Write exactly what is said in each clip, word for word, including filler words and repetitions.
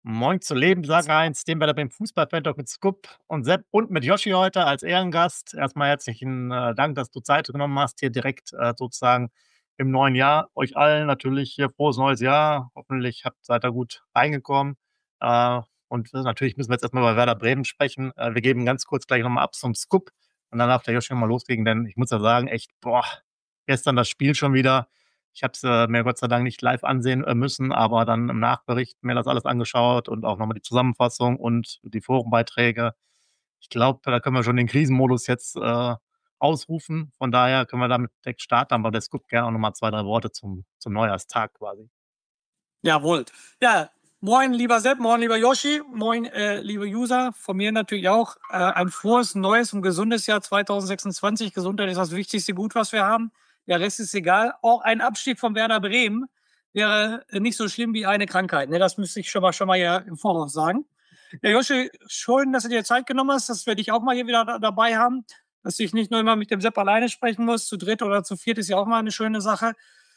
Moin zu Lebenslang eins, dem Werder Bremen Fußball-Fan-Talk mit Scoop und Sepp und mit Yoshi heute als Ehrengast. Erstmal herzlichen, äh, Dank, dass du Zeit genommen hast, hier direkt, äh, sozusagen im neuen Jahr. Euch allen natürlich hier frohes neues Jahr. Hoffentlich habt seid ihr gut reingekommen. Äh, und äh, natürlich müssen wir jetzt erstmal über Werder Bremen sprechen. Äh, wir geben ganz kurz gleich noch mal ab zum Scoop und dann darf der Yoshi noch mal loslegen, denn ich muss ja sagen, echt, boah, gestern das Spiel schon wieder. Ich habe es äh, mir Gott sei Dank nicht live ansehen äh, müssen, aber dann im Nachbericht mir das alles angeschaut und auch nochmal die Zusammenfassung und die Forenbeiträge. Ich glaube, da können wir schon den Krisenmodus jetzt äh, ausrufen. Von daher können wir damit direkt starten, aber der Scoop gerne auch nochmal zwei, drei Worte zum, zum Neujahrstag quasi. Jawohl. Ja, moin, lieber Sepp, moin, lieber Yoshi, moin, äh, liebe User. Von mir natürlich auch äh, ein frohes, neues und gesundes Jahr zwanzig sechsundzwanzig. Gesundheit ist das wichtigste Gut, was wir haben. Der Rest ist egal. Auch ein Abstieg von Werder Bremen wäre nicht so schlimm wie eine Krankheit. Ne, das müsste ich schon mal, schon mal ja im Voraus sagen. Ja, Yoshi, schön, dass du dir Zeit genommen hast, dass wir dich auch mal hier wieder da, dabei haben. Dass ich nicht nur immer mit dem Sepp alleine sprechen muss. Zu dritt oder zu viert ist ja auch mal eine schöne Sache.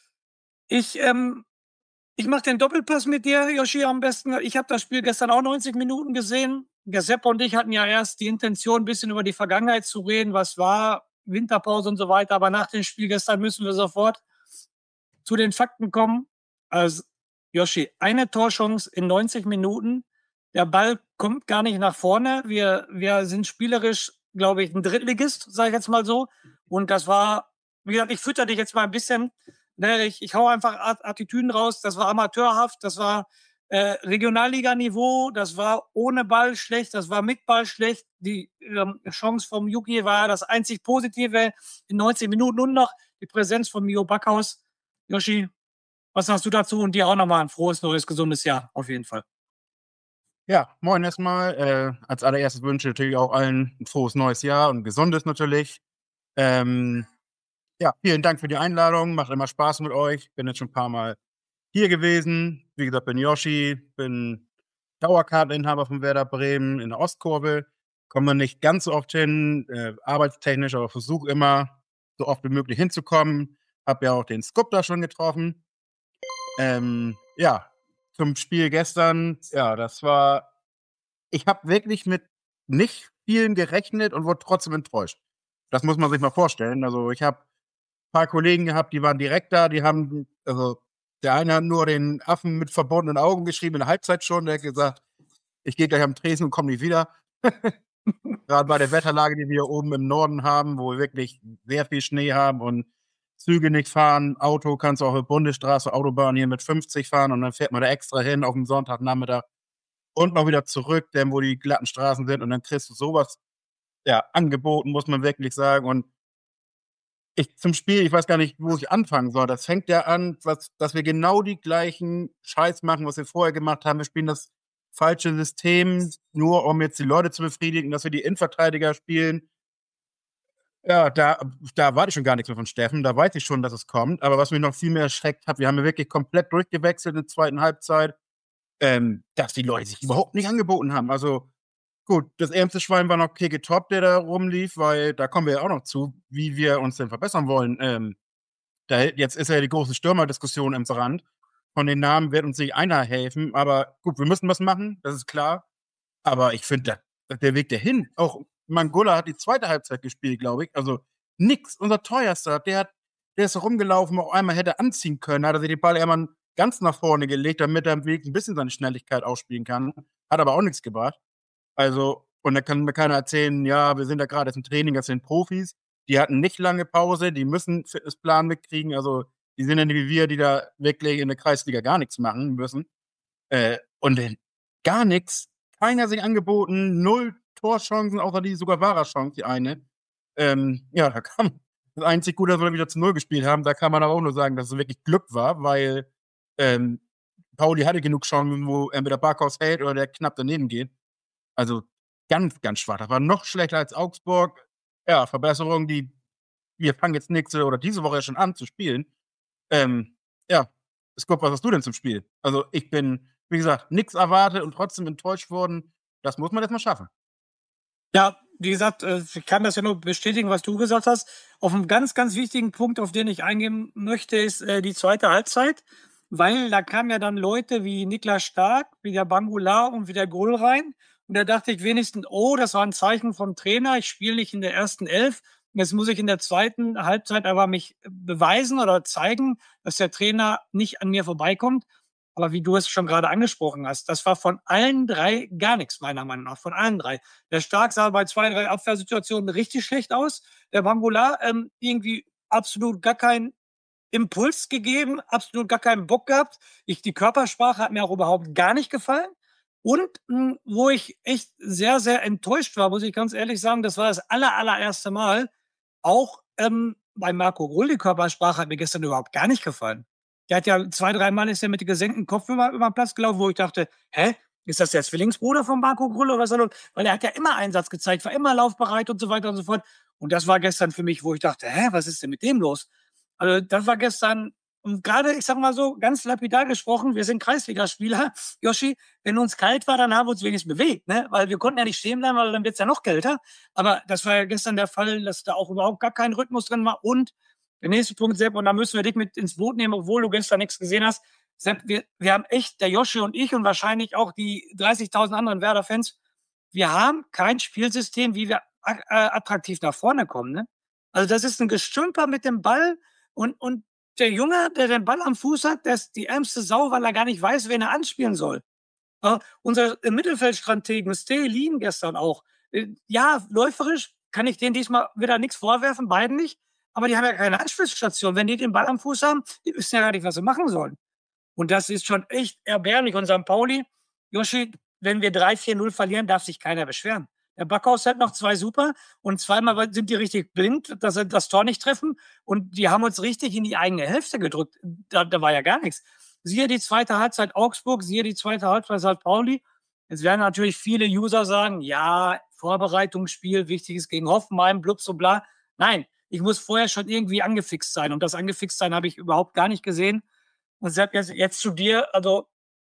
Ich, ähm, ich mache den Doppelpass mit dir, Yoshi, am besten. Ich habe das Spiel gestern auch neunzig Minuten gesehen. Der Sepp und ich hatten ja erst die Intention, ein bisschen über die Vergangenheit zu reden, was war, Winterpause und so weiter. Aber nach dem Spiel gestern müssen wir sofort zu den Fakten kommen. Also, Yoshi, eine Torchance in neunzig Minuten. Der Ball kommt gar nicht nach vorne. Wir, wir sind spielerisch, glaube ich, ein Drittligist, sage ich jetzt mal so. Und das war, wie gesagt, ich fütter dich jetzt mal ein bisschen. Ne, ich, ich hau einfach Attitüden raus. Das war amateurhaft, das war äh, Regionalliga-Niveau, das war ohne Ball schlecht, das war mit Ball schlecht. Die ähm, Chance vom Yuki war das einzig Positive in neunzig Minuten und noch die Präsenz von Mio Backhaus. Yoshi, was sagst du dazu? Und dir auch nochmal ein frohes, neues, gesundes Jahr, auf jeden Fall. Ja, moin erstmal. Äh, als allererstes wünsche ich natürlich auch allen ein frohes neues Jahr und ein gesundes natürlich. Ähm, ja, vielen Dank für die Einladung. Macht immer Spaß mit euch. Bin jetzt schon ein paar Mal hier gewesen. Wie gesagt, bin Yoshi, bin Dauerkarteninhaber von Werder Bremen in der Ostkurve. Komme nicht ganz so oft hin, äh, arbeitstechnisch, aber versuche immer so oft wie möglich hinzukommen. Hab ja auch den Scoop da schon getroffen. Ähm, ja, zum Spiel gestern, ja, das war, ich habe wirklich mit nicht vielen gerechnet und wurde trotzdem enttäuscht. Das muss man sich mal vorstellen. Also ich habe ein paar Kollegen gehabt, die waren direkt da, die haben, also der eine hat nur den Affen mit verbundenen Augen geschrieben in der Halbzeit schon, der hat gesagt, ich gehe gleich am Tresen und komme nicht wieder. Gerade bei der Wetterlage, die wir oben im Norden haben, wo wir wirklich sehr viel Schnee haben und Züge nicht fahren, Auto kannst du auch auf Bundesstraße, Autobahn hier mit fünfzig fahren und dann fährt man da extra hin auf dem Sonntagnachmittag und noch wieder zurück, denn wo die glatten Straßen sind und dann kriegst du sowas, ja, angeboten, muss man wirklich sagen. Und ich zum Spiel, ich weiß gar nicht, wo ich anfangen soll. Das fängt ja an, was, dass wir genau die gleichen Scheiß machen, was wir vorher gemacht haben. Wir spielen das falsche System, nur um jetzt die Leute zu befriedigen, dass wir die Innenverteidiger spielen. Ja, da, da warte ich schon gar nichts mehr von Steffen. Da weiß ich schon, dass es kommt. Aber was mich noch viel mehr erschreckt hat, wir haben ja wirklich komplett durchgewechselt in der zweiten Halbzeit, ähm, dass die Leute sich überhaupt nicht angeboten haben. Also gut, das ärmste Schwein war noch Keke Top, der da rumlief, weil da kommen wir ja auch noch zu, wie wir uns denn verbessern wollen. Ähm, da, jetzt ist ja die große Stürmerdiskussion im Brand. Von den Namen wird uns nicht einer helfen, aber gut, wir müssen was machen, das ist klar. Aber ich finde, der Weg dahin, auch Mangula hat die zweite Halbzeit gespielt, glaube ich. Also nix, unser teuerster, der hat, der ist rumgelaufen, auch einmal hätte anziehen können, hat er sich den Ball einmal ganz nach vorne gelegt, damit er am Weg ein bisschen seine Schnelligkeit ausspielen kann. Hat aber auch nichts gebracht. Also, und da kann mir keiner erzählen, ja, wir sind ja gerade jetzt im Training, das sind Profis. Die hatten nicht lange Pause, die müssen einen Fitnessplan mitkriegen. Also, die sind ja nicht wie wir, die da wirklich in der Kreisliga gar nichts machen müssen. Äh, und dann gar nichts. Keiner sich angeboten, null Torchancen, außer die sogar wahrer Chance, die eine. Ähm, ja, da kam das einzig Gute, dass wir wieder zu Null gespielt haben. Da kann man aber auch nur sagen, dass es wirklich Glück war, weil ähm, Pauli hatte genug Chancen, wo entweder Barkhaus hält oder der knapp daneben geht. Also ganz, ganz schwach. Das war noch schlechter als Augsburg. Ja, Verbesserung, die wir fangen jetzt nächste oder diese Woche schon an zu spielen. Ähm, ja, Skop, was hast du denn zum Spiel? Also ich bin, wie gesagt, nichts erwartet und trotzdem enttäuscht worden. Das muss man jetzt mal schaffen. Ja, wie gesagt, äh, ich kann das ja nur bestätigen, was du gesagt hast. Auf einen ganz, ganz wichtigen Punkt, auf den ich eingehen möchte, ist äh, die zweite Halbzeit. weil da kamen ja dann Leute wie Niklas Stark, wie der Bangula und wie der Grull rein. Und da dachte ich wenigstens, oh, das war ein Zeichen vom Trainer. Ich spiele nicht in der ersten Elf. Jetzt muss ich in der zweiten Halbzeit aber mich beweisen oder zeigen, dass der Trainer nicht an mir vorbeikommt. Aber wie du es schon gerade angesprochen hast, das war von allen drei gar nichts, meiner Meinung nach. Von allen drei. Der Stark sah bei zwei, drei Abwehrsituationen richtig schlecht aus. Der Bangula ähm, irgendwie absolut gar keinen Impuls gegeben, absolut gar keinen Bock gehabt. Ich, die Körpersprache hat mir auch überhaupt gar nicht gefallen. Und mh, wo ich echt sehr, sehr enttäuscht war, muss ich ganz ehrlich sagen, das war das aller, allererste Mal. Auch ähm, bei Marco Grull, die Körpersprache hat mir gestern überhaupt gar nicht gefallen. Der hat ja zwei, dreimal ist er mit gesenktem Kopf über, über den Platz gelaufen, wo ich dachte, hä, ist das der Zwillingsbruder von Marco Grull oder was? Weil er hat ja immer Einsatz gezeigt, war immer laufbereit und so weiter und so fort. Und das war gestern für mich, wo ich dachte, hä, was ist denn mit dem los? Also das war gestern, und gerade, ich sag mal so, ganz lapidar gesprochen, wir sind Kreisligaspieler, Yoshi, wenn uns kalt war, dann haben wir uns wenigstens bewegt, ne? Weil wir konnten ja nicht stehen bleiben, weil dann wird es ja noch kälter. Aber das war ja gestern der Fall, dass da auch überhaupt gar kein Rhythmus drin war. Und der nächste Punkt, Sepp, und da müssen wir dich mit ins Boot nehmen, obwohl du gestern nichts gesehen hast. Sepp, wir, wir haben echt, der Yoshi und ich und wahrscheinlich auch die dreißigtausend anderen Werder-Fans, wir haben kein Spielsystem, wie wir äh, attraktiv nach vorne kommen, ne? Also das ist ein Gestümper mit dem Ball und, und der Junge, der den Ball am Fuß hat, der ist die ärmste Sau, weil er gar nicht weiß, wen er anspielen soll. Äh, unser Mittelfeldstrategen, Stelin gestern auch. Äh, ja, läuferisch kann ich denen diesmal wieder nichts vorwerfen, beiden nicht. Aber die haben ja keine Anspielstation. Wenn die den Ball am Fuß haben, die wissen ja gar nicht, was sie machen sollen. Und das ist schon echt erbärmlich. Und Sankt Pauli, Joshi, wenn wir drei vier null verlieren, darf sich keiner beschweren. Der Backhaus hat noch zwei super und zweimal sind die richtig blind, dass sie das Tor nicht treffen. Und die haben uns richtig in die eigene Hälfte gedrückt. Da, da war ja gar nichts. Siehe die zweite Halbzeit Augsburg, siehe die zweite Halbzeit Sankt Pauli. Jetzt werden natürlich viele User sagen, ja, Vorbereitungsspiel, wichtiges gegen Hoffenheim, blub, so bla. Nein, ich muss vorher schon irgendwie angefixt sein. Und das angefixt sein habe ich überhaupt gar nicht gesehen. Und Sepp, jetzt, jetzt zu dir. Also,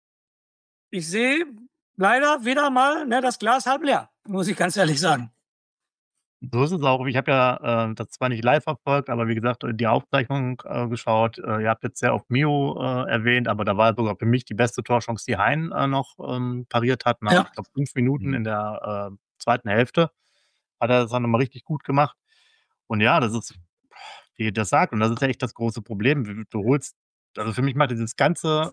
ich sehe leider wieder mal ne, das Glas halb leer, muss ich ganz ehrlich sagen. So ist es auch. Ich habe ja äh, das zwar nicht live verfolgt, aber wie gesagt, die Aufzeichnung äh, geschaut. Äh, ihr habt jetzt sehr oft Mio äh, erwähnt, aber da war sogar für mich die beste Torchance, die Hein äh, noch ähm, pariert hat, nach, Ja. ich glaube, fünf Minuten in der äh, zweiten Hälfte. Hat er das dann nochmal richtig gut gemacht. Und ja, das ist, wie ihr das sagt, und das ist ja echt das große Problem. Du du holst, also für mich macht dieses Ganze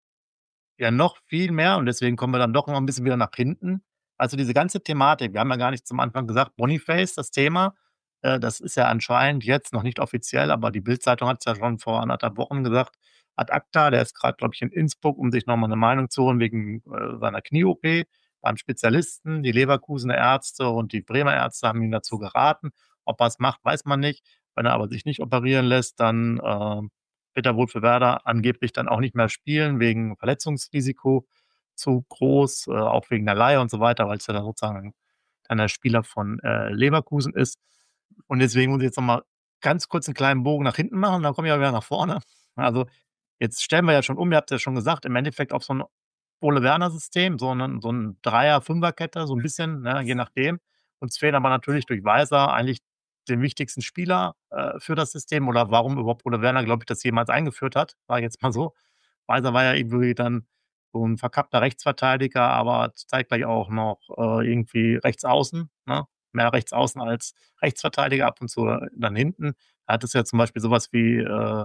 ja noch viel mehr und deswegen kommen wir dann doch noch ein bisschen wieder nach hinten. Also, diese ganze Thematik, wir haben ja gar nicht zum Anfang gesagt, Boniface, das Thema, äh, das ist ja anscheinend jetzt noch nicht offiziell, aber die Bild-Zeitung hat's ja schon vor anderthalb Wochen gesagt, ad acta. Der ist grad, glaube ich, in Innsbruck, um sich noch mal 'ne Meinung zu holen wegen, äh, seiner Knie-O P beim Spezialisten. Die Leverkusener Ärzte und die Bremer Ärzte haben ihm dazu geraten. Ob er's macht, weiß man nicht. Wenn er aber sich nicht operieren lässt, dann, ähm, wird er wohl für Werder angeblich dann auch nicht mehr spielen, wegen Verletzungsrisiko zu groß, äh, auch wegen der Leihe und so weiter, weil's ja dann sozusagen dann der Spieler von, äh, Leverkusen ist. Und deswegen muss ich jetzt noch mal ganz kurz 'n kleinen Bogen nach hinten machen, dann komme ich auch wieder nach vorne. Also, jetzt stellen wir ja schon um, ihr habt's ja schon gesagt, im Endeffekt auf so 'n Ole-Werner-System, so 'nen so 'n Dreier-, Fünferkette, so 'n bisschen, ne, je nachdem. Uns fehlen aber natürlich durch Weiser eigentlich den wichtigsten Spieler, äh, für das System oder warum überhaupt Ole Werner, glaube ich, das jemals eingeführt hat, sage ich jetzt mal so. Weiser war ja irgendwie dann so 'n verkappter Rechtsverteidiger, aber zeitgleich auch noch, äh, irgendwie Rechtsaußen, ne? Mehr Rechtsaußen als Rechtsverteidiger, ab und zu dann hinten. Da hattest du ja zum Beispiel so was wie, äh,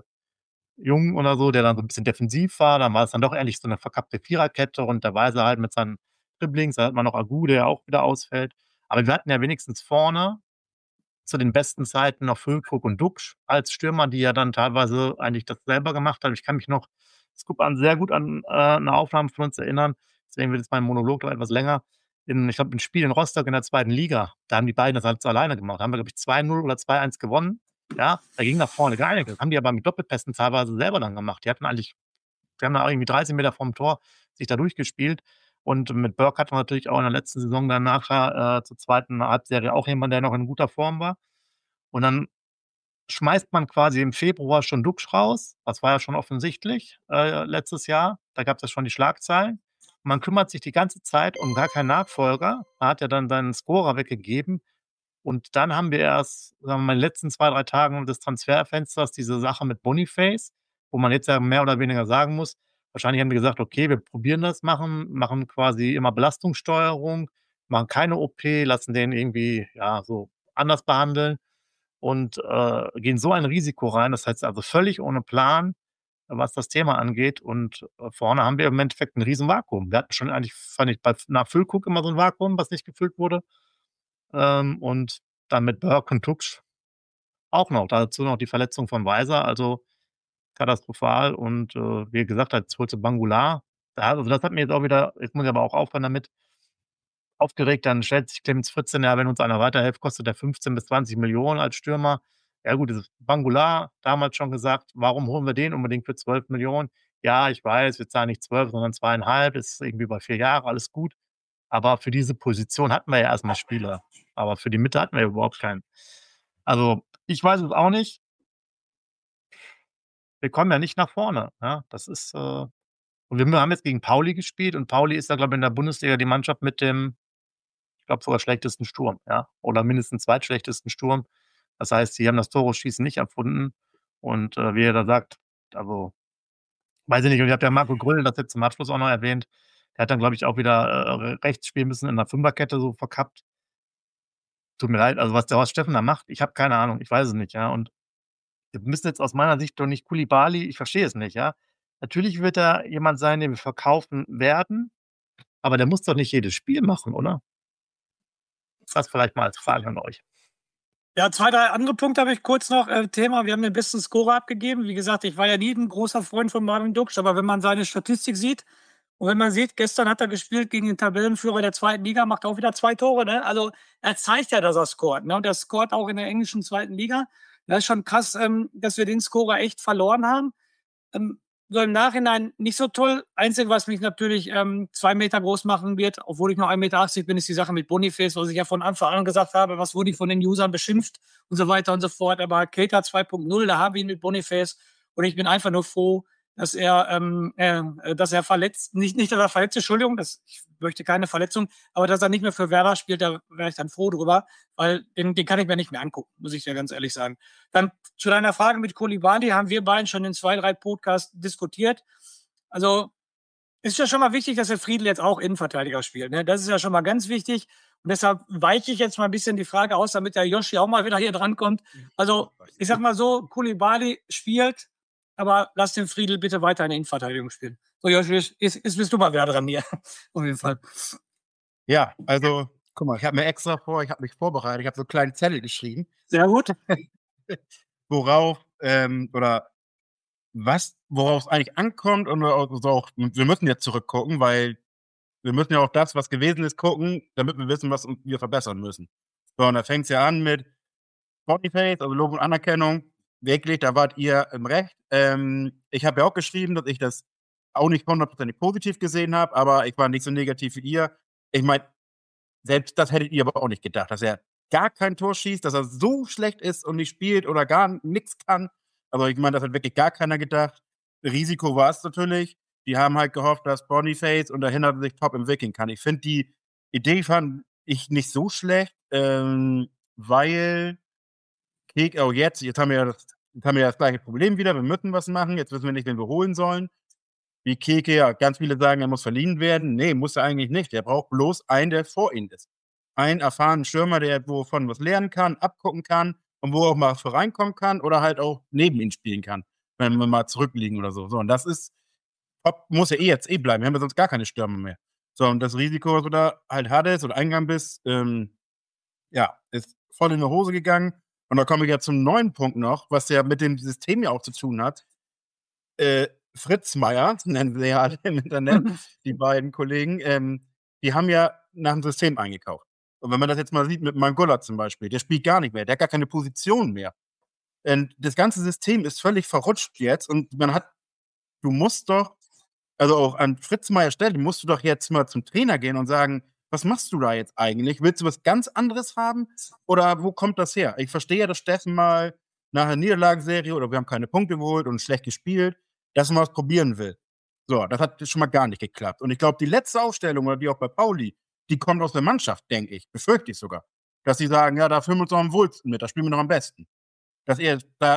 Jung oder so, der dann so 'n bisschen defensiv war. Dann war es dann doch ehrlich so 'ne verkappte Viererkette und der Weiser halt mit seinen Dribblings. Da hat man noch Agu, der ja auch wieder ausfällt. Aber wir hatten ja wenigstens vorne zu den besten Zeiten noch Füllkrug und Duxch als Stürmer, die ja dann teilweise eigentlich das selber gemacht haben. Ich kann mich noch Scoop an sehr gut an, äh, 'ne Aufnahme von uns erinnern. Deswegen wird jetzt mein Monolog noch etwas länger. In ich glaube, 'n Spiel in Rostock in der zweiten Liga, da haben die beiden das halt so alleine gemacht. Da haben wir, glaube ich, zwei null oder zwei eins gewonnen. Ja, da ging nach vorne gar nix. Das haben die aber mit Doppelpässen teilweise selber dann gemacht. Die hatten eigentlich die haben da irgendwie dreißig Meter vorm Tor sich da durchgespielt. Und mit Burke hatten wir natürlich auch in der letzten Saison dann nachher, äh, zur zweiten Halbserie auch jemand, der noch in guter Form war. Und dann schmeißt man quasi im Februar schon Duxch raus. Das war ja schon offensichtlich, äh, letztes Jahr. Da gab's ja schon die Schlagzeilen. Man kümmert sich die ganze Zeit um gar keinen Nachfolger. Er hat ja dann seinen Scorer weggegeben. Und dann haben wir erst, sagen wir mal, in den letzten zwei, drei Tagen des Transferfensters diese Sache mit Boniface, wo man jetzt ja mehr oder weniger sagen muss, wahrscheinlich haben die gesagt: „Okay, wir probieren das, machen machen quasi immer Belastungssteuerung, machen keine O P, lassen den irgendwie, ja, so anders behandeln und, äh, gehen so ein Risiko rein.“ Das heißt also völlig ohne Plan, was das Thema angeht. Und, äh, vorne haben wir im Endeffekt 'n riesen Vakuum. Wir hatten schon eigentlich, fand ich, bei nach Füllkrug immer so 'n Vakuum, was nicht gefüllt wurde. Ähm, und dann mit Burke und Tuksch auch noch. Dazu noch die Verletzung von Weiser, also katastrophal. Und, äh, wie gesagt, jetzt holst du Bangulat. Ja, also das hat mir jetzt auch wieder, jetzt muss ich aber auch aufhören damit, aufgeregt. Dann stellt sich Clemens Fritz hin: „Ja, wenn uns einer weiterhilft, kostet der fünfzehn bis zwanzig Millionen als Stürmer.“ Ja gut, dieses Bangulat, damals schon gesagt: „Warum holen wir den unbedingt für zwölf Millionen?“ Ja, ich weiß, wir zahlen nicht zwölf, sondern zweieinhalb, ist irgendwie über vier Jahre, alles gut. Aber für diese Position hatten wir ja erst mal Spieler. Aber für die Mitte hatten wir überhaupt keinen. Also, ich weiß es auch nicht. Wir kommen ja nicht nach vorne, ja? Das ist, äh und wir haben jetzt gegen Pauli gespielt und Pauli ist ja, glaube ich, in der Bundesliga die Mannschaft mit dem, ich glaube, sogar schlechtesten Sturm, ja, oder mindestens zweitschlechtesten Sturm. Das heißt, die haben das Tore-Schießen nicht erfunden und, äh, wie er da sagt, also, weiß ich nicht, und ich habe ja Marco Grüll das jetzt zum Abschluss auch noch erwähnt. Der hat dann, glaube ich, auch wieder, äh, re rechts spielen müssen in der Fünferkette so verkappt. Tut mir leid, also was der Horst Steffen da macht, ich habe keine Ahnung, ich weiß es nicht, ja. Und wir müssen jetzt aus meiner Sicht doch nicht Koulibaly, ich verstehe es nicht, ja. Natürlich wird er jemand sein, den wir verkaufen werden, aber der muss doch nicht jedes Spiel machen, oder? Das vielleicht mal als Frage an euch. Ja, zwei, drei andere Punkte habe ich kurz noch. Äh, Thema, wir haben den besten Scorer abgegeben. Wie gesagt, ich war ja nie ein großer Freund von Marvin Duksch, aber wenn man seine Statistik sieht und wenn man sieht, gestern hat er gespielt gegen den Tabellenführer der zweiten Liga, macht auch wieder zwei Tore. Ne? Also er zeigt ja, dass er scoret. Ne? Und er scoret auch in der englischen zweiten Liga. Das ist schon krass, ähm, dass wir den Scorer echt verloren haben. Ähm, so im Nachhinein nicht so toll. Einzige, was mich natürlich ähm, zwei Meter groß machen wird, obwohl ich nur ein Meter achtzig bin, ist die Sache mit Boniface, was ich ja von Anfang an gesagt habe, was wurde ich von den Usern beschimpft und so weiter und so fort. Aber Keita zwei Punkt null, da haben wir ihn mit Boniface und ich bin einfach nur froh, dass er, ähm, äh, dass er verletzt, nicht, nicht, dass er verletzt ist, Entschuldigung, das, ich möchte keine Verletzung, aber dass er nicht mehr für Werder spielt, da wäre ich dann froh drüber, weil den, den kann ich mir nicht mehr angucken, muss ich dir ganz ehrlich sagen. Dann zu deiner Frage mit Koulibaly haben wir beiden schon in zwei, drei Podcasts diskutiert. Also ist ja schon mal wichtig, dass der Friedel jetzt auch Innenverteidiger spielt. Ne? Das ist ja schon mal ganz wichtig. Und deshalb weiche ich jetzt mal ein bisschen die Frage aus, damit der Yoshi auch mal wieder hier drankommt. Also ich sag mal so, Koulibaly spielt, aber lass den Friedel bitte weiter in der Innenverteidigung spielen. So, Yoshi, jetzt, jetzt bist du mal wieder dran hier. Auf jeden Fall. Ja, also, guck mal, ich habe mir extra vor, ich habe mich vorbereitet, ich habe so kleine Zettel geschrieben. Sehr gut. Worauf, ähm, oder was, worauf es eigentlich ankommt und also auch, wir müssen jetzt zurückgucken, weil wir müssen ja auch das, was gewesen ist, gucken, damit wir wissen, was wir verbessern müssen. So, und da fängt es ja an mit Boniface, also Lob und Anerkennung. Wirklich, da wart ihr im Recht. Ähm, ich habe ja auch geschrieben, dass ich das auch nicht hundertprozentig positiv gesehen habe, aber ich war nicht so negativ wie ihr. Ich meine, selbst das hättet ihr aber auch nicht gedacht, dass er gar kein Tor schießt, dass er so schlecht ist und nicht spielt oder gar nichts kann. Also ich meine, das hat wirklich gar keiner gedacht. Risiko war es natürlich. Die haben halt gehofft, dass Boniface und dahinter sich top entwickeln kann. Ich finde die Idee fand ich nicht so schlecht, ähm, weil Kek auch jetzt, jetzt haben wir ja das, jetzt haben wir ja das gleiche Problem wieder, wir müssen was machen, jetzt wissen wir nicht, wen wir holen sollen. Wie Keke, ja, ganz viele sagen, er muss verliehen werden. Nee, muss er eigentlich nicht. Er braucht bloß einen, der vor ihm ist. Einen erfahrenen Stürmer, der wovon was lernen kann, abgucken kann und wo auch mal reinkommen kann oder halt auch neben ihm spielen kann, wenn wir mal zurückliegen oder so. So, und das ist, top, muss ja eh jetzt eh bleiben. Wir haben ja sonst gar keine Stürmer mehr. So, und das Risiko, was du da halt hattest oder eingegangen bist, ähm, ja, ist voll in die Hose gegangen. Und da komme ich ja zum neuen Punkt noch, was ja mit dem System ja auch zu tun hat. Äh, Fritz Meier, nennen sie ja alle im Internet, die beiden Kollegen, ähm, die haben ja nach dem System eingekauft. Und wenn man das jetzt mal sieht mit Mangala zum Beispiel, der spielt gar nicht mehr, der hat gar keine Position mehr. Und das ganze System ist völlig verrutscht jetzt und man hat, du musst doch, also auch an Fritz Meier Stelle, musst du doch jetzt mal zum Trainer gehen und sagen, was machst du da jetzt eigentlich? Willst du was ganz anderes haben? Oder wo kommt das her? Ich verstehe ja, dass Steffen mal nach einer Niederlagenserie oder wir haben keine Punkte geholt und schlecht gespielt, dass man was probieren will. So, das hat schon mal gar nicht geklappt. Und ich glaube, die letzte Aufstellung, oder die auch bei Pauli, die kommt aus der Mannschaft, denke ich, befürchte ich sogar. Dass sie sagen, ja, da fühlen wir uns noch am wohlsten mit, da spielen wir noch am besten. Dass er da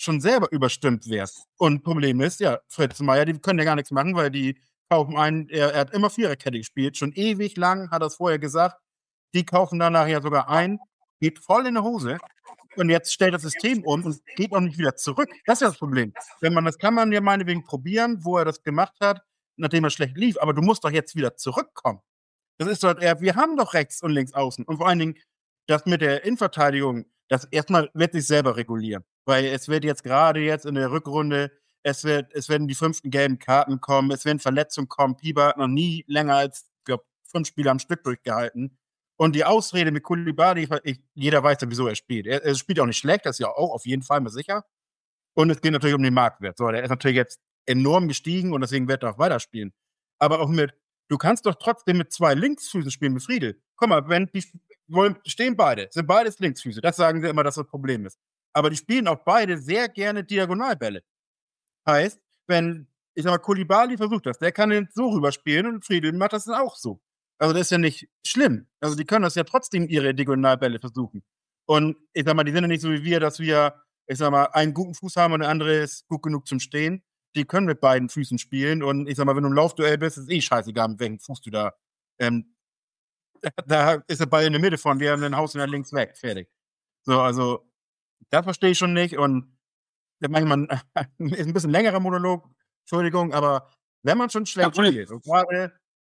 schon selber überstimmt wärst. Und Problem ist, ja, Fritz und Meier, die können ja gar nichts machen, weil die kaufen einen, er, er hat immer Viererkette gespielt, schon ewig lang, hat er es vorher gesagt. Die kaufen dann nachher sogar ein, geht voll in die Hose. Und jetzt stellt das System um und geht auch nicht wieder zurück. Das ist ja das Problem. Wenn man, das kann man ja meinetwegen probieren, wo er das gemacht hat, nachdem er schlecht lief, aber du musst doch jetzt wieder zurückkommen. Das ist doch eher, wir haben doch rechts und links außen. Und vor allen Dingen, das mit der Innenverteidigung, das erstmal wird sich selber regulieren. Weil es wird jetzt gerade jetzt in der Rückrunde, es, wird, es werden die fünften gelben Karten kommen, es werden Verletzungen kommen. Pieper hat noch nie länger als, ich glaube, fünf Spiele am Stück durchgehalten. Und die Ausrede mit Koulibaly, ich, jeder weiß ja, wieso er spielt. Er, er spielt auch nicht schlecht, das ist ja auch auf jeden Fall mal sicher. Und es geht natürlich um den Marktwert. So, der ist natürlich jetzt enorm gestiegen und deswegen wird er auch weiterspielen. Aber auch mit, du kannst doch trotzdem mit zwei Linksfüßen spielen mit Friedel. Guck mal, wenn die wollen, stehen beide, sind beides Linksfüße. Das sagen sie immer, dass das Problem ist. Aber die spielen auch beide sehr gerne Diagonalbälle. Heißt, wenn, ich sag mal, Koulibaly versucht das, der kann den so rüberspielen und Friedel macht das dann auch so. Also das ist ja nicht schlimm. Also die können das ja trotzdem ihre Diagonalbälle versuchen. Und ich sag mal, die sind ja nicht so wie wir, dass wir, ich sag mal, einen guten Fuß haben und der andere ist gut genug zum Stehen. Die können mit beiden Füßen spielen und ich sag mal, wenn du im Laufduell bist, ist eh scheißegal, mit welchem Fuß du da, ähm, da ist der Ball in der Mitte von dir und dann haust du ihn links weg. Fertig. So, also, das verstehe ich schon nicht und manchmal ist ein bisschen längerer Monolog, Entschuldigung, aber wenn man schon schlecht Ja, spielt, und gerade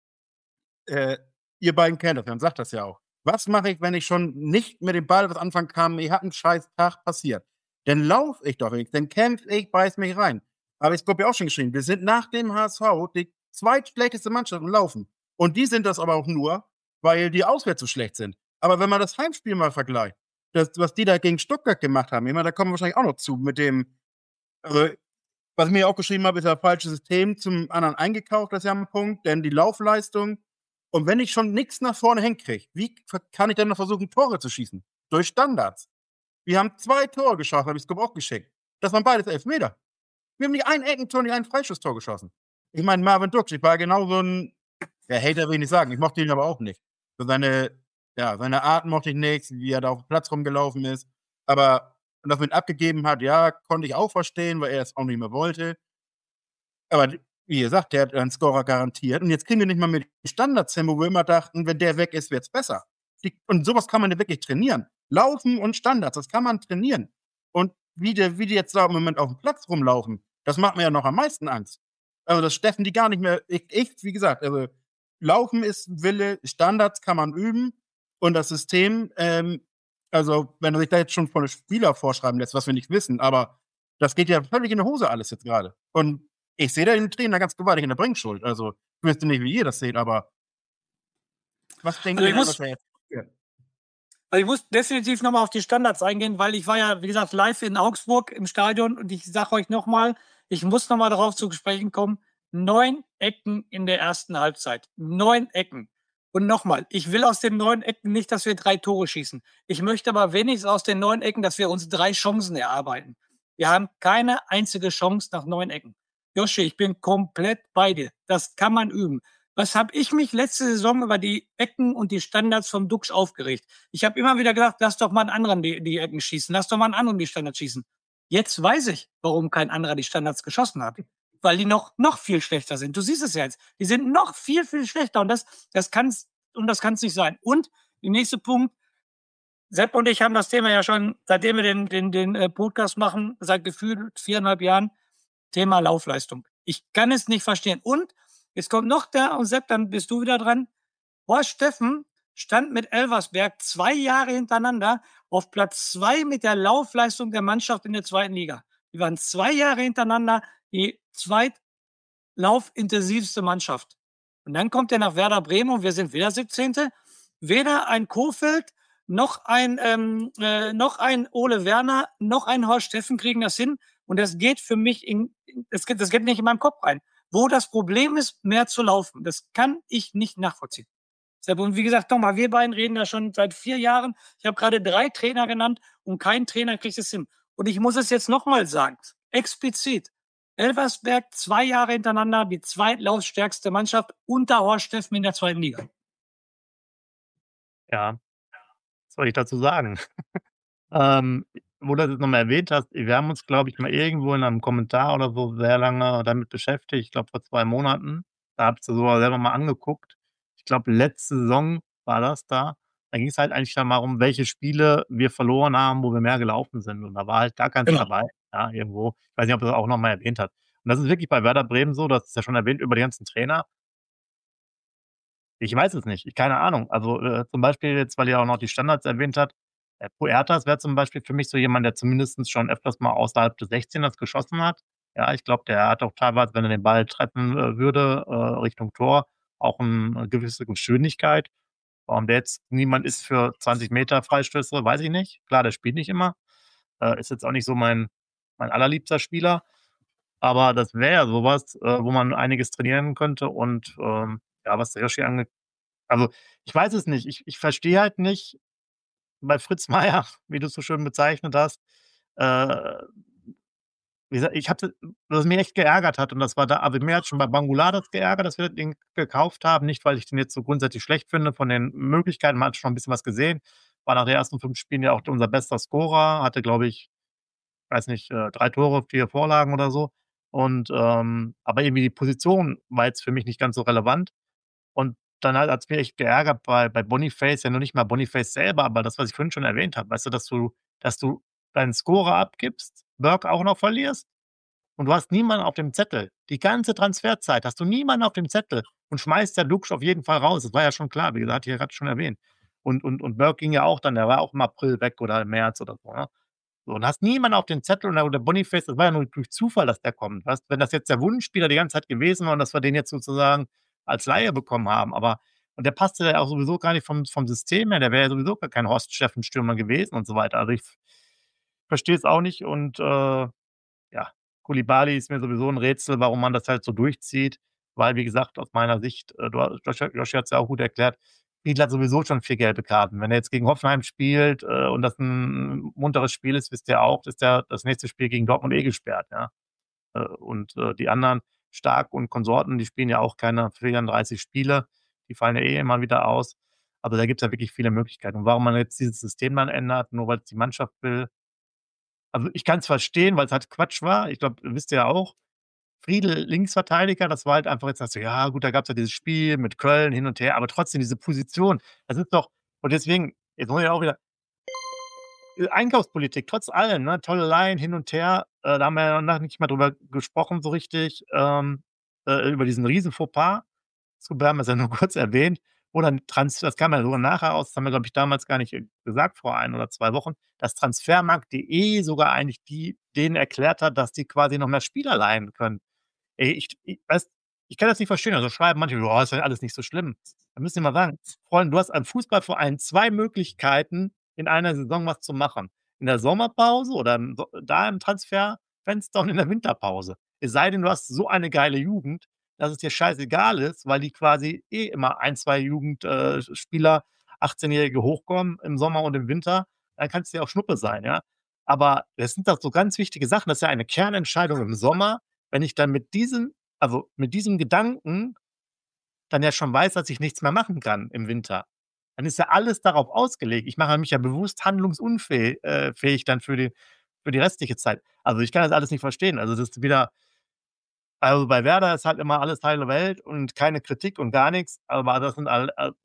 äh, ihr beiden kennt das, dann sagt das ja auch. Was mache ich, wenn ich schon nicht mit dem Ball was anfangen kann? Ich habe einen scheiß Tag passiert. Dann laufe ich doch nicht, dann kämpfe ich, beiß mich rein. Aber ich habe ja auch schon geschrieben, wir sind nach dem H S V die zweitschlechteste Mannschaft im Laufen. Und die sind das aber auch nur, weil die auswärts so schlecht sind. Aber wenn man das Heimspiel mal vergleicht, das, was die da gegen Stuttgart gemacht haben, ich meine, da kommen wir wahrscheinlich auch noch zu, mit dem, also, was ich mir auch geschrieben habe, ist ein falsches System zum anderen eingekauft, das ist ja ein Punkt, denn die Laufleistung, und wenn ich schon nichts nach vorne hinkriege, wie kann ich denn noch versuchen, Tore zu schießen? Durch Standards. Wir haben zwei Tore geschossen, habe ich es auch geschickt. Das waren beides Elfmeter. Wir haben nicht ein Eckentor, nicht ein Freischusstor geschossen. Ich meine, Marvin Duksch, ich war genau so ein, ja, Hater will ich nicht sagen, ich mochte ihn aber auch nicht. So seine, ja, seine Art mochte ich nicht, wie er da auf dem Platz rumgelaufen ist. Aber, und das mit abgegeben hat, ja, konnte ich auch verstehen, weil er es auch nicht mehr wollte. Aber, wie gesagt, der hat einen Scorer garantiert. Und jetzt kriegen wir nicht mal mit Standards hin, wo wir immer dachten, wenn der weg ist, wird es besser. Die, und sowas kann man ja wirklich trainieren. Laufen und Standards, das kann man trainieren. Und wie die, wie die jetzt da im Moment auf dem Platz rumlaufen, das macht mir ja noch am meisten Angst. Also das steffen die gar nicht mehr. Ich, ich wie gesagt, also Laufen ist Wille, Standards kann man üben und das System, ähm, also wenn er sich da jetzt schon von den Spieler vorschreiben lässt, was wir nicht wissen, aber das geht ja völlig in die Hose alles jetzt gerade. Und ich sehe da den Trainer ganz gewaltig in der Bringschuld. Also ich wüsste nicht, wie ihr das seht, aber was denkt Also ihr, ich muss- was er jetzt? Ja. Also ich muss definitiv nochmal auf die Standards eingehen, weil ich war ja, wie gesagt, live in Augsburg im Stadion und ich sage euch nochmal, ich muss nochmal darauf zu sprechen kommen, neun Ecken in der ersten Halbzeit. Neun Ecken. Und nochmal, ich will aus den neun Ecken nicht, dass wir drei Tore schießen. Ich möchte aber wenigstens aus den neun Ecken, dass wir uns drei Chancen erarbeiten. Wir haben keine einzige Chance nach neun Ecken. Joshi, ich bin komplett bei dir. Das kann man üben. Was habe ich mich letzte Saison über die Ecken und die Standards vom Duksch aufgeregt? Ich habe immer wieder gedacht, lass doch mal einen anderen die, die Ecken schießen, lass doch mal einen anderen die Standards schießen. Jetzt weiß ich, warum kein anderer die Standards geschossen hat. Weil die noch, noch viel schlechter sind. Du siehst es ja jetzt. Die sind noch viel, viel schlechter. Und das, das kann's, und das kann's nicht sein. Und der nächste Punkt, Sepp und ich haben das Thema ja schon, seitdem wir den, den, den äh, Podcast machen, seit gefühlt viereinhalb Jahren, Thema Laufleistung. Ich kann es nicht verstehen. Und jetzt kommt noch der, und Sepp, dann bist du wieder dran. Horst Steffen stand mit Elversberg zwei Jahre hintereinander auf Platz zwei mit der Laufleistung der Mannschaft in der zweiten Liga. Die waren zwei Jahre hintereinander die zweitlaufintensivste Mannschaft. Und dann kommt er nach Werder Bremen und wir sind wieder siebzehnte Weder ein Kofeld, noch ein, ähm, äh, noch ein Ole Werner, noch ein Horst Steffen kriegen das hin. Und das geht für mich in, das geht, das geht nicht in meinen Kopf rein. Wo das Problem ist, mehr zu laufen, das kann ich nicht nachvollziehen. Und wie gesagt, nochmal, wir beiden reden da schon seit vier Jahren. Ich habe gerade drei Trainer genannt und kein Trainer kriegt es hin. Und ich muss es jetzt nochmal sagen, explizit. Elversberg zwei Jahre hintereinander die zweitlaufstärkste Mannschaft unter Horst Steffen in der zweiten Liga. Ja, was soll ich dazu sagen? ähm, wo du das noch mal erwähnt hast, wir haben uns, glaube ich, mal irgendwo in einem Kommentar oder so sehr lange damit beschäftigt, ich glaube vor zwei Monaten. Da habe ich's sogar selber mal angeguckt. Ich glaube, letzte Saison war das da. Da ging's halt eigentlich dann mal um, welche Spiele wir verloren haben, wo wir mehr gelaufen sind. Und da war halt gar keins Genau. dabei, ja, irgendwo. Ich weiß nicht, ob er das auch noch mal erwähnt hat. Und das ist wirklich bei Werder Bremen so, du hast es ja schon erwähnt, über die ganzen Trainer. Ich weiß es nicht, ich keine Ahnung. Also, äh, zum Beispiel jetzt, weil ihr auch noch die Standards erwähnt habt, äh, Puertas wäre zum Beispiel für mich so jemand, der zumindestens schon öfters mal außerhalb des sechzehners geschossen hat. Ja, ich glaube, der hat auch teilweise, wenn er den Ball treffen, äh, würde, äh, Richtung Tor, auch 'n 'ne gewisse Geschwindigkeit. Warum der jetzt niemand ist für zwanzig Meter Freistöße, weiß ich nicht. Klar, der spielt nicht immer. Äh, ist jetzt auch nicht so mein mein allerliebster Spieler, aber das wäre ja so was, äh, wo man einiges trainieren könnte und, ähm, ja, was der Yoshi ange also, ich weiß es nicht. Ich ich verstehe halt nicht bei Fritz Meier, wie du's so schön bezeichnet hast, äh wie gesagt, ich hatte was mich echt geärgert hat und das war da aber mir hat's schon bei Bangulat hat's geärgert, dass wir das Ding gekauft haben. Nicht, weil ich den jetzt so grundsätzlich schlecht finde von den Möglichkeiten. Man hat schon 'n bisschen was gesehen. War nach den ersten fünf Spielen ja auch unser bester Scorer, hatte, glaube ich weiß nicht, äh, drei Tore, vier Vorlagen oder so. Und, ähm aber irgendwie die Position war jetzt für mich nicht ganz so relevant. Und dann halt hat's mich echt geärgert bei bei Boniface, ja noch nicht mal Boniface selber, aber das, was ich vorhin schon erwähnt habe, weißt du, dass du dass du deinen Scorer abgibst, Burke auch noch verlierst und du hast niemanden auf dem Zettel. Die ganze Transferzeit hast du niemanden auf dem Zettel und schmeißt ja Duxch auf jeden Fall raus. Das war ja schon klar, wie gesagt, hatte ich ja grad schon erwähnt. Und und und Burke ging ja auch dann der war auch im April weg oder im März oder so, ne? So, und hast niemanden auf dem Zettel und der der Boniface, das war ja nur durch Zufall, dass der kommt, weißt? Wenn das jetzt der Wunschspieler die ganze Zeit gewesen war und dass wir den jetzt sozusagen als Leihe bekommen haben, aber und der passte ja auch sowieso gar nicht vom vom System her, der wäre ja sowieso gar kein Horst Steffen-Stürmer gewesen und so weiter. Also, ich v verstehe es auch nicht und, äh, ja, Koulibaly ist mir sowieso 'n Rätsel, warum man das halt so durchzieht, weil, wie gesagt, aus meiner Sicht, äh, du ha Josh Yoshi hat's ja auch gut erklärt, Friedl hat sowieso schon vier gelbe Karten. Wenn er jetzt gegen Hoffenheim spielt, äh, und das 'n munteres Spiel ist, wisst ihr auch, ist der das nächste Spiel gegen Dortmund eh gesperrt, ja? Äh, und, äh, die anderen, Stark und Konsorten, die spielen ja auch keine vierunddreißig Spiele. Die fallen ja eh immer wieder aus. Also, da gibt's ja wirklich viele Möglichkeiten. Und warum man jetzt dieses System dann ändert, nur weil's die Mannschaft will also, ich kann's verstehen, weil's halt Quatsch war. Ich glaube, wisst ihr ja auch, Friedl Linksverteidiger, das war halt einfach jetzt sagst du: „Ja gut, da gab's ja dieses Spiel mit Köln hin und her“, aber trotzdem diese Position, das ist doch und deswegen, jetzt muss ich auch wieder äh, Einkaufspolitik, trotz allem, ne, tolle Leihen hin und her. Äh, da haben wir ja noch nicht mal drüber gesprochen so richtig, ähm, äh, über diesen riesen Fauxpas. Wir haben es ja nur kurz erwähnt, wo dann Trans das kam ja sogar nachher raus, das haben wir, glaube ich, damals gar nicht, äh, gesagt vor ein oder zwei Wochen, dass Transfermarkt.de sogar eigentlich die denen erklärt hat, dass die quasi noch mehr Spieler leihen können. Ey, ich ich weißt ich kann das nicht verstehen. Also, schreiben manche: „Oh, ist ja alles nicht so schlimm.“ Da müsst ihr mal sagen: „Freunde, du hast im Fußballverein zwei Möglichkeiten, in einer Saison was zu machen. In der Sommerpause oder im So da im Transferfenster und in der Winterpause. Es sei denn, du hast so eine geile Jugend, dass es dir scheißegal ist, weil die quasi eh immer ein, zwei Jugend äh, Spieler, Achtzehnjährige hochkommen im Sommer und im Winter, dann kann's dir auch Schnuppe sein, ja? Aber das sind doch so ganz wichtige Sachen. Das ist ja eine Kernentscheidung im Sommer, wenn ich dann mit diesem also, mit diesem Gedanken dann ja schon weiß, dass ich nichts mehr machen kann im Winter. Dann ist ja alles darauf ausgelegt. Ich mache mich ja bewusst handlungsunfäh äh, fähig dann für die für die restliche Zeit. Also, ich kann das alles nicht verstehen. Also, das ist wieder also, bei Werder ist halt immer alles heile Welt und keine Kritik und gar nix, aber das sind all a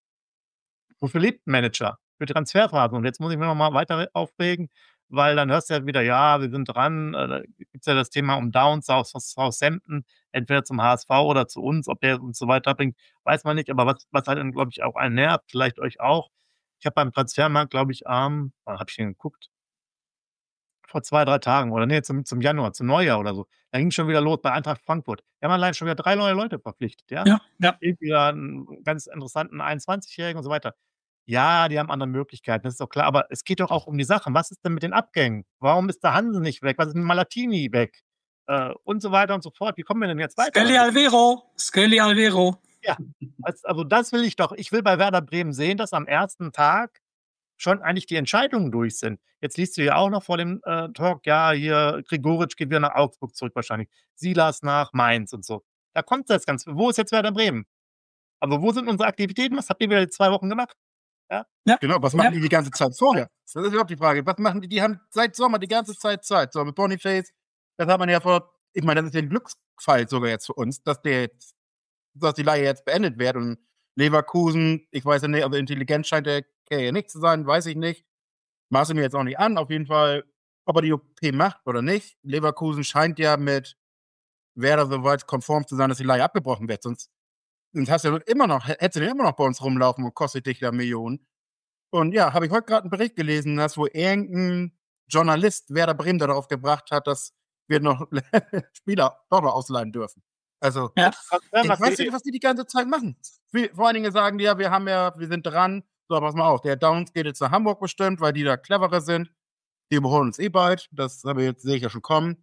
wofür lebt 'n Manager? Für Transferphasen. Und jetzt muss ich mich noch mal weiter aufregen, weil dann hörst du ja wieder: „Ja, wir sind dran.“ Äh, da gibt's ja das Thema um Downs aus aus Southampton, entweder zum HSV oder zu uns. Ob der uns so weiterbringt, weiß man nicht. Aber was was halt dann, glaube ich, auch einen nervt, vielleicht euch auch. Ich habe beim Transfermarkt, glaube ich, am wann habe ich denn geguckt? Vor zwei, drei Tagen oder ne, zum zum Januar, zum Neujahr oder so. Da ging's schon wieder los bei Eintracht Frankfurt. Die haben allein schon wieder drei neue Leute verpflichtet, ja? Ja, ja. Irgendwie da 'n ganz interessanten einundzwanzigjährigen und so weiter. Ja, die haben andere Möglichkeiten, das ist doch klar, aber es geht doch auch um die Sachen. Was ist denn mit den Abgängen? Warum ist der Hanse nicht weg? Was ist mit Malatini weg? Äh, und so weiter und so fort. Wie kommen wir denn jetzt weiter? Skelly Alvero, Skelly Alvero. Ja, als also, das will ich doch. Ich will bei Werder Bremen sehen, dass am ersten Tag schon eigentlich die Entscheidungen durch sind. Jetzt liest du ja auch noch vor dem, äh, Talk, ja, hier Gregoritsch geht wieder nach Augsburg zurück wahrscheinlich. Silas nach Mainz und so. Da kommt das Ganze. Wo ist jetzt Werder Bremen? Also, wo sind unsere Aktivitäten? Was habt ihr wieder die zwei Wochen gemacht? Ja. Ja. Genau, was machen Ja. die die ganze Zeit vorher? Das ist überhaupt die Frage. Was machen die? Die haben seit Sommer die ganze Zeit Zeit. So, mit Boniface, das hat man ja vor, ich meine, das ist ja ein Glücksfall sogar jetzt für uns, dass der jetzt, dass die Leihe jetzt beendet wird und Leverkusen, ich weiß ja nicht, also intelligent scheint der Kerl ja nicht zu sein, weiß ich nicht. Maße mir jetzt auch nicht an, auf jeden Fall, ob er die O P macht oder nicht. Leverkusen scheint ja mit Werder soweit konform zu sein, dass die Leihe abgebrochen wird, sonst, sonst hast du ja immer noch, hättest du den immer noch bei uns rumlaufen und kostet dich ja Millionen. Und ja, habe ich heute gerade einen Bericht gelesen, dass wo irgendein Journalist Werder Bremen darauf gebracht hat, dass wir noch Spieler doch noch ausleihen dürfen. Also, Ja. ich weiß nicht, was die die ganze Zeit machen. Wie, vor allen Dingen sagen die ja, wir haben ja, wir sind dran. So, pass mal auf, der Downs geht jetzt nach Hamburg bestimmt, weil die da cleverer sind. Die überholen uns eh bald. Das habe ich jetzt, sehe ich ja schon kommen.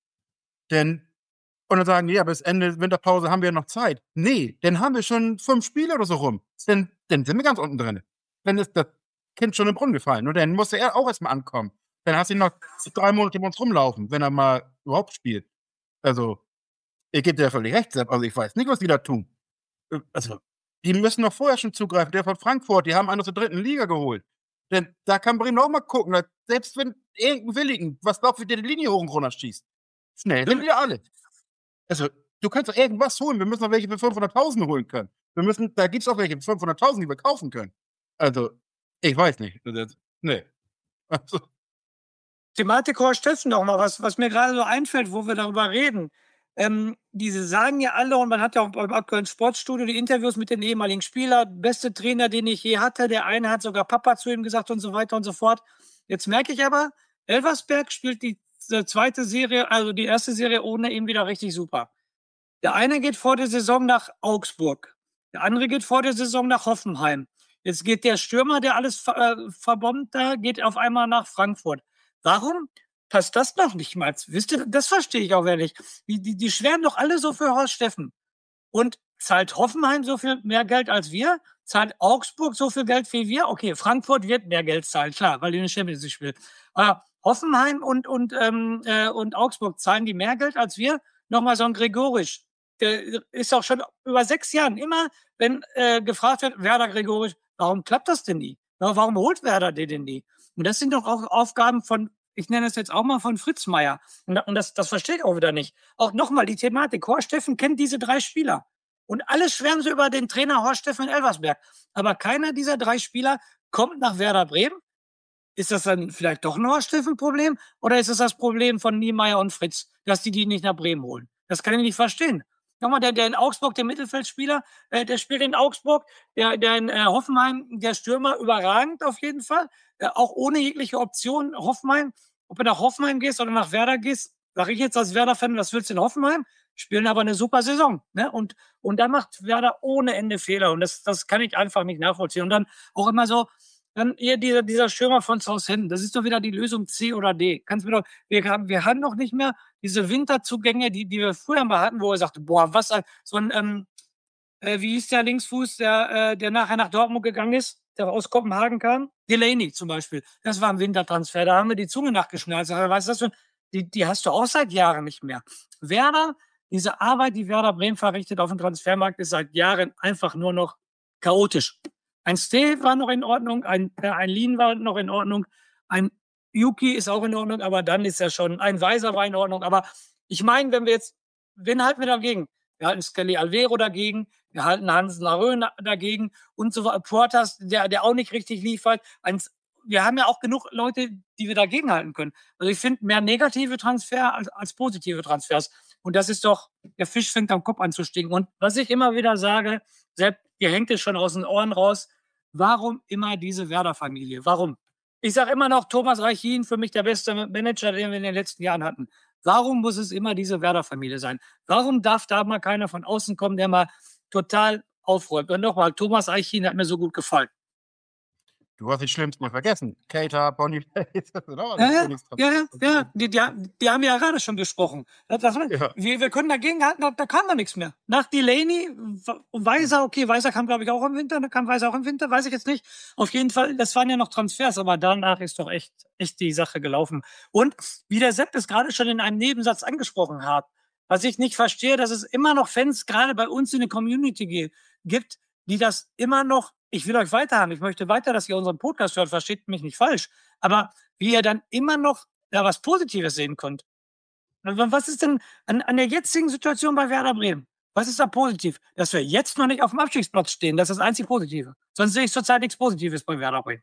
Denn, und dann sagen die, ja, bis Ende Winterpause haben wir noch Zeit. Nee, dann haben wir schon fünf Spiele oder so rum. Dann, dann sind wir ganz unten drin. Dann ist das Kind schon im Brunnen gefallen. Und dann musste er auch erstmal ankommen. Dann hast du ihn noch drei Monate bei uns rumlaufen, wenn er mal überhaupt spielt. Also, ich gebe dir völlig recht, Sepp. Also, ich weiß nicht, was die da tun. Also, die müssen noch vorher schon zugreifen. Der von Frankfurt, die haben einen aus der dritten Liga geholt. Denn da kann Bremen auch mal gucken. Dass selbst wenn irgendein Willigen, was glaubt, wie der die Linie hoch und runter schießt. Schnell sind wir alle. Also, du kannst doch irgendwas holen. Wir müssen noch welche für fünfhunderttausend holen können. Wir müssen, da gibt es auch welche für fünfhunderttausend, die wir kaufen können. Also, ich weiß nicht. Nee. Also. Thematik Horst Steffen noch mal, was, was mir gerade so einfällt, wo wir darüber reden. Ähm, diese sagen ja alle, und man hat ja auch beim aktuellen Sportstudio die Interviews mit den ehemaligen Spielern, beste Trainer, den ich je hatte, der eine hat sogar Papa zu ihm gesagt und so weiter und so fort. Jetzt merke ich aber, Elversberg spielt die zweite Serie, also die erste Serie ohne ihn wieder richtig super. Der eine geht vor der Saison nach Augsburg, der andere geht vor der Saison nach Hoffenheim. Jetzt geht der Stürmer, der alles ver äh, verbombt da, geht auf einmal nach Frankfurt. Warum passt das noch nicht mal? Wisst ihr, das verstehe ich auch ehrlich. Die, die, die schwärmen doch alle so für Horst Steffen. Und zahlt Hoffenheim so viel mehr Geld als wir? Zahlt Augsburg so viel Geld wie wir? Okay, Frankfurt wird mehr Geld zahlen, klar, weil die eine Champions League spielt. Aber Hoffenheim und, und, ähm, äh, und Augsburg zahlen die mehr Geld als wir? Nochmal so ein Gregorisch. Der ist auch schon über sechs Jahren immer, wenn äh, gefragt wird, Werder Gregorisch, warum klappt das denn nie? Warum holt Werder den denn nie? Und das sind doch auch Aufgaben von, ich nenne es jetzt auch mal von Fritz Meier. Und, und das, das verstehe ich auch wieder nicht. Auch nochmal die Thematik. Horst Steffen kennt diese drei Spieler. Und alle schwärmen so über den Trainer Horst Steffen in Elversberg. Aber keiner dieser drei Spieler kommt nach Werder Bremen. Ist das dann vielleicht doch ein Horst Steffen-Problem? Oder ist es das Problem von Niemeyer und Fritz, dass die die nicht nach Bremen holen? Das kann ich nicht verstehen. Nochmal, der, der in Augsburg, der Mittelfeldspieler, äh, der spielt in Augsburg, der, der in äh, Hoffenheim, der Stürmer, überragend auf jeden Fall. Äh, auch ohne jegliche Option. Hoffenheim, ob du nach Hoffenheim gehst oder nach Werder gehst, sage ich jetzt als Werder-Fan, was willst du in Hoffenheim? Spielen aber eine super Saison. Ne? Und, und da macht Werder ohne Ende Fehler. Und das, das kann ich einfach nicht nachvollziehen. Und dann auch immer so, dann hier dieser, dieser Stürmer von Southampton, das ist doch wieder die Lösung C oder D. Kannst mir doch, wir haben, wir haben noch nicht mehr diese Winterzugänge, die, die wir früher mal hatten, wo er sagte, boah, was, so ein, ähm, äh, wie hieß der Linksfuß, der, äh, der nachher nach Dortmund gegangen ist, der aus Kopenhagen kam? Delaney zum Beispiel. Das war ein Wintertransfer, da haben wir die Zunge nachgeschnallt. Was ist das für, die, die hast du auch seit Jahren nicht mehr. Werder, diese Arbeit, die Werder Bremen verrichtet auf dem Transfermarkt, ist seit Jahren einfach nur noch chaotisch. Ein Steel war noch in Ordnung, ein, äh, ein Lean war noch in Ordnung, ein Yuki ist auch in Ordnung, aber dann ist ja schon, ein Weiser war in Ordnung. Aber ich meine, wenn wir jetzt, wen halten wir dagegen? Wir halten Skelly Alvero dagegen, wir halten Hansen Laröhn dagegen und so weiter. Portas, der, der auch nicht richtig liefert. Ein, wir haben ja auch genug Leute, die wir dagegen halten können. Also ich finde mehr negative Transfer als, als positive Transfers. Und das ist doch, der Fisch fängt am Kopf an zu stinken. Und was ich immer wieder sage, selbst dir hängt es schon aus den Ohren raus, warum immer diese Werder-Familie? Warum? Ich sage immer noch, Thomas Reichin, für mich der beste Manager, den wir in den letzten Jahren hatten. Warum muss es immer diese Werder-Familie sein? Warum darf da mal keiner von außen kommen, der mal total aufräumt? Und nochmal, Thomas Reichin hat mir so gut gefallen. Du hast die Schlimmsten mal vergessen. Keita, Boniface. Ja, ja, ja, ja. Die, die, die haben wir ja gerade schon besprochen. Das, das, ja. wir, wir können dagegen halten, da, da kam da nichts mehr. Nach Delaney, Weiser, okay, Weiser kam, glaube ich, auch im Winter, da kam Weiser auch im Winter, weiß ich jetzt nicht. Auf jeden Fall, das waren ja noch Transfers, aber danach ist doch echt, echt die Sache gelaufen. Und wie der Sepp es gerade schon in einem Nebensatz angesprochen hat, was ich nicht verstehe, dass es immer noch Fans, gerade bei uns in der Community gibt, die das immer noch, ich will euch weiter haben, ich möchte weiter, dass ihr unseren Podcast hört, versteht mich nicht falsch, aber wie ihr dann immer noch da was Positives sehen könnt. Was ist denn an, an der jetzigen Situation bei Werder Bremen? Was ist da positiv? Dass wir jetzt noch nicht auf dem Abstiegsplatz stehen, das ist das einzig Positive. Sonst sehe ich zurzeit nichts Positives bei Werder Bremen.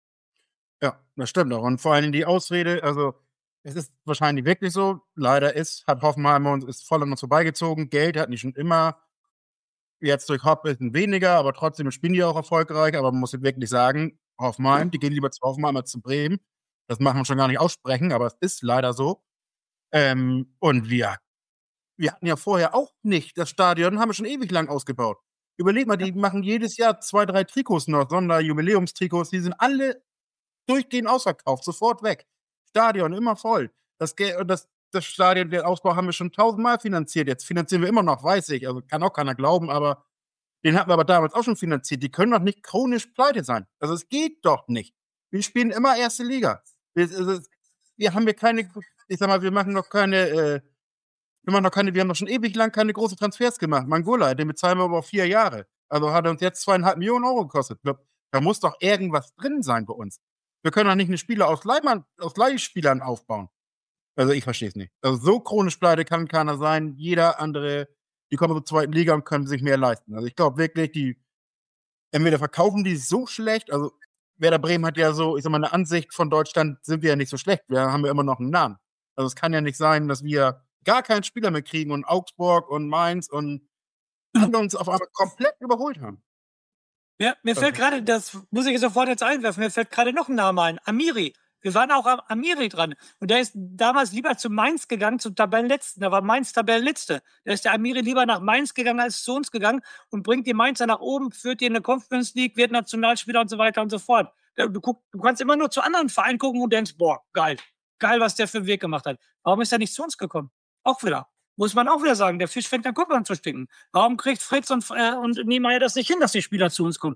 Ja, das stimmt auch. Und vor allem die Ausrede, also es ist wahrscheinlich wirklich so, leider ist, hat Hoffenheim uns ist voll an uns vorbeigezogen. Geld hat nicht schon immer, jetzt durch Hopp ist ein weniger, aber trotzdem spielen die auch erfolgreich. Aber man muss wirklich sagen, Hoffenheim, die gehen lieber zu Hoffenheim als zu Bremen. Das machen wir schon gar nicht aussprechen, aber es ist leider so. Ähm, und wir, wir hatten ja vorher auch nicht das Stadion, haben wir schon ewig lang ausgebaut. Überleg mal, die machen jedes Jahr zwei, drei Trikots noch, Sonderjubiläumstrikots, die sind alle durchgehend ausverkauft, sofort weg. Stadion immer voll. Das, das, das Stadion, den Ausbau haben wir schon tausendmal finanziert. Jetzt finanzieren wir immer noch, weiß ich. Also kann auch keiner glauben, aber den hatten wir aber damals auch schon finanziert. Die können doch nicht chronisch pleite sein. Also es geht doch nicht. Wir spielen immer erste Liga. Wir, also, wir haben hier keine, ich sag mal, wir machen noch keine, äh, wir machen noch keine, wir haben noch schon ewig lang keine großen Transfers gemacht. Mangula, den bezahlen wir aber auf vier Jahre. Also hat er uns jetzt zweieinhalb Millionen Euro gekostet. Da muss doch irgendwas drin sein bei uns. Wir können doch nicht eine Spieler aus, Leihmann, aus Leihspielern aufbauen. Also ich verstehe es nicht. Also so chronisch pleite kann keiner sein. Jeder andere, die kommen zur zweiten Liga und können sich mehr leisten. Also ich glaube wirklich, die entweder verkaufen die so schlecht, also Werder Bremen hat ja so, ich sag mal, eine Ansicht von Deutschland, sind wir ja nicht so schlecht. Wir haben ja immer noch einen Namen. Also es kann ja nicht sein, dass wir gar keinen Spieler mehr kriegen und Augsburg und Mainz und uns auf einmal komplett überholt haben. Ja, mir fällt gerade, das muss ich sofort jetzt einwerfen, mir fällt gerade noch ein Name ein. Amiri. Wir waren auch am Amiri dran. Und der ist damals lieber zu Mainz gegangen, zum Tabellenletzten. Da war Mainz Tabellenletzte. Da ist der Amiri lieber nach Mainz gegangen als zu uns gegangen und bringt die Mainzer nach oben, führt die in eine Conference League, wird Nationalspieler und so weiter und so fort. Du, guck, du kannst immer nur zu anderen Vereinen gucken und denkst, boah, geil. Geil, was der für einen Weg gemacht hat. Warum ist er nicht zu uns gekommen? Auch wieder. Muss man auch wieder sagen, der Fisch fängt an Kopf an zu stinken. Warum kriegt Fritz und, äh, und Niemeyer das nicht hin, dass die Spieler zu uns kommen?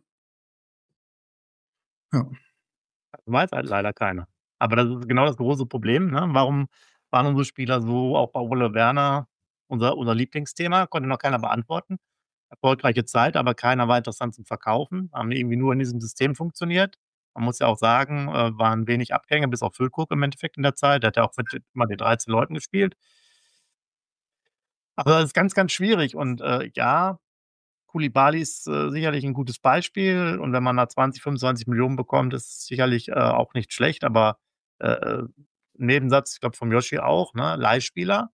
Ja. Das weiß halt leider keiner. Aber das ist genau das große Problem, ne? Warum waren unsere Spieler so, auch bei Ole Werner, unser, unser Lieblingsthema, konnte noch keiner beantworten. Erfolgreiche Zeit, aber keiner war interessant zum Verkaufen. Haben irgendwie nur in diesem System funktioniert. Man muss ja auch sagen, äh, waren wenig Abgänge, bis auf Füllkrug im Endeffekt in der Zeit. Der hat ja auch mit immer den dreizehn Leuten gespielt. Aber das ist ganz, ganz schwierig. Und äh, ja, Koulibaly ist äh, sicherlich ein gutes Beispiel. Und wenn man da zwanzig, fünfundzwanzig Millionen bekommt, ist es sicherlich äh, auch nicht schlecht. Aber äh, Nebensatz, ich glaube, vom Yoshi auch, ne? Leihspieler.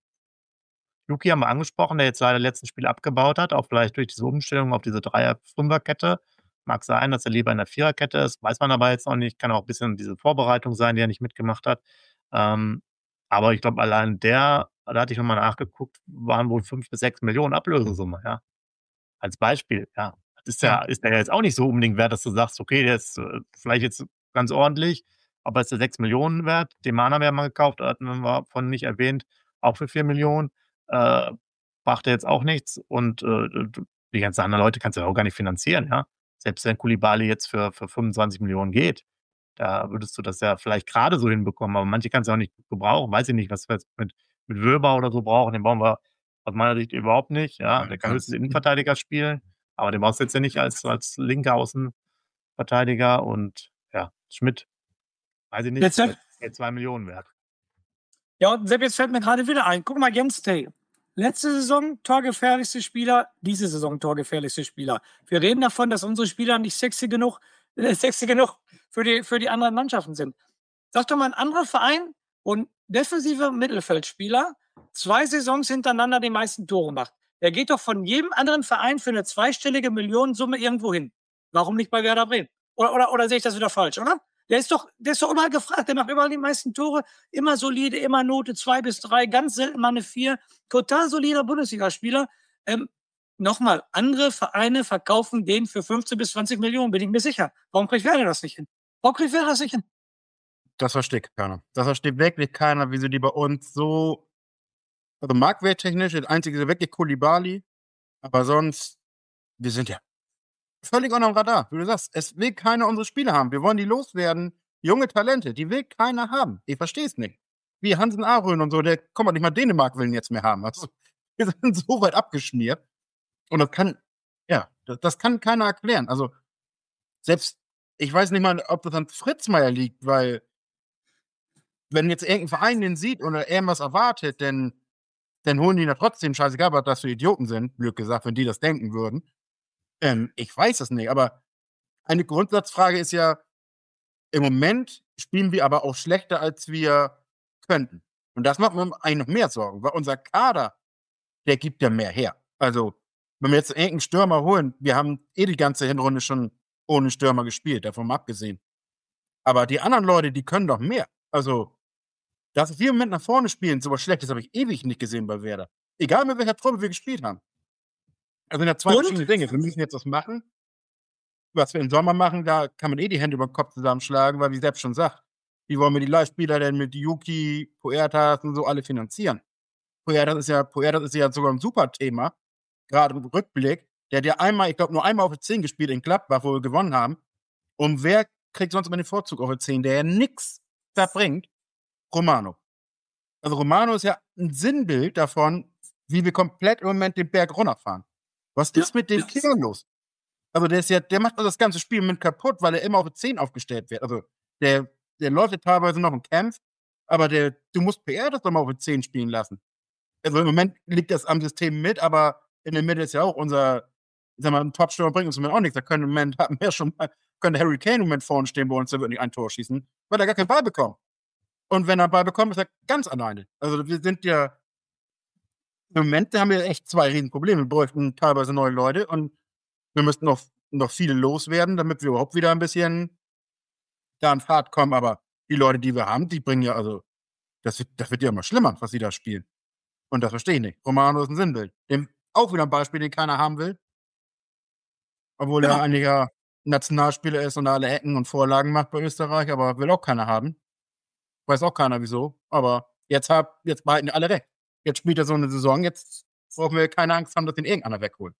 Luki haben wir angesprochen, der jetzt leider letzten Spiel abgebaut hat, auch vielleicht durch diese Umstellung auf diese Dreier-Fünfer-Kette. Mag sein, dass er lieber in der Viererkette ist, weiß man aber jetzt noch nicht. Kann auch ein bisschen diese Vorbereitung sein, die er nicht mitgemacht hat. Ähm, aber ich glaube, allein der, da hatte ich nochmal nachgeguckt, waren wohl fünf bis sechs Millionen Ablösesumme, ja. Als Beispiel, ja. Das ist ja, ist der jetzt auch nicht so unbedingt wert, dass du sagst, okay, der ist äh, vielleicht jetzt ganz ordentlich, aber ist der sechs Millionen wert? Den Mana haben wir mal gekauft, hatten wir von nicht erwähnt, auch für vier Millionen. Äh, brachte jetzt auch nichts und äh, die ganzen anderen Leute kannst du ja auch gar nicht finanzieren, ja. Selbst wenn Koulibaly jetzt für, für fünfundzwanzig Millionen geht, da würdest du das ja vielleicht gerade so hinbekommen, aber manche kannst du auch nicht gebrauchen. Weiß ich nicht, was wir jetzt mit, mit Wöber oder so brauchen. Den brauchen wir aus meiner Sicht überhaupt nicht. Ja, der kann höchstens Innenverteidiger spielen, aber den brauchst du jetzt ja nicht als, als linker Außenverteidiger. Und ja, Schmidt, weiß ich nicht, Jetzt, der ist zwei Millionen wert. Ja, und Sepp, jetzt fällt mir gerade wieder ein. Guck mal, Jens Tay. Letzte Saison torgefährlichste Spieler, diese Saison torgefährlichste Spieler. Wir reden davon, dass unsere Spieler nicht sexy genug, äh, sexy genug für die, für die anderen Mannschaften sind. Sag doch mal, ein anderer Verein und defensiver Mittelfeldspieler zwei Saisons hintereinander die meisten Tore macht. Der geht doch von jedem anderen Verein für eine zweistellige Millionensumme irgendwo hin. Warum nicht bei Werder Bremen? Oder, oder, oder sehe ich das wieder falsch, oder? Der ist doch, der ist doch überall gefragt. Der macht überall die meisten Tore. Immer solide, immer Note zwei bis drei, ganz selten mal eine vier. Total solider Bundesligaspieler. Ähm, Nochmal, andere Vereine verkaufen den für fünfzehn bis zwanzig Millionen, bin ich mir sicher. Warum kriegt Werder das nicht hin? Warum kriegt Werder das nicht hin? Das versteht keiner. Das versteht wirklich keiner, wieso die bei uns so, also marktwerttechnisch, das einzige ist wirklich Koulibaly, aber sonst, wir sind ja völlig unterm Radar. Wie du sagst, es will keiner unsere Spieler haben. Wir wollen die loswerden. Junge Talente, die will keiner haben. Ich verstehe es nicht. Wie Hansen Ahrön und so, der, komm mal, nicht mal Dänemark will ihn jetzt mehr haben. Also, wir sind so weit abgeschmiert. Und das kann, ja, das, das kann keiner erklären. Also, selbst, ich weiß nicht mal, ob das an Fritzmeier liegt, weil wenn jetzt irgendein Verein den sieht oder irgendwas erwartet, dann, dann holen die ihn ja trotzdem, scheißegal, was das für Idioten sind, blöd gesagt, wenn die das denken würden. Ähm, ich weiß es nicht, aber eine Grundsatzfrage ist ja, im Moment spielen wir aber auch schlechter, als wir könnten. Und das macht mir eigentlich noch mehr Sorgen, weil unser Kader, der gibt ja mehr her. Also, wenn wir jetzt irgendeinen Stürmer holen, wir haben eh die ganze Hinrunde schon ohne Stürmer gespielt, davon mal abgesehen. Aber die anderen Leute, die können doch mehr. Also, dass wir im Moment nach vorne spielen, so was Schlechtes habe ich ewig nicht gesehen bei Werder. Egal mit welcher Truppe wir gespielt haben. Also, sind ja zwei Und? verschiedene Dinge. Wir müssen jetzt was machen. Was wir im Sommer machen, da kann man eh die Hände über den Kopf zusammenschlagen, weil, wie selbst schon sagt, wie wollen wir die Live-Spieler denn mit Yuki, Puertas und so alle finanzieren? Puertas ist ja, Puertas ist ja sogar ein super Thema, gerade im Rückblick. Der hat ja einmal, ich glaube, nur einmal auf der zehn gespielt in Gladbach, wo wir gewonnen haben. Und wer kriegt sonst immer den Vorzug auf der zehn, der ja nix da bringt? Romano. Also Romano ist ja ein Sinnbild davon, wie wir komplett im Moment den Berg runterfahren. Was Ja, ist mit dem ja. Kerl los? Also der ist ja, der macht das ganze Spiel mit kaputt, weil er immer auf der zehn aufgestellt wird. Also der, der läuft ja teilweise noch im Kampf, aber der, du musst P R das doch mal auf der zehn spielen lassen. Also im Moment liegt das am System mit, aber in der Mitte ist ja auch unser, ich sag mal, ein Topstürmer bringt uns im Moment auch nichts. Da können im Moment, haben wir schon mal, könnte Harry Kane im Moment vorne stehen bei uns, der wird nicht ein Tor schießen, weil er gar keinen Ball bekommt. Und wenn er einen Ball bekommt, ist er ganz alleine. Also wir sind ja, im Moment haben wir echt zwei Riesenprobleme. Wir bräuchten teilweise neue Leute und wir müssten noch, noch viele loswerden, damit wir überhaupt wieder ein bisschen da an Fahrt kommen. Aber die Leute, die wir haben, die bringen ja, also, das wird, das wird ja immer schlimmer, was sie da spielen. Und das verstehe ich nicht. Romano ist ein Sinnbild. Dem auch wieder ein Beispiel, den keiner haben will. Obwohl Ja. er eigentlich ja Nationalspieler ist und alle Ecken und Vorlagen macht bei Österreich, aber will auch keiner haben. Weiß auch keiner wieso. Aber jetzt, hab, jetzt behalten alle recht. Jetzt spielt er so eine Saison, jetzt brauchen wir keine Angst haben, dass den irgendeiner wegholt.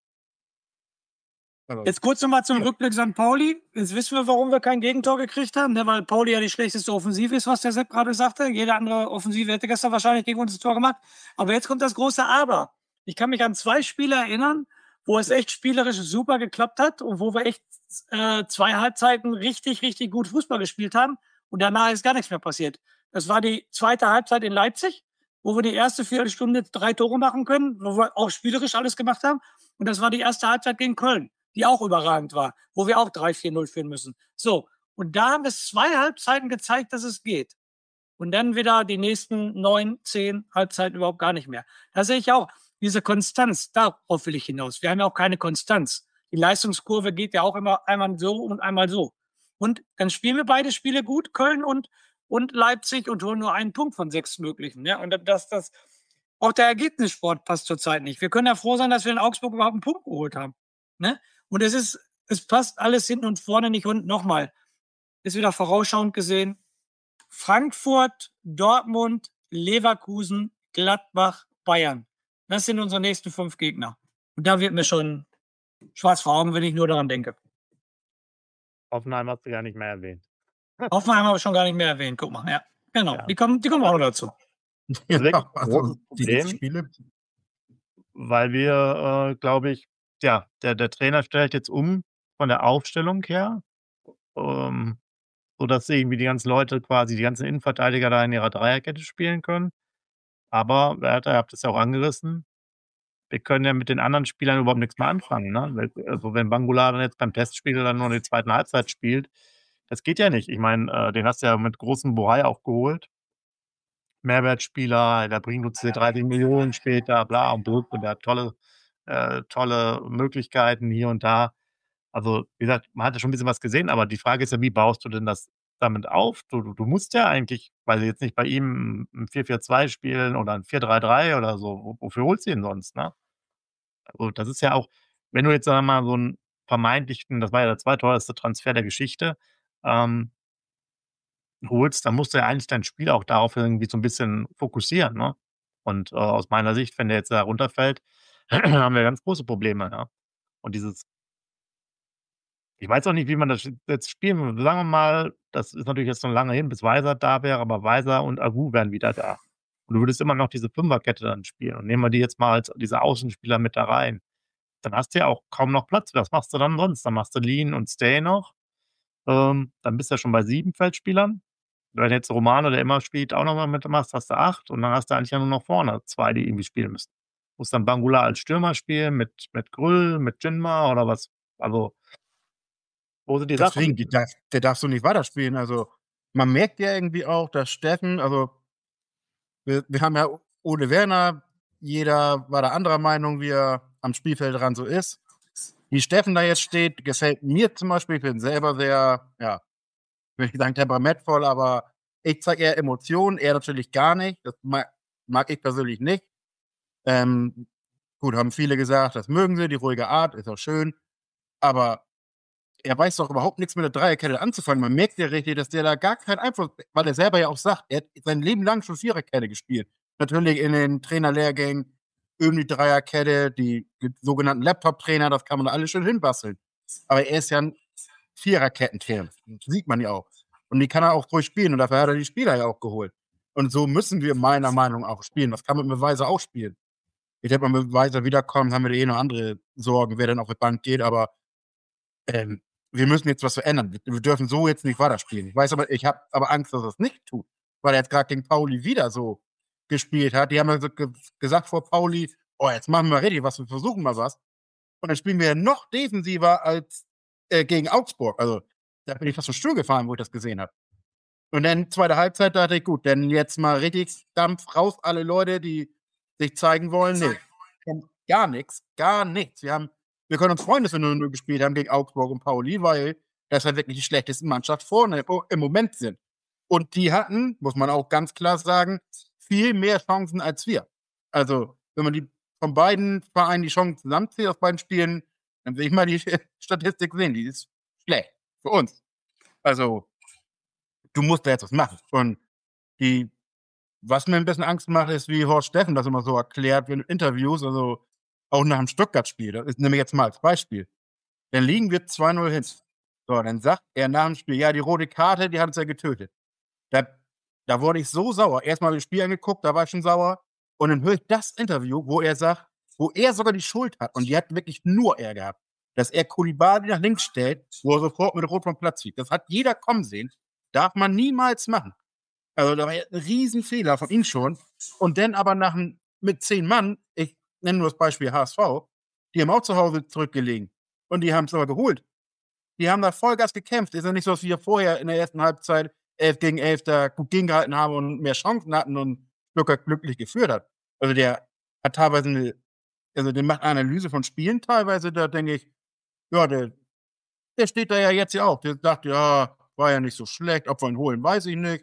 Also, Jetzt kurz nochmal zum Ja. Rückblick Sankt Pauli. Jetzt wissen wir, warum wir kein Gegentor gekriegt haben, ne? Weil Pauli ja die schlechteste Offensive ist, was der Sepp gerade sagte. Jede andere Offensive hätte gestern wahrscheinlich gegen uns das Tor gemacht. Aber jetzt kommt das große Aber. Ich kann mich an zwei Spiele erinnern, wo es echt spielerisch super geklappt hat und wo wir echt äh, zwei Halbzeiten richtig, richtig gut Fußball gespielt haben. Und danach ist gar nichts mehr passiert. Das war die zweite Halbzeit in Leipzig, wo wir die erste Viertelstunde drei Tore machen können, wo wir auch spielerisch alles gemacht haben. Und das war die erste Halbzeit gegen Köln, die auch überragend war, wo wir auch drei vier null führen müssen. So, und da haben wir zwei Halbzeiten gezeigt, dass es geht. Und dann wieder die nächsten neun, zehn Halbzeiten überhaupt gar nicht mehr. Da sehe ich auch diese Konstanz, darauf will ich hinaus. Wir haben ja auch keine Konstanz. Die Leistungskurve geht ja auch immer einmal so und einmal so. Und dann spielen wir beide Spiele gut, Köln und, und Leipzig, und holen nur einen Punkt von sechs möglichen. Ja? Und das, das, auch der Ergebnissport passt zurzeit nicht. Wir können ja froh sein, dass wir in Augsburg überhaupt einen Punkt geholt haben. Ne? Und es ist, es passt alles hinten und vorne nicht. Und nochmal, ist wieder vorausschauend gesehen, Frankfurt, Dortmund, Leverkusen, Gladbach, Bayern. Das sind unsere nächsten fünf Gegner. Und da wird mir schon schwarz vor Augen, wenn ich nur daran denke. Hoffenheim hast du gar nicht mehr erwähnt. Hoffenheim haben wir schon gar nicht mehr erwähnt. Guck mal, ja. Genau, Ja. die kommen, die kommen auch noch dazu. Das ist wirklich Genau, ein also großes die nächsten Problem, Spiele. weil wir, äh, glaube ich, ja, der, der Trainer stellt jetzt um von der Aufstellung her, ähm, sodass irgendwie die ganzen Leute quasi, die ganzen Innenverteidiger da in ihrer Dreierkette spielen können. Aber, Werder, ihr habt es ja auch angerissen, wir können ja mit den anderen Spielern überhaupt nichts mehr anfangen. Ne? Weil, Also wenn Bangula dann jetzt beim Testspiel dann nur in der zweiten Halbzeit spielt, das geht ja nicht. Ich meine, äh, den hast du ja mit großem Bohai auch geholt. Mehrwertspieler, der bringt uns die dreißig Millionen später, bla und blub, und der hat tolle, äh, tolle Möglichkeiten hier und da. Also, wie gesagt, man hat ja schon ein bisschen was gesehen, aber die Frage ist ja, wie baust du denn das damit auf? Du, du, du musst ja eigentlich, weil sie jetzt nicht bei ihm ein vier vier zwei spielen oder ein vier drei drei oder so, wo- wofür holst du ihn sonst, ne? Also, das ist ja auch, wenn du jetzt, sagen wir mal, so einen vermeintlichen, das war ja der zweiteuerste Transfer der Geschichte, ähm, holst, dann musst du ja eigentlich dein Spiel auch darauf irgendwie so ein bisschen fokussieren, ne? Und, äh, aus meiner Sicht, wenn der jetzt da runterfällt, haben wir ganz große Probleme, ja. Und dieses ich weiß auch nicht, wie man das jetzt spielen will. Sagen wir mal, das ist natürlich jetzt noch lange hin, bis Weiser da wäre, aber Weiser und Agu wären wieder da. Und du würdest immer noch diese Fünferkette dann spielen. Und nehmen wir die jetzt mal als diese Außenspieler mit da rein. Dann hast du ja auch kaum noch Platz. Was machst du dann sonst? Dann machst du Lean und Stay noch. Ähm, dann bist du ja schon bei sieben Feldspielern. Wenn jetzt Romano, der immer spielt, auch noch mal mitmachst, hast du acht und dann hast du eigentlich ja nur noch vorne zwei, die irgendwie spielen müssen. Muss dann Bangula als Stürmer spielen mit mit Grüll, mit Jinma oder was? Also wo sind die Deswegen, Sachen? die darf der darf so nicht weiterspielen. Also, man merkt ja irgendwie auch, dass Steffen also wir wir haben ja Ole Werner, jeder war da anderer Meinung, wie er am Spielfeldrand so ist. Wie Steffen da jetzt steht, gefällt mir zum Beispiel. Ich bin selber sehr, ja, ich will nicht sagen temperamentvoll, aber ich zeige eher Emotionen, er natürlich gar nicht. Das ma mag ich persönlich nicht. Ähm, gut, haben viele gesagt, das mögen sie, die ruhige Art, ist auch schön. Aber er weiß doch überhaupt nichts mit der Dreierkette anzufangen. Man merkt ja richtig, dass der da gar keinen Einfluss weil er selber ja auch sagt, er hat sein Leben lang schon Viererkette gespielt. Natürlich in den Trainerlehrgängen irgendwie Dreierkette, die die sogenannten Laptop-Trainer, das kann man da alles schön hinbasteln. Aber er ist ja 'n Viererkettentrainer, sieht man ja auch. Und die kann er auch ruhig spielen und dafür hat er die Spieler ja auch geholt. Und so müssen wir meiner Meinung nach auch spielen. Das kann man mit Weiser auch spielen. Ich denke mal, wenn Weiser wiederkommt, haben wir eh noch andere Sorgen, wer dann auf die Bank geht, aber ähm, wir müssen jetzt was verändern. Wir wir dürfen so jetzt nicht weiterspielen. Ich weiß aber ich habe aber Angst, dass er's nicht tut, weil er jetzt grad gegen Pauli wieder so gespielt hat. Die haben ja so ge gesagt vor Pauli: „Oh, jetzt machen wir richtig was, wir versuchen mal was.“ Und dann spielen wir ja noch defensiver als, äh, gegen Augsburg. Also, da bin ich fast vom Stuhl gefallen, wo ich das gesehen habe. Und dann zweite Halbzeit dachte ich: „Gut, dann jetzt mal richtig Dampf raus, alle Leute, die sich zeigen wollen.“ Ne, kommt gar nix, gar nichts. Wir haben wir können uns freuen, dass wir null null gespielt haben gegen Augsburg und Pauli, weil das halt wirklich die schlechteste Mannschaft vorne o im Moment sind. Und die hatten, muss man auch ganz klar sagen, viel mehr Chancen als wir. Also, wenn man die von beiden Vereinen die Chancen zusammenzählt aus beiden Spielen, dann will ich mal die Statistik sehen, die ist schlecht für uns. Also, du musst da jetzt was machen. Und die was mir 'n bisschen Angst macht, ist, wie Horst Steffen das immer so erklärt in Interviews, also auch nach 'm Stuttgart-Spiel. Das ist nehme ich jetzt mal als Beispiel. Dann liegen wir zwei null hinten. So, dann sagt er nach dem Spiel: „Ja, die rote Karte, die hat uns ja getötet.“ Da da wurde ich so sauer. Erst mal das Spiel angeguckt, da war ich schon sauer. Und dann höre ich das Interview, wo er sagt wo er sogar die Schuld hat und die hat wirklich nur er gehabt, dass er Koulibaly nach links stellt, wo er sofort mit Rot vom Platz fliegt. Das hat jeder kommen sehen. Darf man niemals machen. Also, da war ja 'n Riesenfehler von ihm schon. Und dann aber nach 'n mit zehn Mann, ich nenne nur das Beispiel H S V, die haben auch zu Hause zurückgelegen und die haben's aber geholt. Die haben da Vollgas gekämpft. Ist ja nicht so, dass wir vorher in der ersten Halbzeit elf gegen elf da gut gegengehalten haben und mehr Chancen hatten und Stuttgart glücklich geführt hat. Also, der hat teilweise 'ne also, der macht Analyse von Spielen teilweise, da denke ich: „Ja, der der steht da ja jetzt ja auch.“ Der sagt: „Ja, war ja nicht so schlecht. Ob wir ihn holen, weiß ich nicht.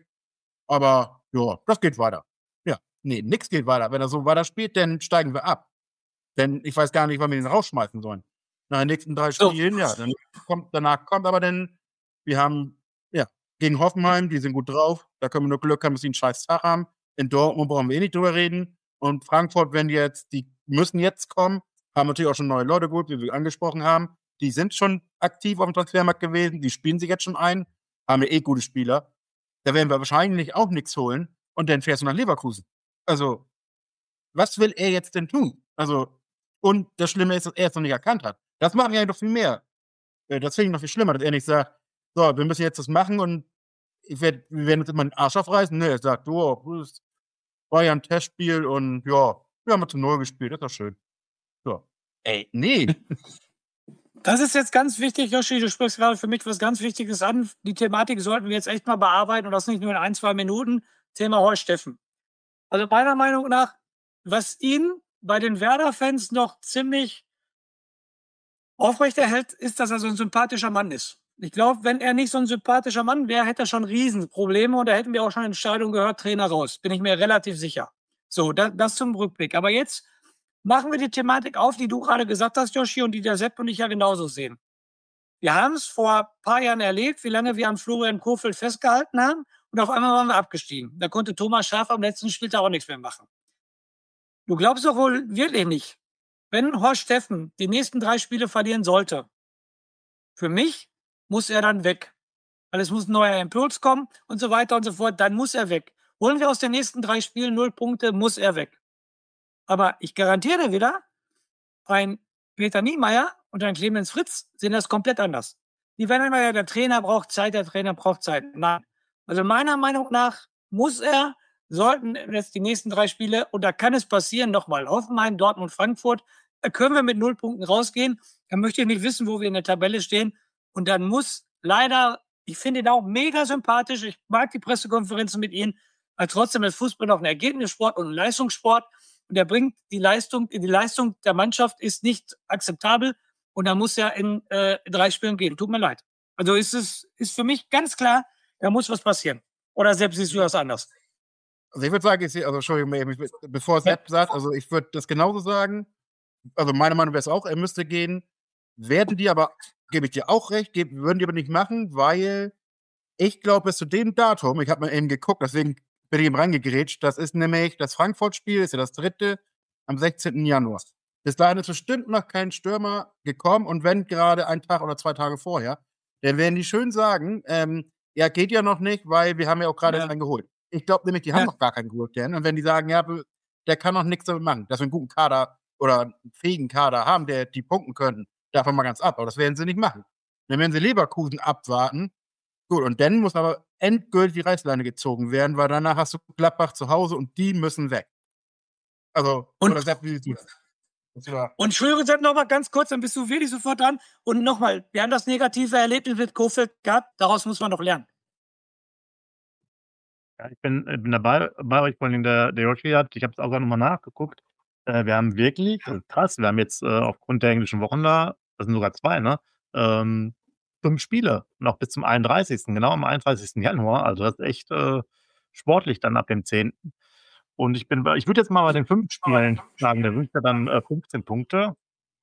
Aber ja, das geht weiter.“ Ja, ne, nix geht weiter. Wenn er so weiterspielt, dann steigen wir ab. Denn ich weiß gar nicht, wann wir ihn rausschmeißen sollen. Nach den nächsten drei So. Spielen, ja, dann kommt danach kommt aber dann wir haben, ja, gegen Hoffenheim, die sind gut drauf. Da können wir nur Glück haben, dass sie 'n scheiß Tag haben. In Dortmund brauchen wir eh nicht drüber reden. Und Frankfurt, wenn jetzt die müssen jetzt kommen, haben natürlich auch schon neue Leute geholt, wie wir angesprochen haben. Die sind schon aktiv aufm Transfermarkt gewesen, die spielen sich jetzt schon ein, haben ja eh gute Spieler. Da werden wir wahrscheinlich auch nix holen und dann fährst du nach Leverkusen. Also, was will er jetzt denn tun? Also und das Schlimme ist, dass er's noch nicht erkannt hat. Das macht mich eigentlich noch viel mehr. Äh, das finde ich noch viel schlimmer, dass er nicht sagt: „So, wir müssen jetzt das machen und ich werde wir werden uns immer 'n Arsch aufreißen.“ Ne, er sagt: „Ja, das war ja 'n Testspiel und ja, wir haben ja zu null gespielt, ist doch schön.“ So. Ey, ne. Das ist jetzt ganz wichtig, Yoshi, du sprichst gerade für mich was ganz Wichtiges an. Die Thematik sollten wir jetzt echt mal bearbeiten und das nicht nur in ein, zwei Minuten. Thema Horst Steffen. Also, meiner Meinung nach, was ihn bei den Werder-Fans noch ziemlich aufrechterhält, ist, dass er so 'n sympathischer Mann ist. Ich glaube, wenn er nicht so 'n sympathischer Mann wäre, hätte er schon Riesenprobleme und da hätten wir auch schon Entscheidungen gehört, Trainer raus, bin ich mir relativ sicher. So, da das zum Rückblick. Aber jetzt machen wir die Thematik auf, die du gerade gesagt hast, Yoshi, und die der Sepp und ich ja genauso sehen. Wir haben's vor paar Jahren erlebt, wie lange wir an Florian Kohfeldt festgehalten haben und auf einmal waren wir abgestiegen. Da konnte Thomas Schaaf am letzten Spieltag auch nix mehr machen. Du glaubst doch wohl wirklich nicht, wenn Horst Steffen die nächsten drei Spiele verlieren sollte für mich muss er dann weg. Weil es muss 'n neuer Impuls kommen und so weiter und so fort, dann muss er weg. Holen wir aus den nächsten drei Spielen null Punkte, muss er weg. Aber ich garantiere dir wieder, ein Peter Niemeyer und ein Clemens Fritz sehen das komplett anders. die werden immer, ja, der Trainer braucht Zeit, der Trainer braucht Zeit. Nein. Also meiner Meinung nach muss er, sollten jetzt die nächsten drei Spiele, und da kann es passieren, nochmal Hoffenheim, Dortmund, Frankfurt, da können wir mit null Punkten rausgehen. Dann möchte ich nicht wissen, wo wir in der Tabelle stehen. Und dann muss leider, ich finde ihn auch mega sympathisch, ich mag die Pressekonferenzen mit ihm, aber trotzdem ist Fußball noch ein Ergebnissport und ein Leistungssport. Und er bringt die Leistung, die Leistung der Mannschaft ist nicht akzeptabel. Und da muss er in äh, drei Spielen gehen. Tut mir leid. Also ist es ist für mich ganz klar, da muss was passieren. Oder selbst siehst du das anders? Also ich würde sagen, ich sehe, also Entschuldigung, ich- bevor Sepp sagt, also ich würde das genauso sagen. Also meine Meinung wäre es auch, er müsste gehen. Werden die aber, gebe ich dir auch recht, geb, würden die aber nicht machen, weil ich glaube, bis zu dem Datum, ich habe mal eben geguckt, deswegen bin ich eben reingegrätscht, das ist nämlich das Frankfurt-Spiel, ist ja das dritte, am sechzehnten Januar. Bis dahin ist bestimmt noch kein Stürmer gekommen und wenn gerade ein Tag oder zwei Tage vorher, dann werden die schön sagen, ähm, ja, geht ja noch nicht, weil wir haben ja auch gerade Ja. erst einen geholt. Ich glaube nämlich, die haben Ja. noch gar keinen geholt, denn. Und wenn die sagen, ja, der kann noch nichts damit machen, dass wir einen guten Kader oder einen fähigen Kader haben, der die punkten können, davon mal ganz ab. Aber das werden sie nicht machen. Dann werden sie Leverkusen abwarten. Gut, und dann muss aber endgültig die Reißleine gezogen werden, weil danach hast du Gladbach zu Hause und die müssen weg. Also, Und- oder Sepp, wie siehst du das? Das war- Und Entschuldigung, Sepp, noch mal ganz kurz, dann bist du wirklich sofort dran. Und nochmal, wir haben das negative Erlebnis mit Kofeld gehabt, daraus muss man doch lernen. Ja, ich bin, äh, bin dabei bei euch, vor allem der, der Yoshi hat, ich habe es auch gerade nochmal nachgeguckt. Äh, wir haben wirklich, das ist krass, wir haben jetzt äh, aufgrund der englischen Wochen da, das sind sogar zwei, ne? Ähm, fünf Spiele, noch bis zum einunddreißigsten Genau am einunddreißigsten Januar. Also das ist echt äh, sportlich dann ab dem zehnten Und ich bin, bei- ich würde jetzt mal bei den fünf Spielen sagen, da sind ja dann äh, fünfzehn Punkte.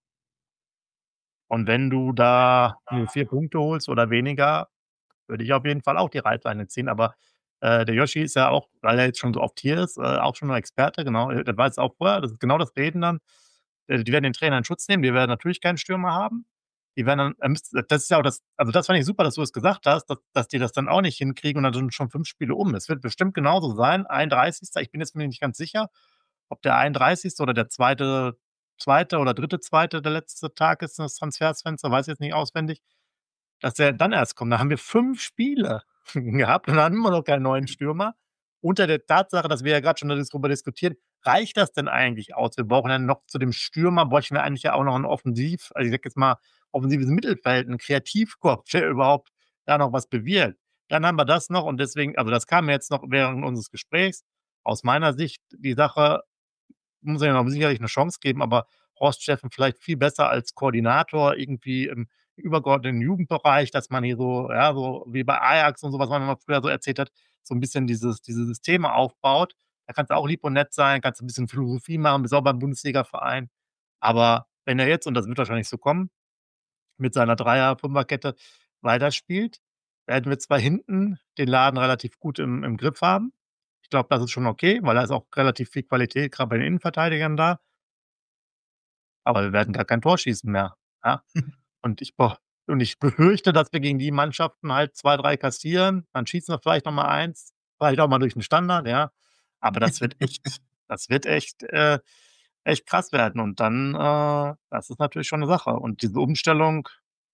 Und wenn du da nur vier Punkte holst oder weniger, würde ich auf jeden Fall auch die Reißleine ziehen. Aber äh, der Yoshi ist ja auch, weil er jetzt schon so oft hier ist, äh, auch schon ein Experte, genau. äh, Der weiß auch vorher, das ist genau das Reden dann. Äh, die werden den Trainer in Schutz nehmen, die werden natürlich keinen Stürmer haben. Die werden dann, er müsst- das ist ja auch das, also das fand ich super, dass du es gesagt hast, dass, dass die das dann auch nicht hinkriegen und dann sind schon fünf Spiele um. Es wird bestimmt genauso sein. einunddreißigsten Ich bin jetzt mir nicht ganz sicher, ob der einunddreißigste oder der zweite, zweite oder dritte, zweite der letzte Tag ist, das Transfersfenster, weiß ich jetzt nicht auswendig, dass der dann erst kommt. Da haben wir fünf Spiele gehabt und dann haben wir noch keinen neuen Stürmer. Unter der Tatsache, dass wir ja gerade schon darüber diskutieren, reicht das denn eigentlich aus? Wir brauchen ja noch zu dem Stürmer, bräuchten wir eigentlich ja auch noch ein Offensiv, also ich sag jetzt mal, offensives Mittelfeld, 'n Kreativkopf, der überhaupt da noch was bewirkt. Dann haben wir das noch und deswegen, also das kam jetzt noch während unseres Gesprächs. Aus meiner Sicht die Sache, muss ja noch sicherlich eine Chance geben, aber Horst Steffen vielleicht viel besser als Koordinator irgendwie im übergeordneten Jugendbereich, dass man hier so, ja, so wie bei Ajax und so, was man immer früher so erzählt hat, so ein bisschen dieses diese Systeme aufbaut. Da kannst du auch lieb und nett sein, kannst ein bisschen Philosophie machen, bist auch beim Bundesligaverein. Aber wenn er jetzt, und das wird wahrscheinlich so kommen, mit seiner Dreier-Fünfer-Kette weiterspielt, werden wir zwar hinten den Laden relativ gut im im Griff haben. Ich glaube, das ist schon okay, weil da ist auch relativ viel Qualität gerade bei den Innenverteidigern da. Aber wir werden gar kein Tor schießen mehr, ja? Und ich boah, und ich befürchte, dass wir gegen die Mannschaften halt zwei, drei kassieren. Dann schießen wir vielleicht noch mal eins, vielleicht auch mal durch 'n Standard, ja. Aber das wird echt das wird echt, äh echt krass werden. Und dann, äh das ist natürlich schon 'ne Sache. Und diese Umstellung,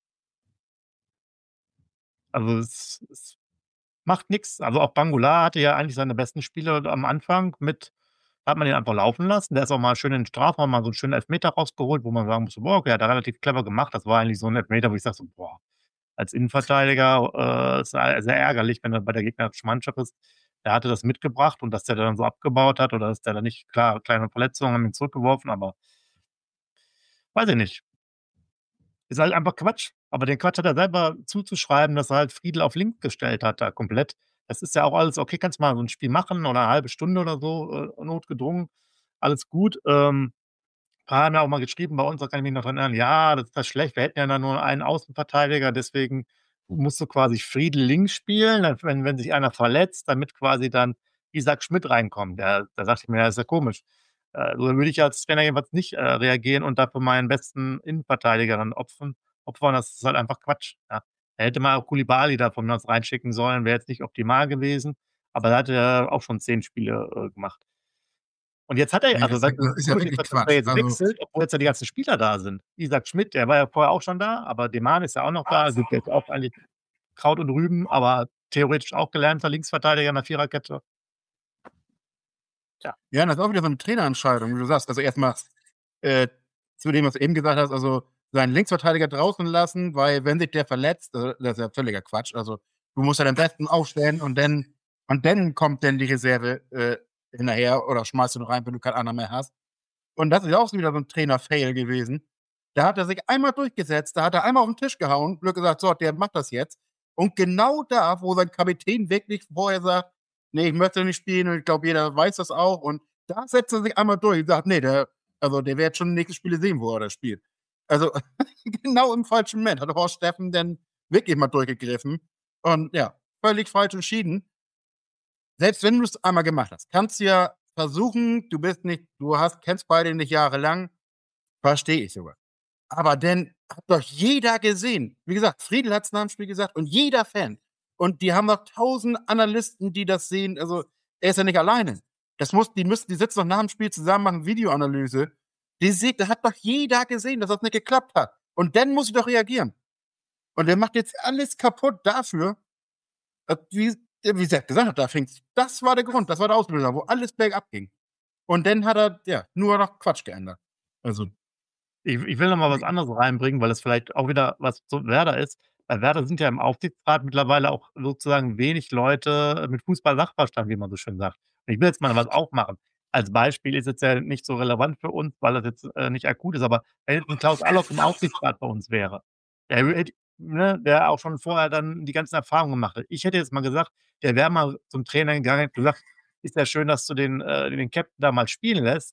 also es es macht nix. Also, auch Bangola hatte ja eigentlich seine besten Spiele am Anfang mit, da hat man ihn einfach laufen lassen. Der ist auch mal schön in den Strafraum, mal so 'n schönen Elfmeter rausgeholt, wo man sagen musste: „Boah, okay, hat er relativ clever gemacht." Das war eigentlich so 'n Elfmeter, wo ich sage so: „Boah." Als Innenverteidiger, äh, ist ja sehr ärgerlich, wenn er bei der gegnerischen Mannschaft ist. Der hatte das mitgebracht und dass der dann so abgebaut hat oder dass der dann nicht, klar, kleine Verletzungen haben ihn zurückgeworfen, aber weiß ich nicht. Ist halt einfach Quatsch. Aber den Quatsch hat er selber zuzuschreiben, dass er halt Friedl auf links gestellt hat da komplett. Das ist ja auch alles okay, kannst mal so 'n Spiel machen oder 'ne halbe Stunde oder so, äh, notgedrungen, alles gut. Ähm, paar haben ja auch mal geschrieben bei uns, da kann ich mich noch dran erinnern: „Ja, das ist das schlecht. Wir hätten ja dann nur einen Außenverteidiger, deswegen musst du quasi Friedl links spielen, dann wenn wenn sich einer verletzt, damit quasi dann Isaac Schmidt reinkommt." Ja, da dachte ich mir: „Ja, ist ja komisch." Äh, so würde ich als Trainer jedenfalls nicht, äh, reagieren und dafür meinen besten Innenverteidiger dann opfen opfern. Das ist halt einfach Quatsch, ja. Er hätte mal auch Koulibaly da von mir aus reinschicken sollen, wäre jetzt nicht optimal gewesen, aber da hat er auch schon zehn Spiele, äh, gemacht. Und jetzt hat er Nee, also das das ist ja komisch ist, wirklich dass er Quatsch. jetzt Also, wechselt, obwohl jetzt ja die ganzen Spieler da sind. Isaac Schmidt, der war ja vorher auch schon da, aber Deman ist ja auch noch da. Gut, der ist auch eigentlich Kraut und Rüben, aber theoretisch auch gelernter Linksverteidiger in der Viererkette. Ja. ja, das ist auch wieder so eine Trainerentscheidung, wie du sagst. Also erstmal äh, zu dem, was du eben gesagt hast, also seinen Linksverteidiger draußen lassen, weil wenn sich der verletzt, also, das ist ja völliger Quatsch. Also du musst ja am besten aufstellen und dann und dann kommt dann die Reserve äh, hinterher oder schmeißt du noch rein, wenn du keinen anderen mehr hast. Und das ist ja auch wieder so ein Trainer-Fail gewesen. Da hat er sich einmal durchgesetzt, da hat er einmal auf den Tisch gehauen, Glück gesagt, so, der macht das jetzt. Und genau da, wo sein Kapitän wirklich vorher sagt, nee, ich möchte nicht spielen und ich glaube, jeder weiß das auch. Und da setzt er sich einmal durch und sagt, nee, der, also der wird schon die nächsten Spiele sehen, wo er das spielt. Also genau im falschen Moment hat Horst Steffen dann wirklich mal durchgegriffen. Und ja, völlig falsch entschieden. Selbst wenn du es einmal gemacht hast, kannst du ja versuchen, du bist nicht, du hast, kennst beide nicht jahrelang, verstehe ich sogar. Aber denn hat doch jeder gesehen. Wie gesagt, Friedel hat es nach dem Spiel gesagt und jeder Fan. Und die haben noch tausend Analysten, die das sehen. Also er ist ja nicht alleine. Das muss, die müssen, die sitzen noch nach dem Spiel zusammen, machen Videoanalyse. Die sieht, da hat doch jeder gesehen, dass das nicht geklappt hat. Und dann muss ich doch reagieren. Und der macht jetzt alles kaputt dafür, dass, wie, wie Sepp gesagt hat, da fing's, das war der Grund, das war der Auslöser, wo alles bergab ging. Und dann hat er, ja, nur noch Quatsch geändert. Also, Ich, ich will noch mal was anderes reinbringen, weil es vielleicht auch wieder was zu Werder ist. Bei Werder sind ja im Aufsichtsrat mittlerweile auch sozusagen wenig Leute mit Fußball-Sachverstand, wie man so schön sagt. Und ich will jetzt mal was aufmachen. Als Beispiel ist jetzt ja nicht so relevant für uns, weil das jetzt äh, nicht akut ist, aber wenn jetzt ein Klaus Allofs im Aufsichtsrat bei uns wäre, der, hätte- ne, der auch schon vorher dann die ganzen Erfahrungen gemacht hat. Ich hätte jetzt mal gesagt, der wäre mal zum Trainer gegangen und gesagt, ist ja schön, dass du den, äh, den Captain da mal spielen lässt,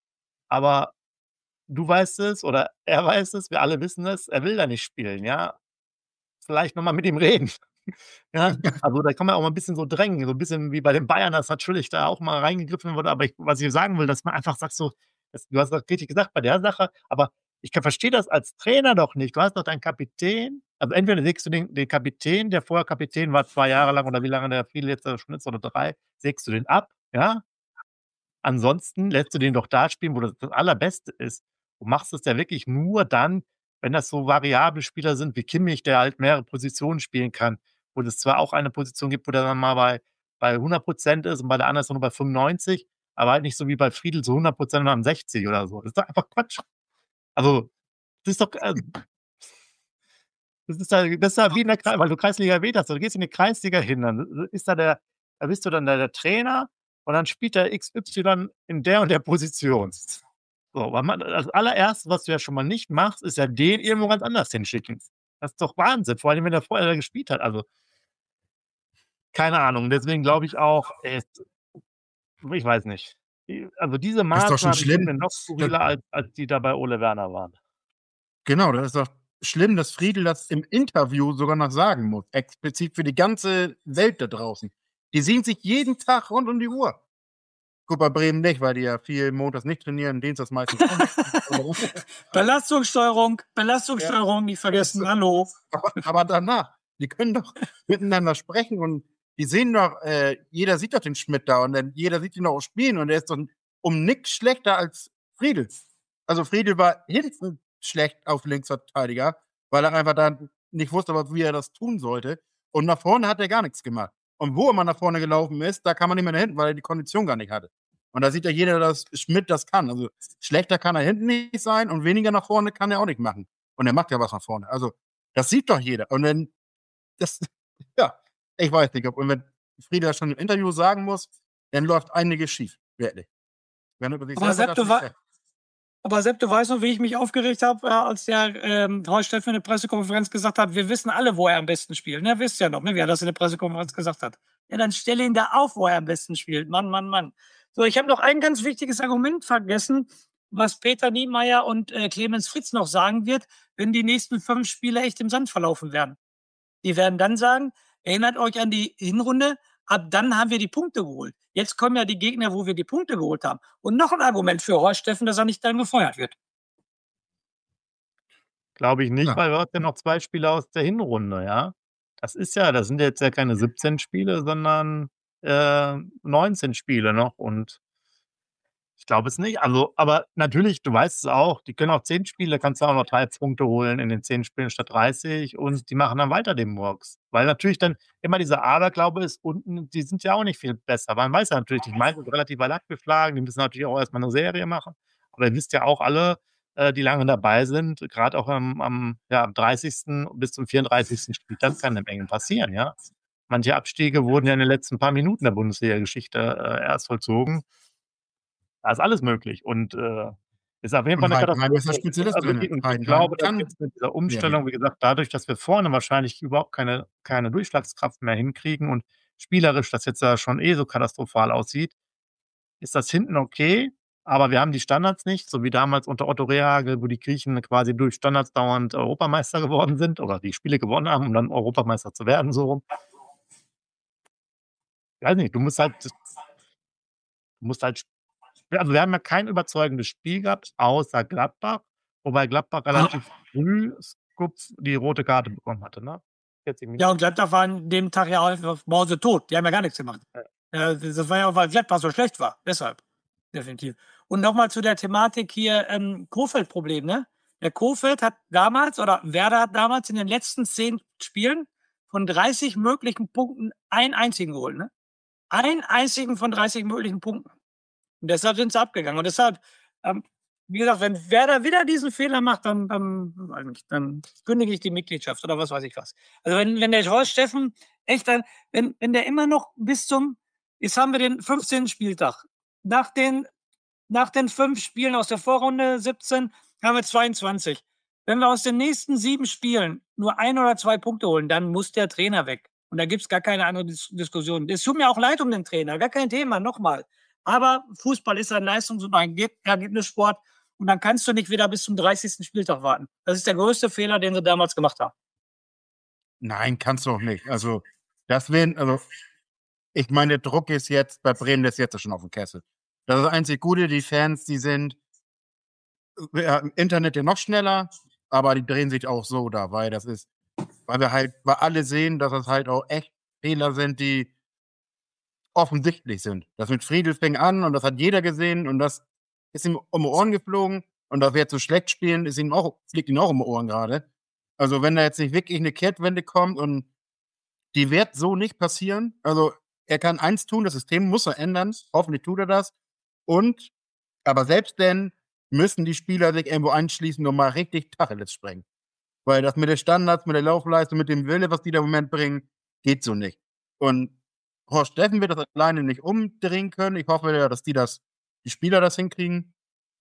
aber du weißt es oder er weiß es, wir alle wissen es, er will da nicht spielen, ja? Vielleicht noch mal mit ihm reden. Ja, also, da kann man auch mal 'n bisschen so drängen, so 'n bisschen wie bei den Bayern, dass natürlich da auch mal reingegriffen wurde. Aber ich was ich sagen will, dass man einfach sagt so das du hast das richtig gesagt bei der Sache, aber ich kann verstehe das als Trainer doch nicht. Du hast doch deinen Kapitän, also, entweder sägst du den den Kapitän, der vorher Kapitän war, zwei Jahre lang oder wie lange der Friedl jetzt da schon ist oder drei, sägst du den ab, ja? Ansonsten lässt du den doch da spielen, wo das das Allerbeste ist. Du machst es ja wirklich nur dann, wenn das so variable Spieler sind wie Kimmich, der halt mehrere Positionen spielen kann, wo es zwar auch eine Position gibt, wo der dann mal bei bei hundert Prozent ist und bei der anderen ist er nur bei fünfundneunzig, aber halt nicht so wie bei Friedl so hundert Prozent und dann sechzig oder so. Das ist doch einfach Quatsch. Also, das ist doch, äh das ist ja das ist ja wie in der Krei weil du Kreisliga erwähnt hast. Du gehst in die Kreisliga hin, dann ist da der da bist du dann da der Trainer und dann spielt der X Y in der und der Position. So, weil man das Allererste, was du ja schon mal nicht machst, ist ja den irgendwo ganz anders hinschicken. Das ist doch Wahnsinn, vor allem, wenn er vorher da gespielt hat. Also, keine Ahnung. Deswegen glaube ich auch, es ich weiß nicht. Die also, diese das ist doch schon Maßnahmen, die sind mir schlimm. noch Das, skurriler, als als die da bei Ole Werner waren. genau, das ist doch schlimm, dass Friedel das im Interview sogar noch sagen muss. Explizit für die ganze Welt da draußen. Die sehen sich jeden Tag rund um die Uhr. Gut, bei Bremen nicht, weil die ja viel montags nicht trainieren, dienstags meistens auch nicht. Belastungssteuerung, Belastungssteuerung, nicht vergessen, hallo. Aber, aber danach, die können doch miteinander sprechen und die sehen doch, äh, jeder sieht doch den Schmidt da und dann jeder sieht ihn auch spielen und er ist doch um nix schlechter als Friedel. Also Friedel war hinten schlecht auf Linksverteidiger, weil er einfach dann nicht wusste, wie er das tun sollte. Und nach vorne hat er gar nichts gemacht. Und wo er mal nach vorne gelaufen ist, da kann man nicht mehr nach hinten, weil er die Kondition gar nicht hatte. Und da sieht ja jeder, dass Schmidt das kann. Also schlechter kann er hinten nicht sein und weniger nach vorne kann er auch nicht machen. Und er macht ja was nach vorne. Also das sieht doch jeder. Und wenn das, ja, ich weiß nicht, ob, und wenn Friedel das schon im Interview sagen muss, dann läuft einiges schief. Wirklich. Wenn er über sich Aber selber Sepp, das du, nicht wa sagt. aber Sepp, du weißt noch, wie ich mich aufgeregt habe, äh, als der ähm, Horst Steffen in der Pressekonferenz gesagt hat, wir wissen alle, wo er am besten spielt. Ne, wisst ja noch, ne, wie er das in der Pressekonferenz gesagt hat. Ja, dann stelle ihn da auf, wo er am besten spielt. Mann, Mann, Mann. So, ich habe noch ein ganz wichtiges Argument vergessen, was Peter Niemeyer und äh, Clemens Fritz noch sagen wird, wenn die nächsten fünf Spiele echt im Sand verlaufen werden. Die werden dann sagen, erinnert euch an die Hinrunde, ab dann haben wir die Punkte geholt. Jetzt kommen ja die Gegner, wo wir die Punkte geholt haben. Und noch ein Argument für Horst Steffen, dass er nicht dann gefeuert wird. Glaube ich nicht, Ja. weil du hast ja noch zwei Spiele aus der Hinrunde, ja? Das ist ja das sind jetzt ja keine siebzehn Spiele, sondern, äh, neunzehn Spiele noch und Ich glaube es nicht. Also, aber natürlich, du weißt es auch, die können auch zehn Spiele, kannst du auch noch drei Punkte holen in den zehn Spielen statt dreißig und die machen dann weiter den Murks. Weil natürlich dann immer dieser Aberglaube ist unten, die sind ja auch nicht viel besser. Man weiß ja natürlich, die meisten sind relativ weit abgeschlagen, die müssen natürlich auch erst mal 'ne Serie machen. Aber ihr wisst ja auch alle, äh, die lange dabei sind, grad auch am am, ja, am dreißigsten bis zum vierunddreißigsten Spieltag kann 'ne Menge passieren, ja. Manche Abstiege wurden ja in den letzten paar Minuten der Bundesliga-Geschichte, äh, erst vollzogen. Da ist alles möglich und, äh, ist auf jeden Fall Und 'ne Heidenheim ist der Katastrophe. Spezialist Also, drinnen. ich und ich Heidenheim glaube, dass kann jetzt mit dieser werden. Umstellung, wie gesagt, dadurch, dass wir vorne wahrscheinlich überhaupt keine keine Durchschlagskraft mehr hinkriegen und spielerisch das jetzt ja schon eh so katastrophal aussieht, ist das hinten okay, aber wir haben die Standards nicht, so wie damals unter Otto Rehhagel, wo die Griechen quasi durch Standards dauernd Europameister geworden sind oder die Spiele gewonnen haben, um dann Europameister zu werden, so rum. Weiß nicht, du musst halt du musst halt sp ja, also, wir haben ja kein überzeugendes Spiel gehabt, außer Gladbach, wobei Gladbach relativ früh Scup die rote Karte bekommen hatte, ne? vierzig Ja, Minuten. und Gladbach war an dem Tag ja einfach mausetot. Die haben ja gar nix gemacht. Ja. Äh, das war ja auch, weil Gladbach so schlecht war, deshalb, definitiv. Und noch mal zu der Thematik hier, ähm, Kohfeldt-Problem, ne? Der Kohfeldt hat damals oder Werder hat damals in den letzten zehn Spielen von dreißig möglichen Punkten einen einzigen geholt, ne? Einen einzigen von dreißig möglichen Punkten. Und deshalb sind sie abgegangen. Und deshalb, ähm, wie gesagt, wenn Werder wieder diesen Fehler macht, dann dann weiß ich nicht, dann kündige ich die Mitgliedschaft oder was weiß ich was. Also, wenn wenn der Horst Steffen echt dann wenn wenn der immer noch bis zum jetzt haben wir den fünfzehnten Spieltag. Nach den nach den fünf Spielen aus der Vorrunde siebzehn haben wir zweiundzwanzig. Wenn wir aus den nächsten sieben Spielen nur ein oder zwei Punkte holen, dann muss der Trainer weg. Und da gibt's gar keine andere Dis Diskussion. Es tut mir auch leid um den Trainer, gar kein Thema, noch mal. Aber Fußball ist ein Leistungs und ein Ge Ergebnissport und dann kannst du nicht wieder bis zum dreißigsten Spieltag warten. Das ist der größte Fehler, den sie damals gemacht haben. Nein, kannst du auch nicht. Also, das wären also, ich meine, der Druck ist jetzt bei Bremen, der ist jetzt schon aufm Kessel. Das ist das einzig Gute, die Fans, die sind äh, ja, im Internet ja noch schneller, aber die drehen sich auch so da, weil das ist weil wir halt weil alle sehen, dass das halt auch echt Fehler sind, die offensichtlich sind. Das mit Friedl fing an und das hat jeder gesehen und das ist ihm um die Ohren geflogen und dass wir jetzt so schlecht spielen, ist ihm auch fliegt ihm auch um die Ohren grade. Also, wenn da jetzt nicht wirklich 'ne Kehrtwende kommt und die wird so nicht passieren. Also, er kann eins tun, das System muss er ändern. Hoffentlich tut er das. Und aber selbst dann müssen die Spieler sich irgendwo einschließen und mal richtig Tacheles sprechen. Weil das mit den Standards, mit der Laufleistung, mit dem Wille, was die da im Moment bringen, geht so nicht. Und Horst Steffen wird das alleine nicht umdrehen können. Ich hoffe ja, dass die das die Spieler das hinkriegen.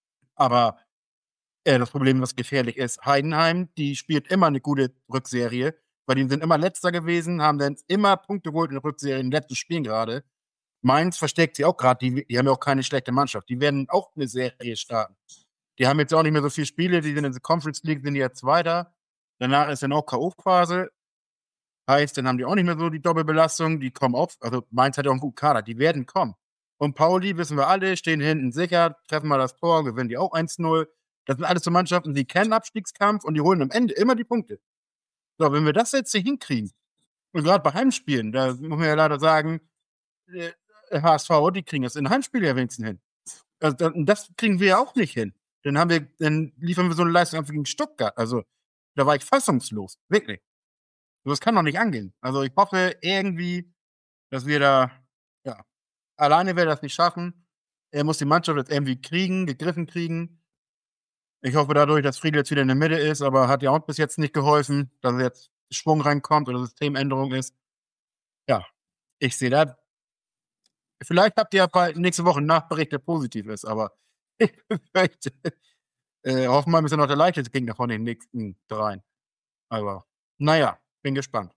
Aber, äh, das Problem, was gefährlich ist, Heidenheim, die spielt immer 'ne gute Rückserie, weil die sind immer Letzter gewesen, haben dann immer Punkte geholt in der Rückserie in den letzten Spielen grade. Mainz versteckt sich auch grad, die die haben ja auch keine schlechte Mannschaft. Die werden auch 'ne Serie starten. Die haben jetzt auch nicht mehr so viele Spiele, die sind in der Conference League sind die jetzt Zweiter. Danach ist dann auch K O-Phase. Heißt, dann haben die auch nicht mehr so die Doppelbelastung, die kommen auch also, Mainz hat ja auch 'n guten Kader, die werden kommen. Und Pauli, wissen wir alle, stehen hinten sicher, treffen mal das Tor, gewinnen die auch eins null. Das sind alles so Mannschaften, die kennen Abstiegskampf und die holen am Ende immer die Punkte. So, wenn wir das jetzt hier hinkriegen und grad bei Heimspielen, da muss man ja leider sagen, äh, H S V, die kriegen das in Heimspielen ja wenigstens hin. Also, da das kriegen wir ja auch nicht hin. Dann haben wir dann liefern wir so 'ne Leistung ab wie gegen Stuttgart. Also, da war ich fassungslos, wirklich. So was kann doch nicht angehen. Also, ich hoffe irgendwie, dass wir da ja, alleine wird er das nicht schaffen. Er muss die Mannschaft jetzt irgendwie kriegen gegriffen kriegen. Ich hoffe dadurch, dass Friedl jetzt wieder in der Mitte ist, aber hat ja auch bis jetzt nicht geholfen, dass jetzt Schwung reinkommt oder Systemänderung ist. Ja, ich sehe da vielleicht habt ihr ja bald nächste Woche 'n Nachbericht, der positiv ist, aber ich befürchte, äh, Hoffenheim ist ja noch der leichteste Gegner von den nächsten dreien. Aber na ja, bin gespannt.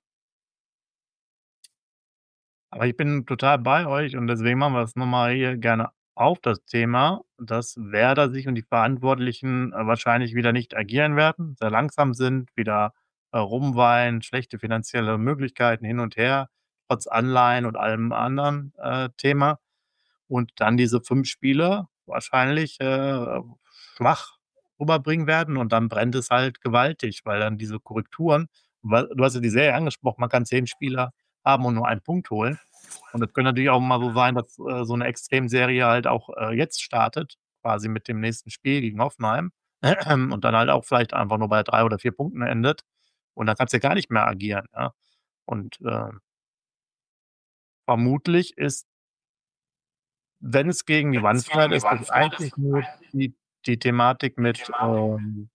Aber ich bin total bei euch und deswegen machen wir das noch mal hier gerne auf, das Thema, dass Werder sich und die Verantwortlichen, äh, wahrscheinlich wieder nicht agieren werden, sehr langsam sind, wieder, äh, rumweinen, schlechte finanzielle Möglichkeiten hin und her, trotz Anleihen und allem anderen, äh, Thema. Und dann diese fünf Spiele wahrscheinlich, äh, schwach rüberbringen werden und dann brennt es halt gewaltig, weil dann diese Korrekturen weil du hast ja die Serie angesprochen, man kann zehn Spieler haben und nur einen Punkt holen. Und es könnte natürlich auch mal so sein, dass äh, so eine Extremserie halt auch äh, jetzt startet, quasi mit dem nächsten Spiel gegen Hoffenheim und dann halt auch vielleicht einfach nur bei drei oder vier Punkten endet. Und dann kannst du ja gar nicht mehr agieren, ja. Und äh, vermutlich ist, wenn es gegen die Wand fährt, ist das eigentlich nur die, die Thematik mit, ähm,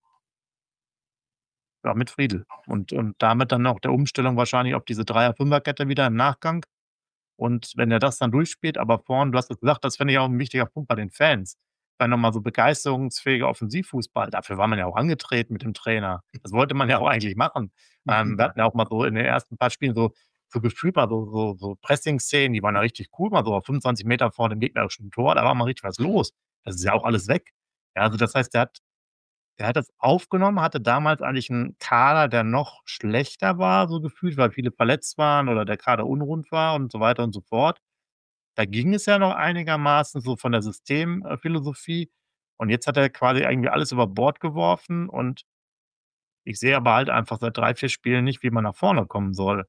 ja, mit Friedl. Und, und damit dann auch der Umstellung wahrscheinlich auf diese Dreier-Fünfer-Kette wieder im Nachgang. Und wenn er das dann durchspielt, aber vorn, du hast es gesagt, das finde ich auch ein wichtiger Punkt bei den Fans. Dann nochmal so begeisterungsfähiger Offensivfußball. Dafür war man ja auch angetreten mit dem Trainer. Das wollte man ja auch eigentlich machen. Ähm, wir hatten ja auch mal so in den ersten paar Spielen so, so gefühlt mal so, so, so Pressing-Szenen, die waren ja richtig cool, mal so auf fünfundzwanzig Meter vor dem gegnerischen Tor, da war mal richtig was los. Das ist ja auch alles weg. Ja, also das heißt, der hat, der hat das aufgenommen, hatte damals eigentlich einen Kader, der noch schlechter war, so gefühlt, weil viele verletzt waren oder der Kader unrund war und so weiter und so fort. Da ging es ja noch einigermaßen so von der Systemphilosophie. Und jetzt hat er quasi irgendwie alles über Bord geworfen und ich sehe aber halt einfach seit drei, vier Spielen nicht, wie man nach vorne kommen soll.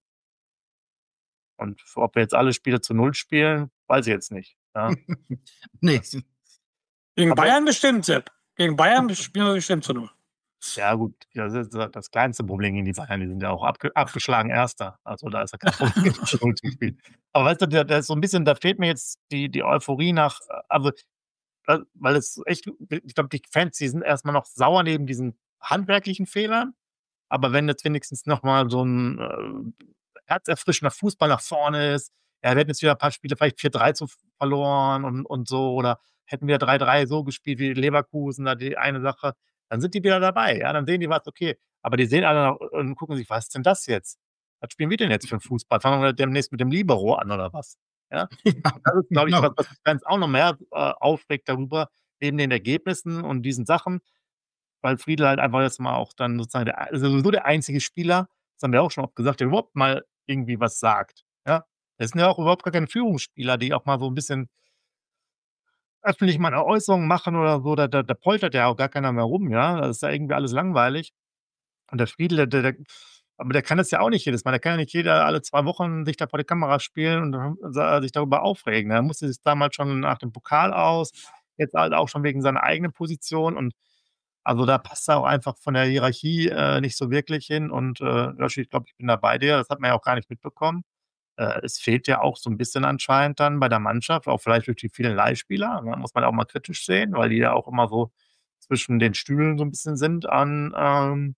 Und ob wir jetzt alle Spiele zu null spielen, weiß ich jetzt nicht, ja. Nee. Das Gegen Aber- Bayern bestimmt, Sepp. Gegen Bayern spielen wir bestimmt zu null. Ja gut, das ist das kleinste Problem gegen die Bayern, die sind ja auch abge abgeschlagen Erster. Also, da ist ja kein Problem, zu null zu spielen. Aber weißt du, da da ist so 'n bisschen da fehlt mir jetzt die die Euphorie nach äh, also, äh, weil es echt ich glaube, die Fans, die sind erst mal noch sauer neben diesen handwerklichen Fehlern, aber wenn jetzt wenigstens noch mal so 'n, äh, herzerfrischender Fußball nach vorne ist, ja, wir hätten jetzt wieder 'n paar Spiele vielleicht vier drei zu verloren und und so oder hätten wir drei drei so gespielt wie Leverkusen, da die eine Sache, dann sind die wieder dabei, ja, dann sehen die was, okay. Aber die sehen alle noch und gucken sich: „Was ist denn das jetzt? Was spielen wir denn jetzt für 'n Fußball? Fangen wir demnächst mit dem Libero an oder was?“ Ja? Und das ist, glaube ich, Genau. was, was die Fans auch noch mehr äh, aufregt darüber, neben den Ergebnissen und diesen Sachen, weil Friedl halt einfach jetzt mal auch dann sozusagen der also sowieso der einzige Spieler, das haben wir auch schon oft gesagt, der überhaupt mal irgendwie was sagt, ja? Das sind ja auch überhaupt gar keine Führungsspieler, die auch mal so 'n bisschen öffentlich mal 'ne Äußerung machen oder so, da da da poltert ja auch gar keiner mehr rum, ja? Das ist ja irgendwie alles langweilig. Und der Friedl, der der der aber der kann das ja auch nicht jedes Mal. Der kann ja nicht jeder alle zwei Wochen sich da vor die Kamera spielen und dann sa sich darüber aufregen. Er musste sich damals schon nach dem Pokal aus, jetzt halt auch schon wegen seiner eigenen Position und also, da passt er auch einfach von der Hierarchie, äh, nicht so wirklich hin und, äh, Yoshi, ich glaube, ich bin da bei dir. Das hat man ja auch gar nicht mitbekommen. Äh, es fehlt ja auch so 'n bisschen anscheinend dann bei der Mannschaft, auch vielleicht durch die vielen Leihspieler, ne, muss man auch mal kritisch sehen, weil die ja auch immer so zwischen den Stühlen so 'n bisschen sind an, ähm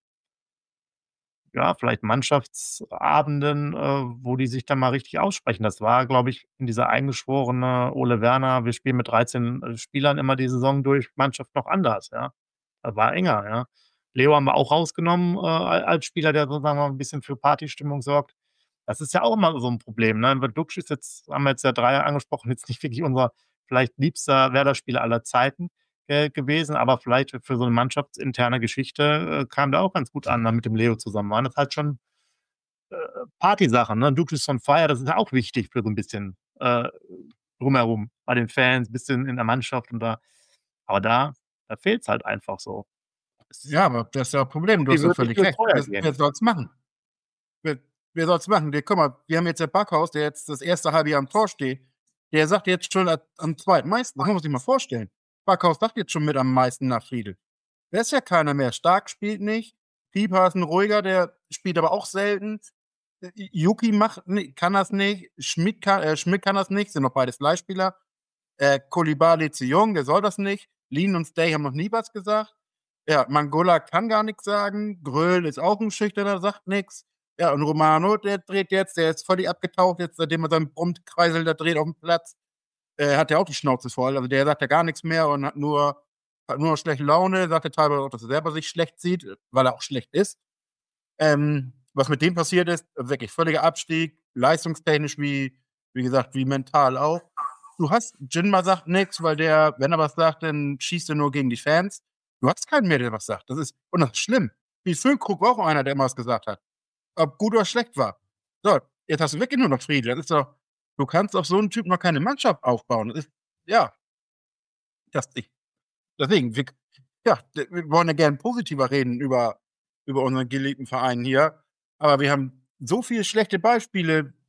ja, vielleicht Mannschaftsabenden, äh, wo die sich dann mal richtig aussprechen. Das war, glaube ich, in dieser eingeschworene Ole Werner, wir spielen mit dreizehn, äh, Spielern immer die Saison durch, Mannschaft noch anders, ja. Das war enger, ja. Leo haben wir auch rausgenommen, äh, al als Spieler, der sozusagen noch 'n bisschen für Partystimmung sorgt. Das ist ja auch immer so 'n Problem, ne? Weil Duxch ist jetzt haben wir jetzt ja Dreier angesprochen, jetzt nicht wirklich unser vielleicht liebster Werder-Spieler aller Zeiten, äh, gewesen, aber vielleicht für so 'ne mannschaftsinterne Geschichte, äh, kam der auch ganz gut an, dann mit dem Leo zusammen. Waren das halt schon, äh, Partysachen, ne? Duxch is on fire, das ist ja auch wichtig für so 'n bisschen, äh, drumherum, bei den Fans, bisschen in der Mannschaft und da aber da da fehlt's halt einfach so. Es Ja, aber das ist ja 'n Problem. Du die hast ja würden völlig nicht recht. fürs Feuer Wer gehen. wer soll's machen? Wer wer soll's machen? Der guck mal, wir haben jetzt der Backhaus, der jetzt das erste halbe Jahr am Tor steht. Der sagt jetzt schon a am zweitmeisten. Das muss man sich mal vorstellen. Backhaus sagt jetzt schon mit am meisten nach Friedl. Da ist ja keiner mehr. Stark spielt nicht. Pieper ist 'n ruhiger, der spielt aber auch selten. Äh, Yuki macht ne kann das nicht. Schmidt kann äh, Schmidt kann das nicht, sind noch beides Leihspieler. Äh, Coulibaly zu jung, der soll das nicht. Lien und Stay haben noch nie was gesagt. Ja, Mangala kann gar nix sagen. Gröll ist auch 'n Schüchterner, sagt nix. Ja, und Romano, der dreht jetzt, der ist völlig abgetaucht jetzt, seitdem er seinen Brummkreisel da dreht aufm Platz. Äh, hat der auch die Schnauze voll. Also, der sagt ja gar nix mehr und hat nur hat nur noch schlechte Laune, sagt er teilweise auch, dass er selber sich schlecht sieht, weil er auch schlecht ist. Ähm, was mit dem passiert ist, wirklich völliger Abstieg, leistungstechnisch wie wie gesagt, wie mental auch. Du hast Jinma sagt nix, weil der, wenn er was sagt, dann schießt er nur gegen die Fans. Du hast keinen mehr, der was sagt. Das ist und das ist schlimm. Wie Füllkrug war auch einer, der immer was gesagt hat, ob gut oder schlecht war. So, jetzt hast du wirklich nur noch Friedl. Das ist doch du kannst auf so 'n Typ noch keine Mannschaft aufbauen. Das ist ja. Das ich deswegen, wir ja, d wir wollen ja gern positiver reden über über unseren geliebten Verein hier, aber wir haben so viele schlechte Beispiele,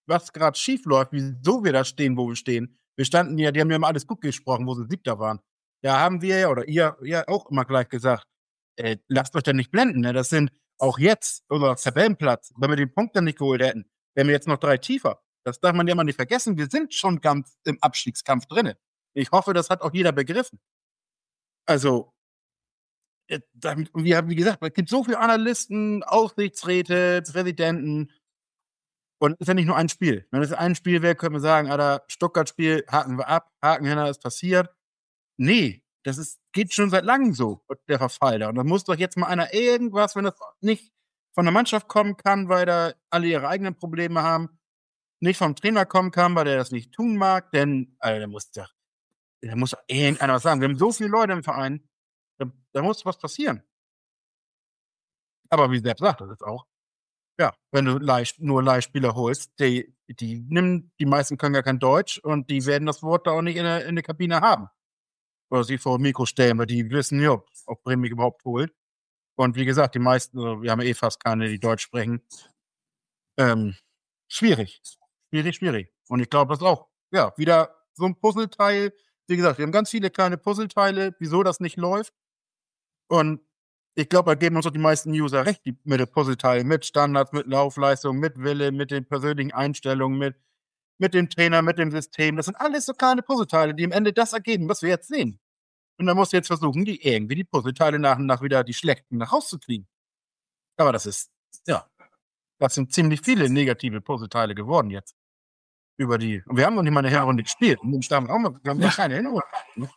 was gerade schief läuft, wieso wir da stehen, wo wir stehen. Wir standen ja, die haben ja immer alles gut gesprochen, wo sie Siebter waren. Da haben wir ja, oder ihr ja auch immer gleich gesagt, äh, lasst euch da nicht blenden. Ne? Das sind auch jetzt unser Tabellenplatz, wenn wir den Punkt dann nicht geholt hätten, wären wir jetzt noch drei tiefer. Das darf man ja mal nicht vergessen. Wir sind schon ganz im Abstiegskampf drin. Ich hoffe, das hat auch jeder begriffen. Also, äh, damit, wie, wie gesagt, es gibt so viele Analysten, Aufsichtsräte, Präsidenten. Und es ist ja nicht nur ein Spiel. Wenn es ein Spiel wäre, könnte man sagen, Alter, Stuttgart-Spiel, haken wir ab, haken hinter, ist passiert. Nee, das ist, geht schon seit langem so, der Verfall da. Und da muss doch jetzt mal einer irgendwas, wenn das nicht von der Mannschaft kommen kann, weil da alle ihre eigenen Probleme haben, nicht vom Trainer kommen kann, weil der das nicht tun mag, denn, Alter, der muss doch, da muss doch irgendeiner was sagen. Wir haben so viele Leute im Verein, da, da muss was passieren. Aber wie selbst sagt, das ist auch, ja, wenn du Leih, nur Leihspieler holst, die, die, nimm, die meisten können gar kein Deutsch und die werden das Wort da auch nicht in der, in der Kabine haben. Oder sie vor dem Mikro stellen, weil die wissen ja, ob Bremen mich überhaupt holt. Und wie gesagt, die meisten, wir haben ja eh fast keine, die Deutsch sprechen. Ähm, schwierig. Schwierig, schwierig. Und ich glaube, das ist auch, ja, wieder so ein Puzzleteil. Wie gesagt, wir haben ganz viele kleine Puzzleteile, wieso das nicht läuft. Und ich glaube, da geben uns auch die meisten User recht, die mit den Puzzleteilen, mit Standards, mit Laufleistung, mit Wille, mit den persönlichen Einstellungen, mit, mit dem Trainer, mit dem System. Das sind alles so kleine Puzzleteile, die am Ende das ergeben, was wir jetzt sehen. Und dann musst du jetzt versuchen, die irgendwie die Puzzleteile nach und nach wieder die schlechten nach Hause zu kriegen. Aber das ist, ja, das sind ziemlich viele negative Puzzleteile geworden jetzt. Über die. Und wir haben noch nicht mal eine Hinrunde gespielt. Und wir haben auch mal, wir haben ja keine Hinrunde. Ne?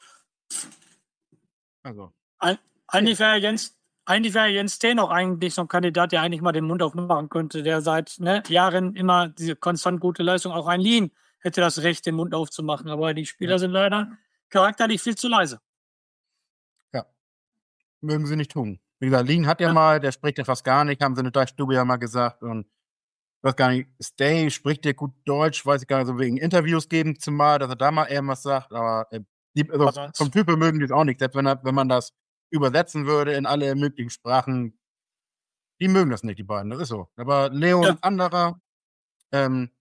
Also. Ein, eigentlich wäre Jens, eigentlich wäre Jens Steen auch eigentlich so ein Kandidat, der eigentlich mal den Mund aufmachen könnte, der seit ne, Jahren immer diese konstant gute Leistung, auch ein Lien hätte das Recht, den Mund aufzumachen. Aber die Spieler ja. sind leider charakterlich viel zu leise. Ja. Mögen sie nicht tun. Wie gesagt, Lien hat ja, ja mal, der spricht ja fast gar nicht, haben sie in der Deichstube ja mal gesagt. Und ich weiß gar nicht, Stay spricht der gut Deutsch, weiß ich gar nicht, so wegen Interviews geben zumal, dass er da mal irgendwas sagt. Aber äh, die, also also vom Typ mögen die es auch nicht, selbst wenn, er, wenn man das übersetzen würde in alle möglichen Sprachen. Die mögen das nicht, die beiden, das ist so. Aber Leo ja. und anderer, ähm,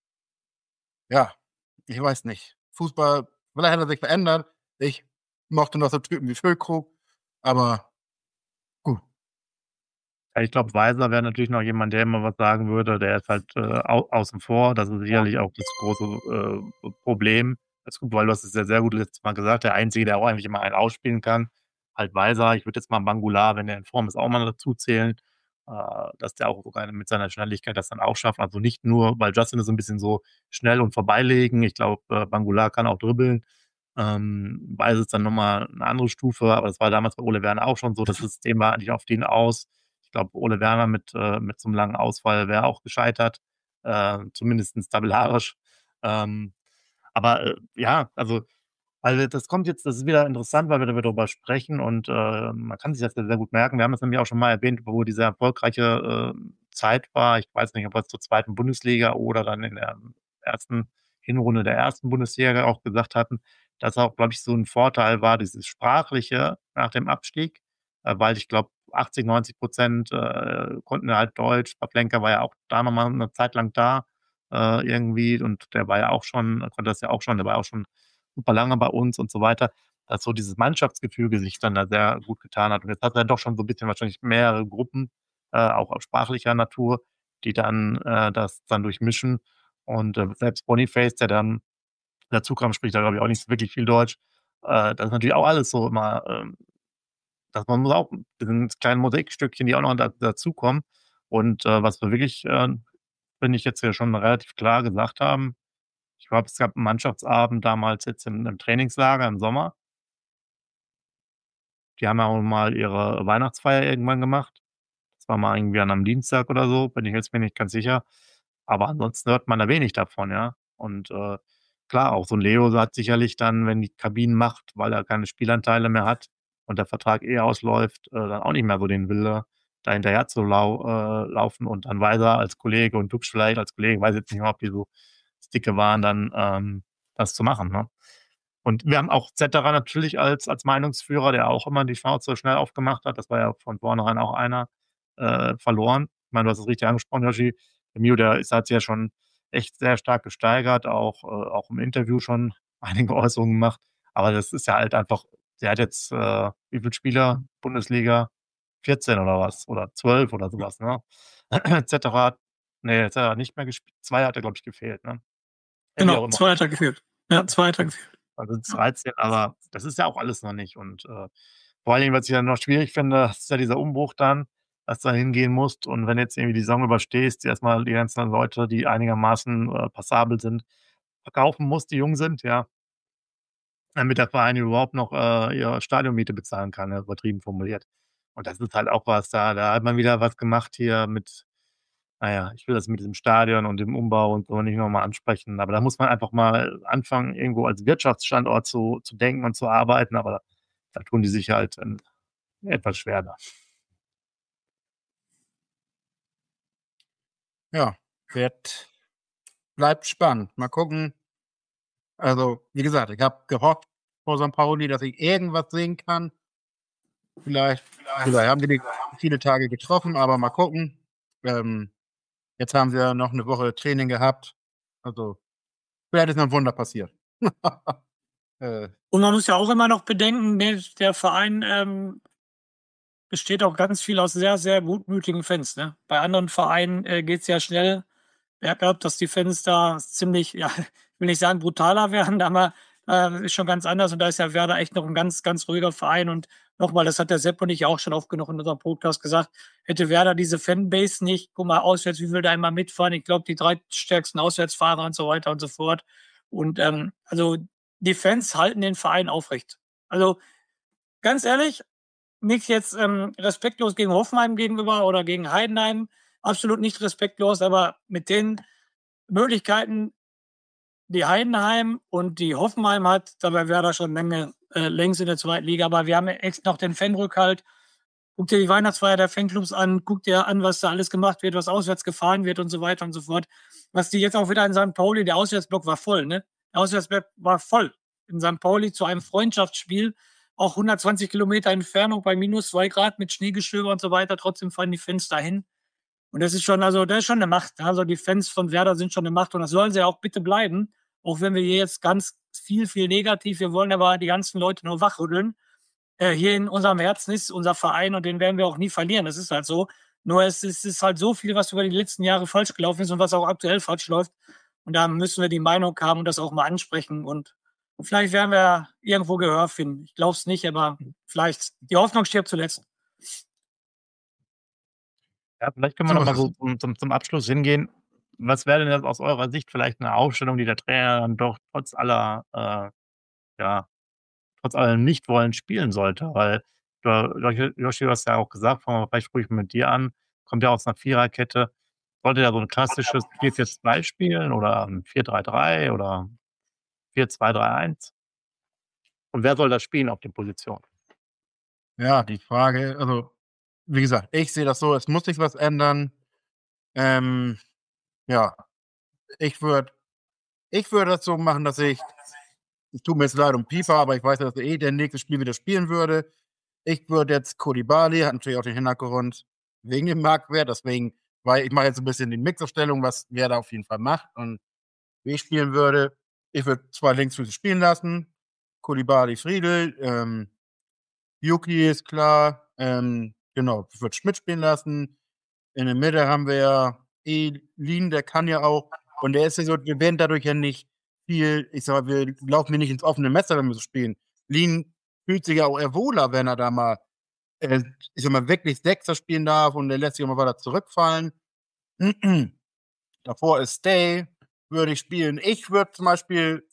ja, ich weiß nicht. Fußball, vielleicht hat er sich verändert. Ich mochte noch so Typen wie Füllkrug, aber gut. Ja, ich glaube, Weiser wäre natürlich noch jemand, der immer was sagen würde. Der ist halt äh, au außen vor. Das ist sicherlich auch das große äh, Problem. Das ist gut, weil du hast es ja sehr gut letztes Mal gesagt. Der Einzige, der auch eigentlich immer einen ausspielen kann, halt Weiser. Ich würde jetzt mal Bangular, wenn der in Form ist, auch mal dazu zählen, äh, dass der auch sogar mit seiner Schnelligkeit das dann auch schafft. Also nicht nur, weil Justin ist so ein bisschen so schnell und vorbeilegen. Ich glaube, äh, Bangular kann auch dribbeln. Ähm, Weiser ist dann nochmal eine andere Stufe, aber das war damals bei Ole Werner auch schon so. Das System war eigentlich auf den aus. Ich glaube, Ole Werner mit, äh, mit so einem langen Ausfall wäre auch gescheitert, äh, zumindest tabellarisch. Ähm, aber äh, ja, also, also das kommt jetzt, das ist wieder interessant, weil wir darüber sprechen und äh, man kann sich das sehr gut merken. Wir haben es nämlich auch schon mal erwähnt, wo diese erfolgreiche äh, Zeit war. Ich weiß nicht, ob wir es zur zweiten Bundesliga oder dann in der ersten Hinrunde der ersten Bundesliga auch gesagt hatten, dass auch, glaube ich, so ein Vorteil war, dieses Sprachliche nach dem Abstieg, äh, weil ich glaube, achtzig, neunzig Prozent äh, konnten halt Deutsch. Pavlenka war ja auch da nochmal eine Zeit lang da äh, irgendwie und der war ja auch schon, konnte das ja auch schon, der war auch schon super lange bei uns und so weiter, dass so dieses Mannschaftsgefüge sich dann da sehr gut getan hat. Und jetzt hat er doch schon so ein bisschen wahrscheinlich mehrere Gruppen, äh, auch auf sprachlicher Natur, die dann äh, das dann durchmischen. Und äh, selbst Boniface, der dann dazu kam, spricht da, glaube ich, auch nicht wirklich viel Deutsch. Äh, das ist natürlich auch alles so immer ähm, dass man muss auch das sind kleine Mosaikstückchen, die auch noch da dazukommen. Und, äh, was wir wirklich, äh, finde ich, jetzt hier schon relativ klar gesagt haben, ich glaube, es gab 'n Mannschaftsabend damals jetzt im im Trainingslager im Sommer. Die haben ja auch mal ihre Weihnachtsfeier irgendwann gemacht. Das war mal irgendwie an 'nem Dienstag oder so, bin ich jetzt mir nicht ganz sicher. Aber ansonsten hört man da wenig davon, ja. Und, äh, klar, auch so 'n Leo hat sicherlich dann, wenn die Kabinen macht, weil er keine Spielanteile mehr hat und der Vertrag eh ausläuft, äh, dann auch nicht mehr so den Wille, da hinterher zu lau äh, laufen und dann Weiser als Kollege und Duksch vielleicht als Kollege, weiß jetzt nicht mehr, ob die so dicke waren, dann ähm, das zu machen, ne? Und wir haben auch Zetterer natürlich als als Meinungsführer, der auch immer die Schnauze schnell aufgemacht hat. Das war ja von vornherein auch einer, äh, verloren. Ich meine, du hast es richtig angesprochen, Yoshi. Der Mio, der ist hat sich ja schon echt sehr stark gesteigert, auch, äh, auch im Interview schon einige Äußerungen gemacht. Aber das ist ja halt einfach, der hat jetzt, äh, wie viele Spieler? Bundesliga? vierzehn oder was? Oder zwölf oder sowas, ne? Et cetera. Ne, jetzt hat er nicht mehr gespielt. zwei hat er, glaube ich, gefehlt, ne? Ja, wie auch Genau, immer. zwei hat er gefehlt. Ja, zwei hat er gefehlt. Also dreizehn, aber das ist ja auch alles noch nicht. Und, äh, vor allen Dingen, was ich ja noch schwierig finde, ist ja dieser Umbruch dann, dass du da hingehen musst und wenn du jetzt irgendwie die Saison überstehst, erst mal die ganzen Leute, die einigermaßen, äh, passabel sind, verkaufen musst, die jung sind, ja. Damit der Verein überhaupt noch, äh, ihre Stadionmiete bezahlen kann, ja, übertrieben formuliert. Und das ist halt auch was, da da hat man wieder was gemacht hier mit na ja, ich will das mit diesem Stadion und dem Umbau und so nicht noch mal ansprechen, aber da muss man einfach mal anfangen, irgendwo als Wirtschaftsstandort zu zu denken und zu arbeiten, aber da tun die sich halt, ähm, etwas schwer da. Ja, wird bleibt spannend. Mal gucken. Also, wie gesagt, ich habe gehofft vor Sankt Pauli, dass ich irgendwas sehen kann. Vielleicht vielleicht haben die die viele Tage getroffen, aber mal gucken. Ähm, jetzt haben sie ja noch 'ne Woche Training gehabt. Also, vielleicht ist noch 'n Wunder passiert. Äh, Und man muss ja auch immer noch bedenken, ne, der Verein, ähm besteht auch ganz viel aus sehr, sehr gutmütigen Fans, ne? Bei anderen Vereinen, äh, geht's ja schnell bergab, dass die Fans da ziemlich, ja, ich will nicht sagen brutaler werden, aber, äh, ist schon ganz anders und da ist ja Werder echt noch 'n ganz, ganz ruhiger Verein und noch mal, das hat der Sepp und ich ja auch schon oft genug in unserem Podcast gesagt, hätte Werder diese Fanbase nicht, guck mal, auswärts, wie viel da immer mitfahren. Ich glaube, die drei stärksten Auswärtsfahrer und so weiter und so fort. Und, ähm, also, die Fans halten den Verein aufrecht. Also, ganz ehrlich, nicht jetzt, ähm, respektlos gegen Hoffenheim gegenüber oder gegen Heidenheim, absolut nicht respektlos, aber mit den Möglichkeiten, die Heidenheim und die Hoffenheim hat, da wäre Werder schon Menge äh, längst in der zweiten Liga, aber wir haben ja extra noch den Fanrückhalt. Guck dir die Weihnachtsfeier der Fanclubs an, guck dir an, was da alles gemacht wird, was auswärts gefahren wird und so weiter und so fort. Was die jetzt auch wieder in Sankt Pauli, der Auswärtsblock war voll, ne? Der Auswärtsblock war voll in Sankt Pauli zu einem Freundschaftsspiel, auch hundertzwanzig Kilometer Entfernung bei minus zwei Grad mit Schneegestöber und so weiter. Trotzdem fahren die Fans dahin. Und das ist schon, also, das ist schon 'ne Macht. Also, die Fans von Werder sind schon 'ne Macht und das sollen sie ja auch bitte bleiben, auch wenn wir hier jetzt ganz viel, viel negativ wir wollen aber die ganzen Leute nur wachrütteln. Äh, hier in unserem Herzen ist unser Verein und den werden wir auch nie verlieren. Das ist halt so. Nur es ist ist halt so viel, was über die letzten Jahre falsch gelaufen ist und was auch aktuell falsch läuft. Und da müssen wir die Meinung haben und das auch mal ansprechen und vielleicht werden wir irgendwo Gehör finden. Ich glaube es nicht, aber vielleicht. Die Hoffnung stirbt zuletzt. Ja, vielleicht können wir So noch ist mal es. so zum zum zum Abschluss hingehen. Was wäre denn jetzt aus eurer Sicht vielleicht 'ne Aufstellung, die der Trainer dann doch trotz aller, äh ja, trotz allem Nichtwollen spielen sollte? Weil, du Joshi Joshi, du hast ja auch gesagt, fangen wir vielleicht ruhig mit dir an, kommt ja aus 'ner Viererkette. Sollte er so 'n klassisches vier vier zwei spielen oder 'n vier drei drei oder vier zwei drei eins? Und wer soll da spielen auf den Positionen? Ja, die Frage also, wie gesagt, ich sehe das so, es muss sich was ändern. Ähm, ja, ich würde ich würde das so machen, dass ich es tut mir jetzt leid um Pieper, aber ich weiß ja, dass er eh der nächste Spiel wieder spielen würde. Ich würde jetzt Koulibaly hat natürlich auch den Hintergrund wegen dem Marktwert, deswegen weil ich mache jetzt 'n bisschen die Mixaufstellung, was Werder auf jeden Fall macht und wie ich spielen würde. Ich würde zwei Linksfüße spielen lassen, Koulibaly, Friedl, ähm, Yuki ist klar, ähm, genau, ich würde Schmidt spielen lassen. In der Mitte haben wir ja eh Lien, der kann ja auch und der ist ja so wir werden dadurch ja nicht viel ich sage mal, wir laufen hier nicht ins offene Messer, wenn wir so spielen. Lien fühlt sich ja auch eher wohler, wenn er da mal, äh, ich sage mal, wirklich Sechser spielen darf und der lässt sich auch mal weiter zurückfallen. Davor ist Stay, würde ich spielen. Ich würde zum Beispiel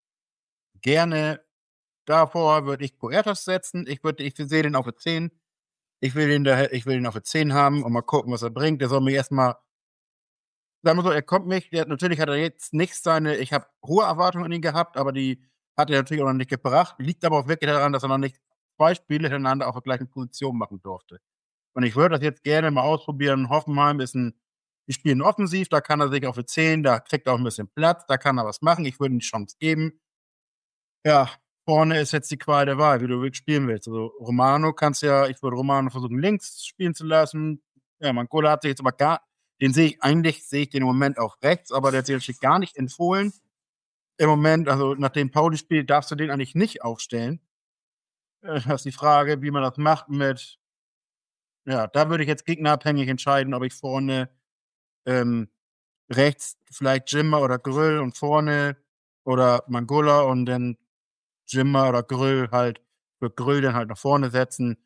gerne davor würde ich Puertas setzen. Ich würde ich sehe den auf der zehn. Ich will den da ich will ihn auf der zehn haben und mal gucken, was er bringt. Der soll mich erst mal sagen wir so, er kommt mich der natürlich hat er jetzt nicht seine ich habe hohe Erwartungen an ihn gehabt, aber die hat er natürlich auch noch nicht gebracht. Liegt aber auch wirklich daran, dass er noch nicht zwei Spiele hintereinander auf der gleichen Position machen durfte. Und ich würde das jetzt gerne mal ausprobieren. Hoffenheim ist 'n die spielen offensiv, da kann er sich auf der zehn da kriegt er auch 'n bisschen Platz, da kann er was machen. Ich würde ihm die Chance geben. Ja, vorne ist jetzt die Qual der Wahl, wie du willst spielen willst. Also, Romano kannst ja ich würde Romano versuchen, links spielen zu lassen. Ja, Mangola hat sich jetzt aber gar Den sehe ich eigentlich, sehe ich den im Moment auf rechts, aber der hat sich natürlich gar nicht empfohlen. Im Moment, also nach dem Pauli-Spiel, darfst du den eigentlich nicht aufstellen. Äh, Das ist die Frage, wie man das macht mit, ja, da würde ich jetzt gegnerabhängig entscheiden, ob ich vorne ähm, rechts vielleicht Jimmer oder Grill und vorne oder Mangula und dann Jimmer oder Grill halt, für Grill dann halt nach vorne setzen.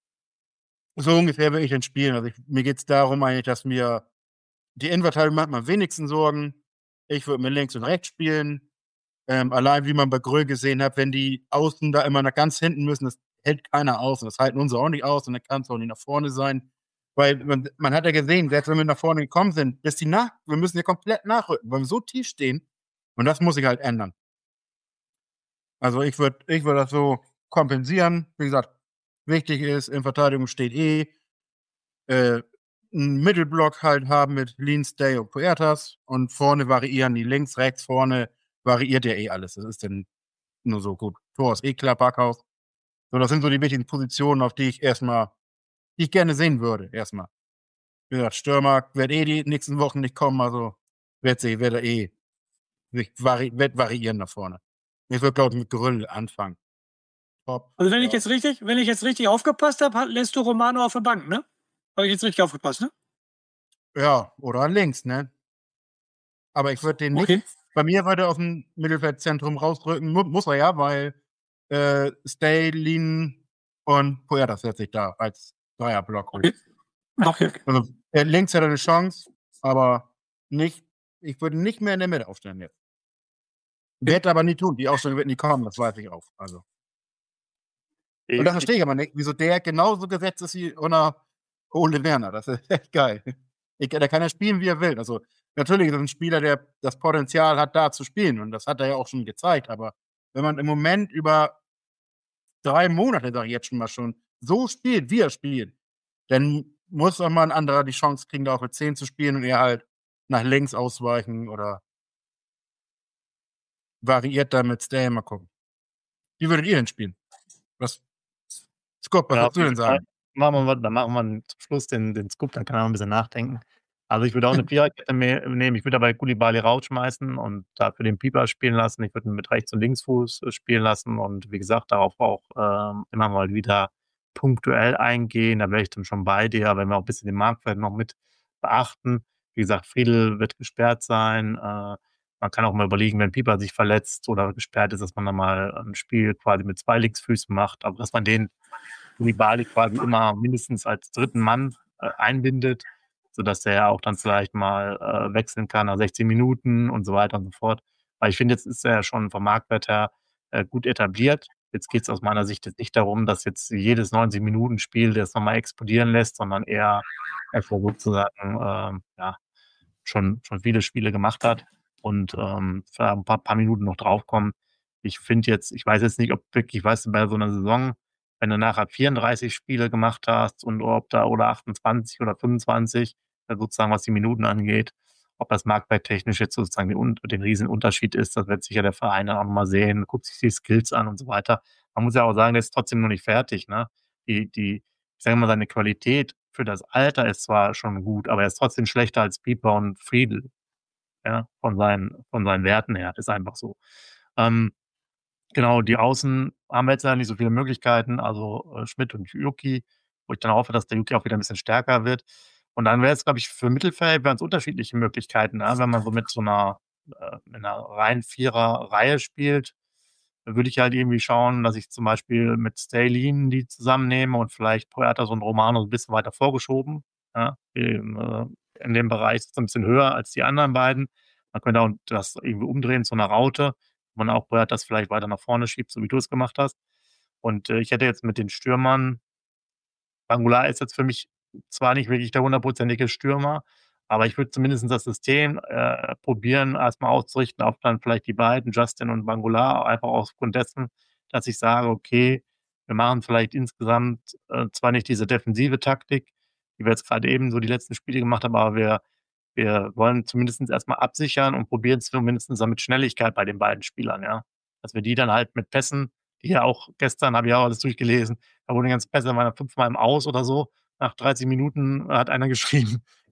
So ungefähr will ich den spielen. Also ich, mir geht es darum eigentlich, dass mir die Innenverteidigung macht mir am wenigsten Sorgen. Ich würde mir links und rechts spielen. Ähm, allein wie man bei Grill gesehen hat, wenn die Außen da immer nach ganz hinten müssen, das hält keiner aus. Und das halten unsere auch nicht aus und dann kann es auch nicht nach vorne sein. Weil man, man hat ja gesehen, selbst wenn wir nach vorne gekommen sind, dass die nach, wir müssen ja komplett nachrücken, weil wir so tief stehen. Und das muss sich halt ändern. Also ich würde ich würd das so kompensieren. Wie gesagt, wichtig ist, in Verteidigung steht eh äh, einen Mittelblock halt haben mit Lean, Stay und Puertas und vorne variieren die links, rechts, vorne variiert ja eh alles. Das ist dann nur so gut. Tor ist eh klar, Backhaus. So, das sind so die wichtigen Positionen, auf die ich erstmal, die ich gerne sehen würde, erstmal. Wie gesagt, Stürmer wird eh die nächsten Wochen nicht kommen, also wird sie, wird er eh sich vari wird variieren nach vorne. Ich würde, glaube ich, mit Grill anfangen. Top. Also wenn ich Ja. jetzt richtig, wenn ich jetzt richtig aufgepasst habe, lässt du Romano auf der Bank, ne? Habe ich jetzt richtig aufgepasst, ne? Ja, oder links, ne? Aber ich würde den nicht, Okay. bei mir würde er aus dem Mittelfeldzentrum rausrücken, mu muss er ja, weil äh, Stay, Lean und Puertas setze ich da als Dreierblock hoch. Okay. Okay. Also äh, links hat er eine Chance, aber nicht, ich würde nicht mehr in der Mitte aufstellen jetzt. Wird aber nie tun, die Aufstellung wird nie kommen, das weiß ich auch. Also. Und da verstehe ich aber nicht, wieso der genauso gesetzt ist wie unter Ole Werner. Das ist echt geil. Ich, der kann ja spielen, wie er will. Also natürlich ist er ein Spieler, der das Potenzial hat, da zu spielen. Und das hat er ja auch schon gezeigt. Aber wenn man im Moment über drei Monate, sage ich jetzt schon mal schon, so spielt, wie er spielt, dann muss auch mal ein anderer die Chance kriegen, da auch mit zehn zu spielen und er halt nach links ausweichen oder variiert da mit Stay. Mal gucken. Wie würdet ihr denn spielen? Was? Scott, was Ja, würdest du denn sagen? Machen wir, dann machen wir zum Schluss den, den Scoop, dann kann er noch ein bisschen nachdenken. Also ich würde auch eine Viererkette nehmen. Ich würde dabei Koulibaly rausschmeißen und dafür den Pieper spielen lassen. Ich würde ihn mit Rechts- und Linksfuß spielen lassen und wie gesagt, darauf auch ähm, immer mal wieder punktuell eingehen. Da wäre ich dann schon bei dir, wenn wir auch ein bisschen den Marktwert noch mit beachten. Wie gesagt, Friedel wird gesperrt sein. Äh, man kann auch mal überlegen, wenn Pieper sich verletzt oder gesperrt ist, dass man dann mal ein Spiel quasi mit zwei Linksfüßen macht, aber dass man den Koulibaly quasi immer mindestens als dritten Mann äh, einbindet, sodass der ja auch dann vielleicht mal äh, wechseln kann nach sechzehn Minuten und so weiter und so fort. Weil ich finde, jetzt ist er ja schon vom Marktwert her äh, gut etabliert. Jetzt geht es aus meiner Sicht jetzt nicht darum, dass jetzt jedes neunzig-Minuten-Spiel das nochmal explodieren lässt, sondern eher einfach sozusagen ähm, ja, schon, schon viele Spiele gemacht hat und ähm, für ein paar, paar Minuten noch draufkommen. Ich finde jetzt, ich weiß jetzt nicht, ob wirklich, weißt du, bei so einer Saison, wenn du nachher vierunddreißig Spiele gemacht hast und ob da oder achtundzwanzig oder fünfundzwanzig, äh, sozusagen was die Minuten angeht, ob das marktwerttechnisch jetzt sozusagen den, den riesen Unterschied ist, das wird sicher der Verein dann auch nochmal sehen, guckt sich die Skills an und so weiter. Man muss ja auch sagen, der ist trotzdem noch nicht fertig, ne? Die, die, ich sage mal, seine Qualität für das Alter ist zwar schon gut, aber er ist trotzdem schlechter als Pieper und Friedel, ja, von seinen, von seinen Werten her, ist einfach so. Ähm, Genau, die Außen haben wir jetzt ja nicht so viele Möglichkeiten, also äh, Schmidt und Yuki, wo ich dann hoffe, dass der Yuki auch wieder ein bisschen stärker wird. Und dann wäre es, glaube ich, für Mittelfeld wären es unterschiedliche Möglichkeiten, ne? Wenn man so mit so einer, äh, mit einer reinen Vierer-Reihe spielt, dann würde ich halt irgendwie schauen, dass ich zum Beispiel mit Stalin die zusammennehme und vielleicht Puertas und Romano ein bisschen weiter vorgeschoben. Ja? In, äh, in dem Bereich ist es ein bisschen höher als die anderen beiden. Man könnte auch das irgendwie umdrehen zu einer Raute, wo man auch Puertas vielleicht weiter nach vorne schiebt, so wie du es gemacht hast. Und äh, ich hätte jetzt mit den Stürmern, Bangular ist jetzt für mich zwar nicht wirklich der hundertprozentige Stürmer, aber ich würde zumindest das System äh, probieren, erstmal auszurichten auf dann vielleicht die beiden, Justin und Bangular, einfach aufgrund dessen, dass ich sage, okay, wir machen vielleicht insgesamt äh, zwar nicht diese defensive Taktik, die wir jetzt gerade eben so die letzten Spiele gemacht haben, aber wir, wir wollen zumindest erstmal absichern und probieren es zumindest mit Schnelligkeit bei den beiden Spielern, ja. Dass wir die dann halt mit Pässen, die ja auch gestern, habe ich auch alles durchgelesen, da wurden die ganzen Pässe waren fünfmal im Aus oder so. Nach dreißig Minuten hat einer geschrieben,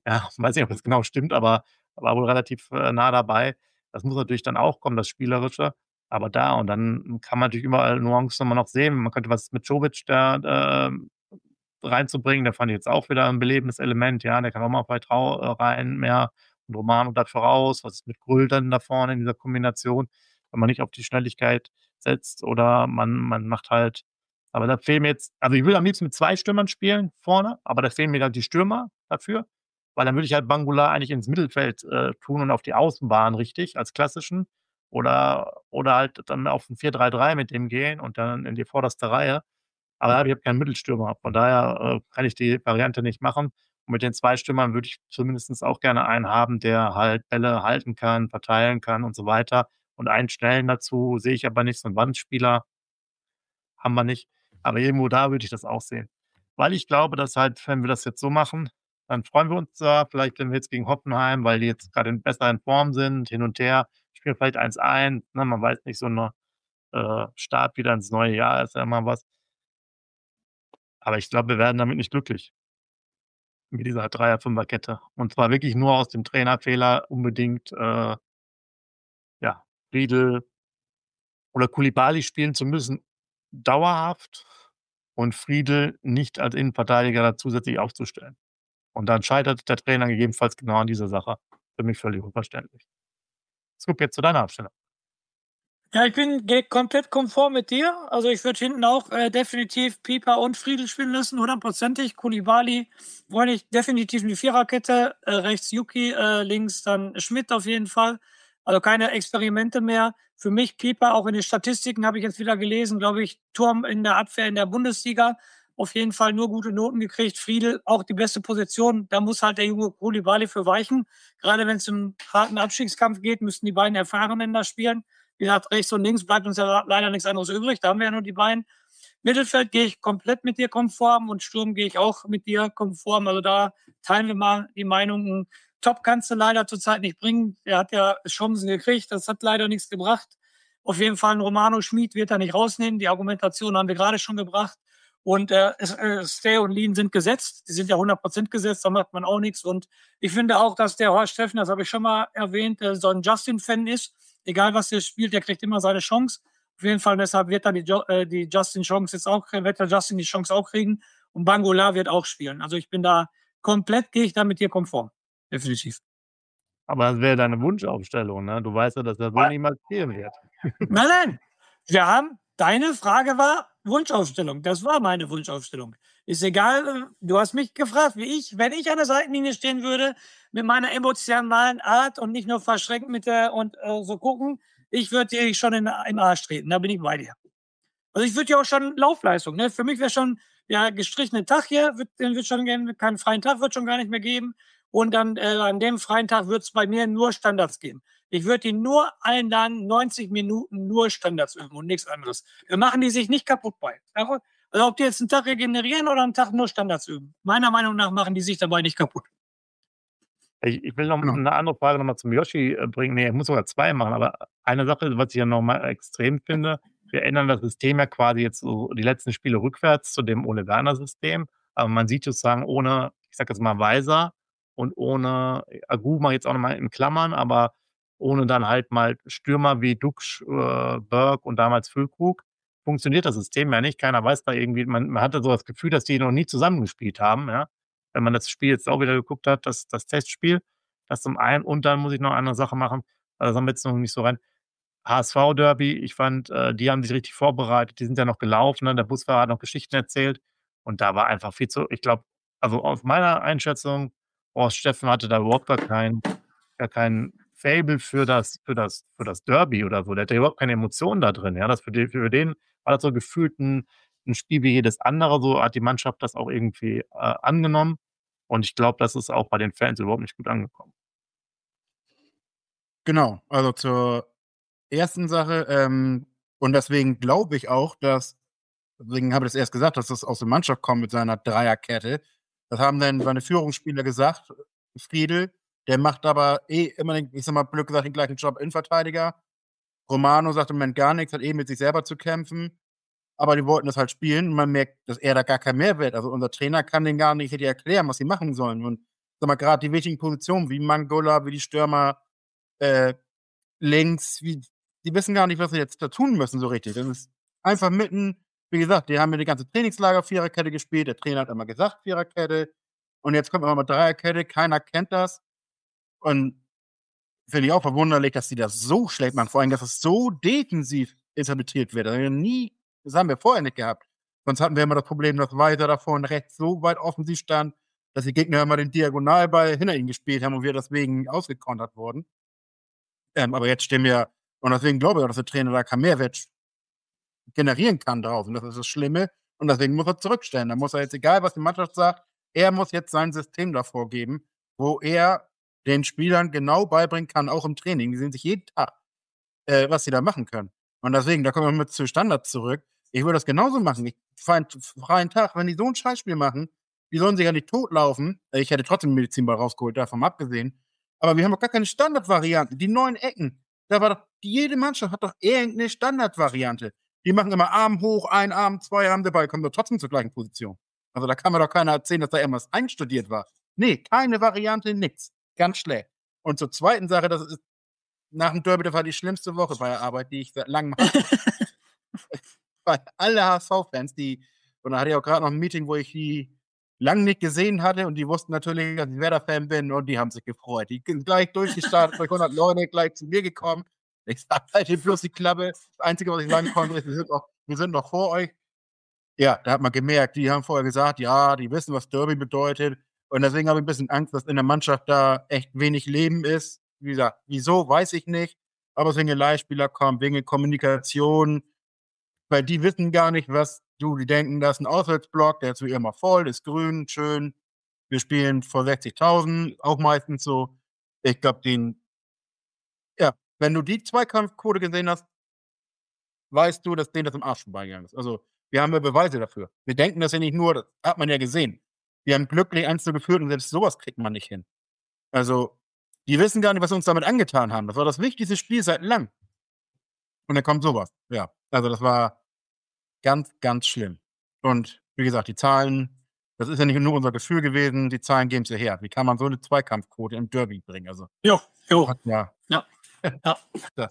Ja, weiß nicht, ob das genau stimmt, aber war wohl relativ, äh, nah dabei. Das muss natürlich dann auch kommen, das Spielerische. Aber da und dann kann man natürlich überall Nuancen immer noch sehen. Man könnte was mit Jovic da, ähm, reinzubringen. Der fand ich jetzt auch wieder ein belebendes Element, ja. Der kann auch mal vielleicht rau äh, rein mehr und Romano dafür raus. Was ist mit Grüll dann da vorne in dieser Kombination, wenn man nicht auf die Schnelligkeit setzt oder man man macht halt aber da fehlen mir jetzt also, ich will am liebsten mit zwei Stürmern spielen vorne, aber da fehlen mir dann die Stürmer dafür, weil dann würde ich halt Bangoula eigentlich ins Mittelfeld, äh, tun und auf die Außenbahn richtig als klassischen oder oder halt dann auf 'n vier drei drei mit dem gehen und dann in die vorderste Reihe. Aber da habe ich habe keinen Mittelstürmer. Von daher, äh, kann ich die Variante nicht machen. Und mit den zwei Stürmern würde ich zumindestens auch gerne einen haben, der halt Bälle halten kann, verteilen kann und so weiter. Und einen Schnellen dazu sehe ich aber nicht, so 'n Wandspieler haben wir nicht. Aber irgendwo da würde ich das auch sehen. Weil ich glaube, dass halt, wenn wir das jetzt so machen, dann freuen wir uns zwar vielleicht, wenn wir jetzt gegen Hoffenheim, weil die jetzt grade in besser in Form sind, hin und her, spielen vielleicht eins eins, ne? Man weiß nicht, so 'ne äh, Start wieder ins neue Jahr ist ja immer was. Aber ich glaube, wir werden damit nicht glücklich mit dieser Dreier Fünferkette. Und zwar wirklich nur aus dem Trainerfehler unbedingt, äh ja, Riedl oder Koulibaly spielen zu müssen, dauerhaft und Friedl nicht als Innenverteidiger da zusätzlich aufzustellen. Und dann scheitert der Trainer gegebenenfalls genau an dieser Sache. Für mich völlig unverständlich. Scoop, jetzt zu deiner Aufstellung. Ja, ich bin gehe komplett konform mit dir. Also, ich würde hinten auch, äh, definitiv Pieper und Friedl spielen lassen, hundertprozentig. Koulibaly wollte ich definitiv in die Viererkette, äh, rechts Yuki, äh, links dann Schmidt auf jeden Fall. Also, keine Experimente mehr. Für mich Pieper, auch in den Statistiken habe ich jetzt wieder gelesen, glaube ich, Turm in der Abwehr in der Bundesliga. Auf jeden Fall nur gute Noten gekriegt. Friedl auch die beste Position. Da muss halt der junge Koulibaly für weichen. Gerade wenn es im harten Abstiegskampf geht, müssten die beiden Erfahrenen da spielen. Wie gesagt, rechts und links bleibt uns ja leider nichts anderes übrig. Da haben wir ja nur die beiden. Mittelfeld gehe ich komplett mit dir konform und Sturm gehe ich auch mit dir konform. Also da teilen wir mal die Meinungen. Top kannst du leider zurzeit nicht bringen. Er hat ja Chancen gekriegt. Das hat leider nichts gebracht. Auf jeden Fall ein Romano Schmid wird er nicht rausnehmen. Die Argumentation haben wir gerade schon gebracht. Und äh, äh, Stay und Lean sind gesetzt. Die sind ja hundert Prozent gesetzt. Da macht man auch nichts. Und ich finde auch, dass der Horst Steffen, das habe ich schon mal erwähnt, äh, so ein Justin-Fan ist. Egal, was er spielt, der kriegt immer seine Chance. Auf jeden Fall, deshalb wird er die, jo äh, die Justin-Chance jetzt auch, wird der Justin die Chance auch kriegen. Und Bangola wird auch spielen. Also ich bin da komplett, gehe ich da mit dir konform. Definitiv. Aber das wäre deine Wunschaufstellung, ne? Du weißt ja, dass er so Was? niemals spielen wird. Nein, nein. Wir haben, deine Frage war Wunschaufstellung. Das war meine Wunschaufstellung. Ist egal, du hast mich gefragt, wie ich, wenn ich an der Seitenlinie stehen würde, mit meiner emotionalen Art und nicht nur verschränkt mit der und äh, so gucken, ich würde dir schon in, in den Arsch treten. Da bin ich bei dir. Also ich würde ja auch schon Laufleistung, ne? Für mich wäre schon, ja, gestrichenen Tag hier, wird, den wird schon gerne, keinen freien Tag wird schon gar nicht mehr geben. Und dann äh, an dem freien Tag wird es bei mir nur Standards geben. Ich würde ihn nur einladen, neunzig Minuten nur Standards üben und nichts anderes. Da machen die sich nicht kaputt bei. Also ob die jetzt einen Tag regenerieren oder einen Tag nur Standards üben. Meiner Meinung nach machen die sich dabei nicht kaputt. Ich ich will noch Genau. 'ne andere Frage noch mal zum Yoshi, äh, bringen. Ne, ich muss sogar zwei machen, aber eine Sache, was ich ja noch mal extrem finde, wir ändern das System ja quasi jetzt so die letzten Spiele rückwärts zu dem Ole Werner System. Aber man sieht sozusagen ohne, ich sage jetzt mal Weiser und ohne Agu mache ich jetzt auch noch mal in Klammern, aber ohne dann halt mal Stürmer wie Duksch, äh, Berg und damals Füllkrug, funktioniert das System ja nicht. Keiner weiß da irgendwie man man hatte so das Gefühl, dass die noch nie zusammengespielt haben, ja? Wenn man das Spiel jetzt auch wieder geguckt hat, das das Testspiel, das zum einen und dann muss ich noch eine Sache machen, also, das haben wir jetzt noch nicht so rein H S V-Derby, ich fand, äh, die haben sich richtig vorbereitet, die sind ja noch gelaufen, ne? Der Busfahrer hat noch Geschichten erzählt und da war einfach viel zu ich glaube also, aus meiner Einschätzung, Horst Steffen hatte da überhaupt gar kein gar kein Faible für das für das für das Derby oder so. Der hatte überhaupt keine Emotionen da drin, ja? Das für den für den war das so gefühlt 'n 'n Spiel wie jedes andere, so hat die Mannschaft das auch irgendwie, äh, angenommen und ich glaube, das ist auch bei den Fans überhaupt nicht gut angekommen. Genau, also zur ersten Sache, ähm, und deswegen glaube ich auch, dass deswegen habe ich das erst gesagt, dass das aus der Mannschaft kommt mit seiner Dreierkette. Das haben dann seine Führungsspieler gesagt. Friedl, der macht aber eh immer den, ich sage mal blöd gesagt, den gleichen Job Innenverteidiger. Romano sagt im Moment gar nichts, hat eh mit sich selber zu kämpfen. Aber die wollten das halt spielen und man merkt, dass er da gar keinen Mehrwert. Also unser Trainer kann denen gar nicht richtig erklären, was sie machen sollen. Und sag mal, gerade die wichtigen Positionen wie Mangala, wie die Stürmer, äh, links, wie, die wissen gar nicht, was sie jetzt da tun müssen, so richtig. Das ist einfach mitten, wie gesagt, die haben ja die ganze Trainingslager Viererkette gespielt, der Trainer hat immer gesagt Viererkette und jetzt kommt man mit Dreierkette, keiner kennt das und finde ich auch verwunderlich, dass die das so schlecht machen, vor allem, dass es so defensiv interpretiert wird. Das haben wir nie, das haben wir vorher nicht gehabt. Sonst hatten wir immer das Problem, dass Weiser da vorne rechts so weit offensiv stand, dass die Gegner immer den Diagonalball hinter ihm gespielt haben und wir deswegen ausgekontert wurden. Ähm, aber jetzt stehen wir, und deswegen glaube ich auch, dass der Trainer da keinen Mehrwert generieren kann draus. Und das ist das Schlimme. Und deswegen muss er zurückstellen. Da muss er jetzt, egal was die Mannschaft sagt, er muss jetzt sein System davor geben, wo er den Spielern genau beibringen kann, auch im Training. Die sehen sich jeden Tag, äh, was sie da machen können. Und deswegen, da kommen wir mit zu Standards zurück. Ich würde das genauso machen. Ich fahre einen freien Tag, wenn die so ein Scheißspiel machen, die sollen sich ja nicht totlaufen. Ich hätte trotzdem den Medizinball rausgeholt, davon abgesehen. Aber wir haben doch gar keine Standardvariante. Die neuen Ecken, da war doch, jede Mannschaft hat doch irgendeine Standardvariante. Die machen immer Arm hoch, ein Arm, zwei Arme, der Ball kommt doch trotzdem zur gleichen Position. Also da kann mir doch keiner erzählen, dass da irgendwas einstudiert war. Nee, keine Variante, nix. Ganz schlecht. Und zur zweiten Sache, das ist nach dem Derby, das war die schlimmste Woche bei der Arbeit, die ich seit langem hatte. Bei alle H S V-Fans, die, und da hatte ich auch gerade noch ein Meeting, wo ich die lang nicht gesehen hatte und die wussten natürlich, dass ich Werder-Fan bin und die haben sich gefreut. Die sind gleich durchgestartet, durch hundert Leute gleich zu mir gekommen. Ich sag, halt bloß die Klappe. Das Einzige, was ich sagen konnte, ist, wir sind noch, wir sind noch vor euch. Ja, da hat man gemerkt, die haben vorher gesagt, ja, die wissen, was Derby bedeutet. Und deswegen habe ich ein bisschen Angst, dass in der Mannschaft da echt wenig Leben ist. Wie gesagt, wieso, weiß ich nicht. Aber es wegen Leihspieler kommen, wegen Kommunikation. Weil die wissen gar nicht, was du, die denken, das ist ein Auswärtsblock, der ist wie immer voll, ist grün, schön. Wir spielen vor sechzigtausend, auch meistens so. Ich glaube, den, ja, wenn du die Zweikampfquote gesehen hast, weißt du, dass denen das im Arsch vorbeigegangen ist. Also, wir haben ja Beweise dafür. Wir denken das ja nicht nur, das hat man ja gesehen. Wir haben glücklich eins zu geführt und selbst sowas kriegt man nicht hin. Also, die wissen gar nicht, was sie uns damit angetan haben. Das war das wichtigste Spiel seit langem. Und dann kommt sowas. Ja, also das war ganz, ganz schlimm. Und wie gesagt, die Zahlen, das ist ja nicht nur unser Gefühl gewesen, die Zahlen geben es ja her. Wie kann man so eine Zweikampfquote im Derby bringen? Also, Jo, jo. hat ja. Ja. Ja. Das.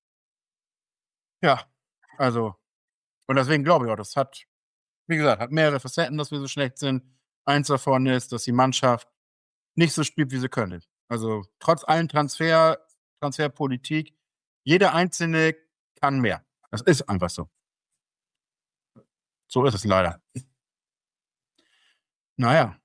Ja, also, und deswegen glaube ich auch, das hat, wie gesagt, hat mehrere Facetten, dass wir so schlecht sind. Eins davon ist, dass die Mannschaft nicht so spielt, wie sie könnte. Also, trotz allen Transfer, Transferpolitik, jeder Einzelne kann mehr. Das ist einfach so. So ist es leider. Naja.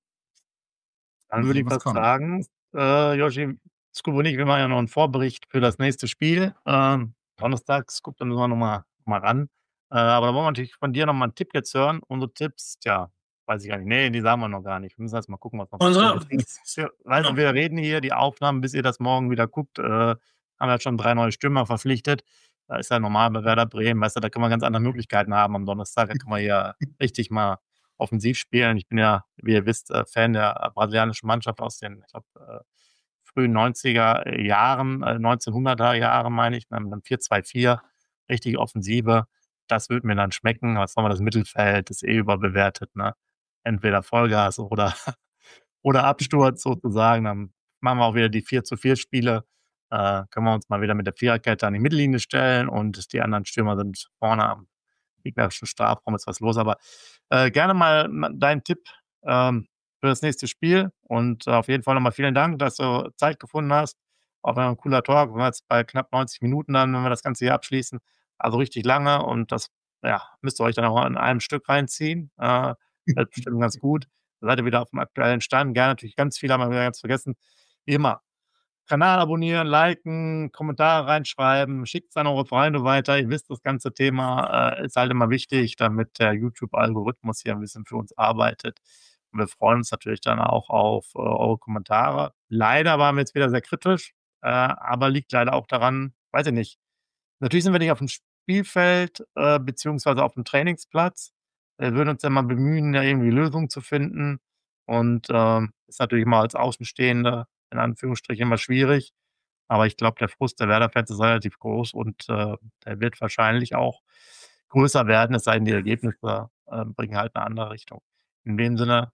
Dann würde ich fast sagen, äh, Joshi, Scoop und ich, wir machen ja noch einen Vorbericht für das nächste Spiel. Ähm, Donnerstag, Scoop, da müssen wir noch mal, mal ran. Äh, aber da wollen wir natürlich von dir noch mal einen Tipp jetzt hören. Unsere Tipps, ja, weiß ich gar nicht. Nee, die sagen wir noch gar nicht. Wir müssen erst mal gucken, was noch Unsere? passiert. Also, wir reden hier, die Aufnahmen, bis ihr das morgen wieder guckt, äh, haben wir schon drei neue Stürmer verpflichtet. Da ist ja normal bei Werder Bremen, weißt du, da können wir ganz andere Möglichkeiten haben am Donnerstag. Da können wir hier richtig mal offensiv spielen. Ich bin ja, wie ihr wisst, äh, Fan der brasilianischen Mannschaft aus den, ich glaube, äh, frühen neunziger Jahren, äh, neunzehnhunderter Jahre, meine ich, dann vier zwei vier, richtig Offensive. Das würde mir dann schmecken. Was soll man, das Mittelfeld ist eh überbewertet, ne? Entweder Vollgas oder, oder Absturz sozusagen. Dann machen wir auch wieder die vier zu vier Spiele. Äh, können wir uns mal wieder mit der Viererkette an die Mittellinie stellen und die anderen Stürmer sind vorne am gegnerischen Strafraum, ist was los. Aber äh, gerne mal deinen Tipp ähm, für das nächste Spiel und äh, auf jeden Fall nochmal vielen Dank, dass du Zeit gefunden hast. Auch ein cooler Talk. Wir sind jetzt bei knapp neunzig Minuten dann, wenn wir das Ganze hier abschließen. Also richtig lange und das ja, müsst ihr euch dann auch in einem Stück reinziehen. Äh, das ist bestimmt ganz gut. Seid ihr wieder auf dem aktuellen Stand. Gerne natürlich ganz viel, haben wir wieder ganz vergessen. Wie immer, Kanal abonnieren, liken, Kommentare reinschreiben, schickt es an eure Freunde weiter. Ihr wisst, das ganze Thema äh, ist halt immer wichtig, damit der YouTube-Algorithmus hier ein bisschen für uns arbeitet. Und wir freuen uns natürlich dann auch auf äh, eure Kommentare. Leider waren wir jetzt wieder sehr kritisch, äh, aber liegt leider auch daran, weiß ich nicht. Natürlich sind wir nicht auf dem Spielfeld äh, beziehungsweise auf dem Trainingsplatz. Wir würden uns ja mal bemühen, ja irgendwie Lösungen zu finden. Und ähm, ist natürlich immer als Außenstehende in Anführungsstrichen immer schwierig. Aber ich glaube, der Frust der Werder-Fans ist relativ groß und äh, der wird wahrscheinlich auch größer werden, es sei denn, die Ergebnisse äh, bringen halt eine andere Richtung. In dem Sinne,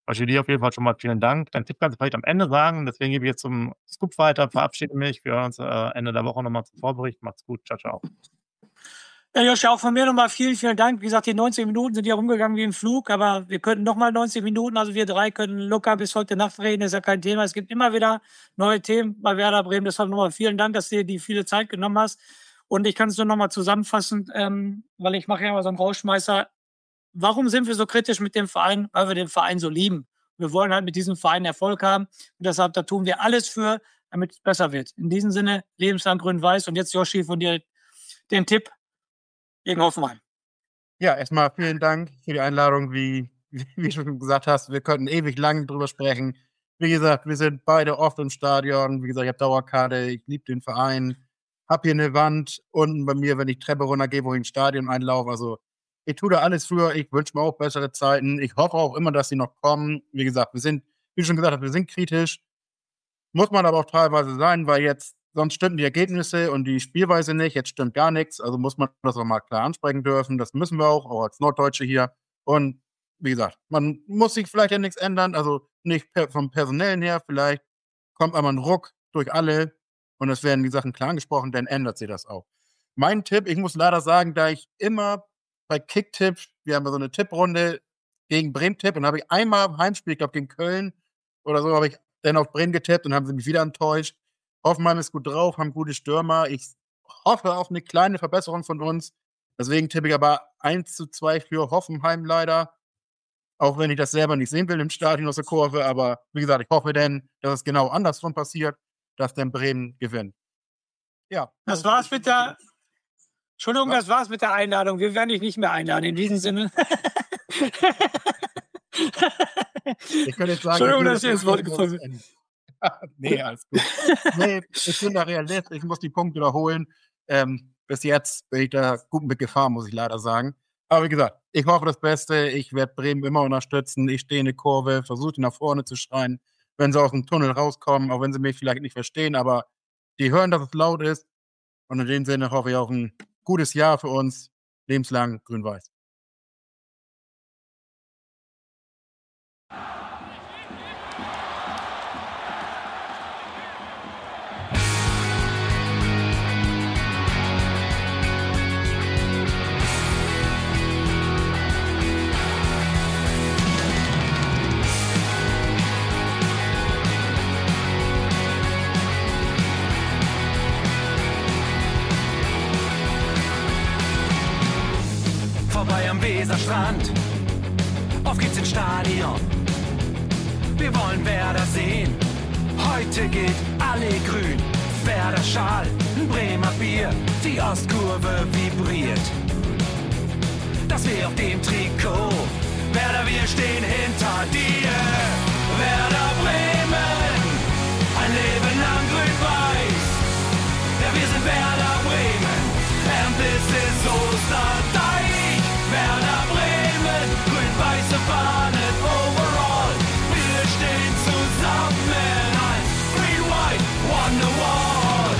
Yoshi, dir auf jeden Fall schon mal vielen Dank. Deinen Tipp kannst du vielleicht am Ende sagen, deswegen gebe ich jetzt zum Scoop weiter, verabschiede mich. Wir hören uns äh, Ende der Woche nochmal zum Vorbericht. Macht's gut, ciao, ciao. Ja, Joshi, auch von mir nochmal vielen, vielen Dank. Wie gesagt, die neunzig Minuten sind ja rumgegangen wie im Flug, aber wir könnten nochmal neunzig Minuten, also wir drei können locker bis heute Nacht reden, ist ja kein Thema. Es gibt immer wieder neue Themen bei Werder Bremen. Deshalb nochmal vielen Dank, dass du dir die viele Zeit genommen hast. Und ich kann es nur nochmal zusammenfassen, ähm, weil ich mache ja immer so einen Rausschmeißer. Warum sind wir so kritisch mit dem Verein? Weil wir den Verein so lieben. Wir wollen halt mit diesem Verein Erfolg haben. Und deshalb, da tun wir alles für, damit es besser wird. In diesem Sinne, lebenslang grün-weiß. Und jetzt, Joshi, von dir den Tipp gegen Hoffenheim. Ja, erstmal vielen Dank für die Einladung. Wie, wie du schon gesagt hast, wir könnten ewig lang drüber sprechen. Wie gesagt, wir sind beide oft im Stadion. Wie gesagt, ich habe Dauerkarte, ich liebe den Verein. Hab hier eine Wand unten bei mir, wenn ich Treppe runtergehe, wo ich ins Stadion einlaufe. Also ich tue da alles früher. Ich wünsche mir auch bessere Zeiten. Ich hoffe auch immer, dass sie noch kommen. Wie gesagt, wir sind, wie du schon gesagt hast, wir sind kritisch. Muss man aber auch teilweise sein, weil jetzt sonst stimmen die Ergebnisse und die Spielweise nicht. Jetzt stimmt gar nichts. Also muss man das auch mal klar ansprechen dürfen. Das müssen wir auch, auch als Norddeutsche hier. Und wie gesagt, man muss sich vielleicht ja nichts ändern. Also nicht per, vom Personellen her. Vielleicht kommt einmal ein Ruck durch alle und es werden die Sachen klar angesprochen, dann ändert sich das auch. Mein Tipp, ich muss leider sagen, da ich immer bei Kicktipp, wir haben so eine Tipprunde gegen Bremen tipp und habe ich einmal im Heimspiel, ich glaube gegen Köln oder so, habe ich dann auf Bremen getippt und haben sie mich wieder enttäuscht. Hoffenheim ist gut drauf, haben gute Stürmer. Ich hoffe auf eine kleine Verbesserung von uns. Deswegen tippe ich aber eins zu zwei für Hoffenheim leider. Auch wenn ich das selber nicht sehen will im Stadion aus der Kurve. Aber wie gesagt, ich hoffe denn, dass es genau andersrum passiert, dass dann Bremen gewinnt. Ja. Das war's mit der. Entschuldigung, das war's mit der Einladung. Wir werden dich nicht mehr einladen. In diesem Sinne. Ich könnte jetzt sagen, Entschuldigung, dass ich ins Wort gefallen bin. Nee, alles gut. Nee, ich bin da Realist, ich muss die Punkte wiederholen. Ähm, bis jetzt bin ich da gut mit Gefahr, muss ich leider sagen. Aber wie gesagt, ich hoffe das Beste. Ich werde Bremen immer unterstützen. Ich stehe in der Kurve, versuche nach vorne zu schreien, wenn sie aus dem Tunnel rauskommen, auch wenn sie mich vielleicht nicht verstehen, aber die hören, dass es laut ist. Und in dem Sinne hoffe ich auf ein gutes Jahr für uns. Lebenslang grün-weiß. Vorbei am Weserstrand, auf geht's ins Stadion. Wir wollen Werder sehen, heute geht alle grün. Werder Schal, ein Bremer Bier, die Ostkurve vibriert. Das weh auf dem Trikot, Werder, wir stehen hinter dir. Werder Bremen, ein Leben lang grün-weiß. Ja, wir sind Werder Bremen, and this is Osterdeich. Werder Bremen, grün-weiße Fahnen overall. Wir stehen zusammen als Green White Wonderwall.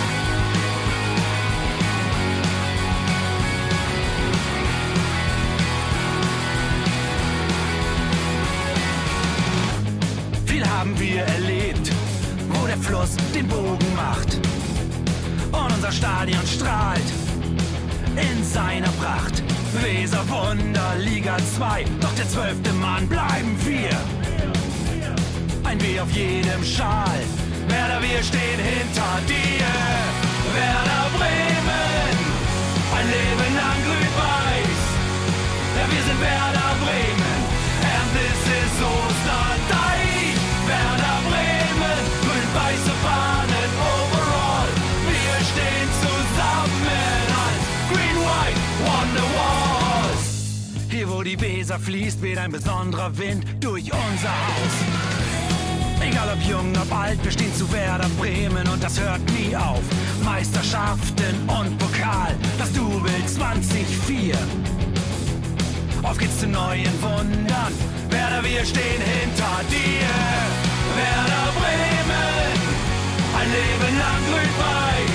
Viel haben wir erlebt, wo der Fluss den Bogen macht. Und unser Stadion strahlt in seiner Pracht. Weser Wunder, Liga zwei, doch der zwölfte Mann bleiben wir. Ein W auf jedem Schal, Werder, wir stehen hinter dir. Werder Bremen, ein Leben lang grün-weiß. Ja, wir sind Werder Bremen, and this is Osterdeich. Werder Bremen, grün-weiße Fahnen overall. Wir stehen zusammen als Green White Wonderwall. Hier wo die Weser fließt, weht ein besonderer Wind durch unser Haus. Egal ob jung, ob alt, wir stehen zu Werder Bremen und das hört nie auf. Meisterschaften und Pokal, das Double zwanzig vier. Auf geht's zu neuen Wundern, Werder, wir stehen hinter dir. Werder Bremen, ein Leben lang grün-weiß.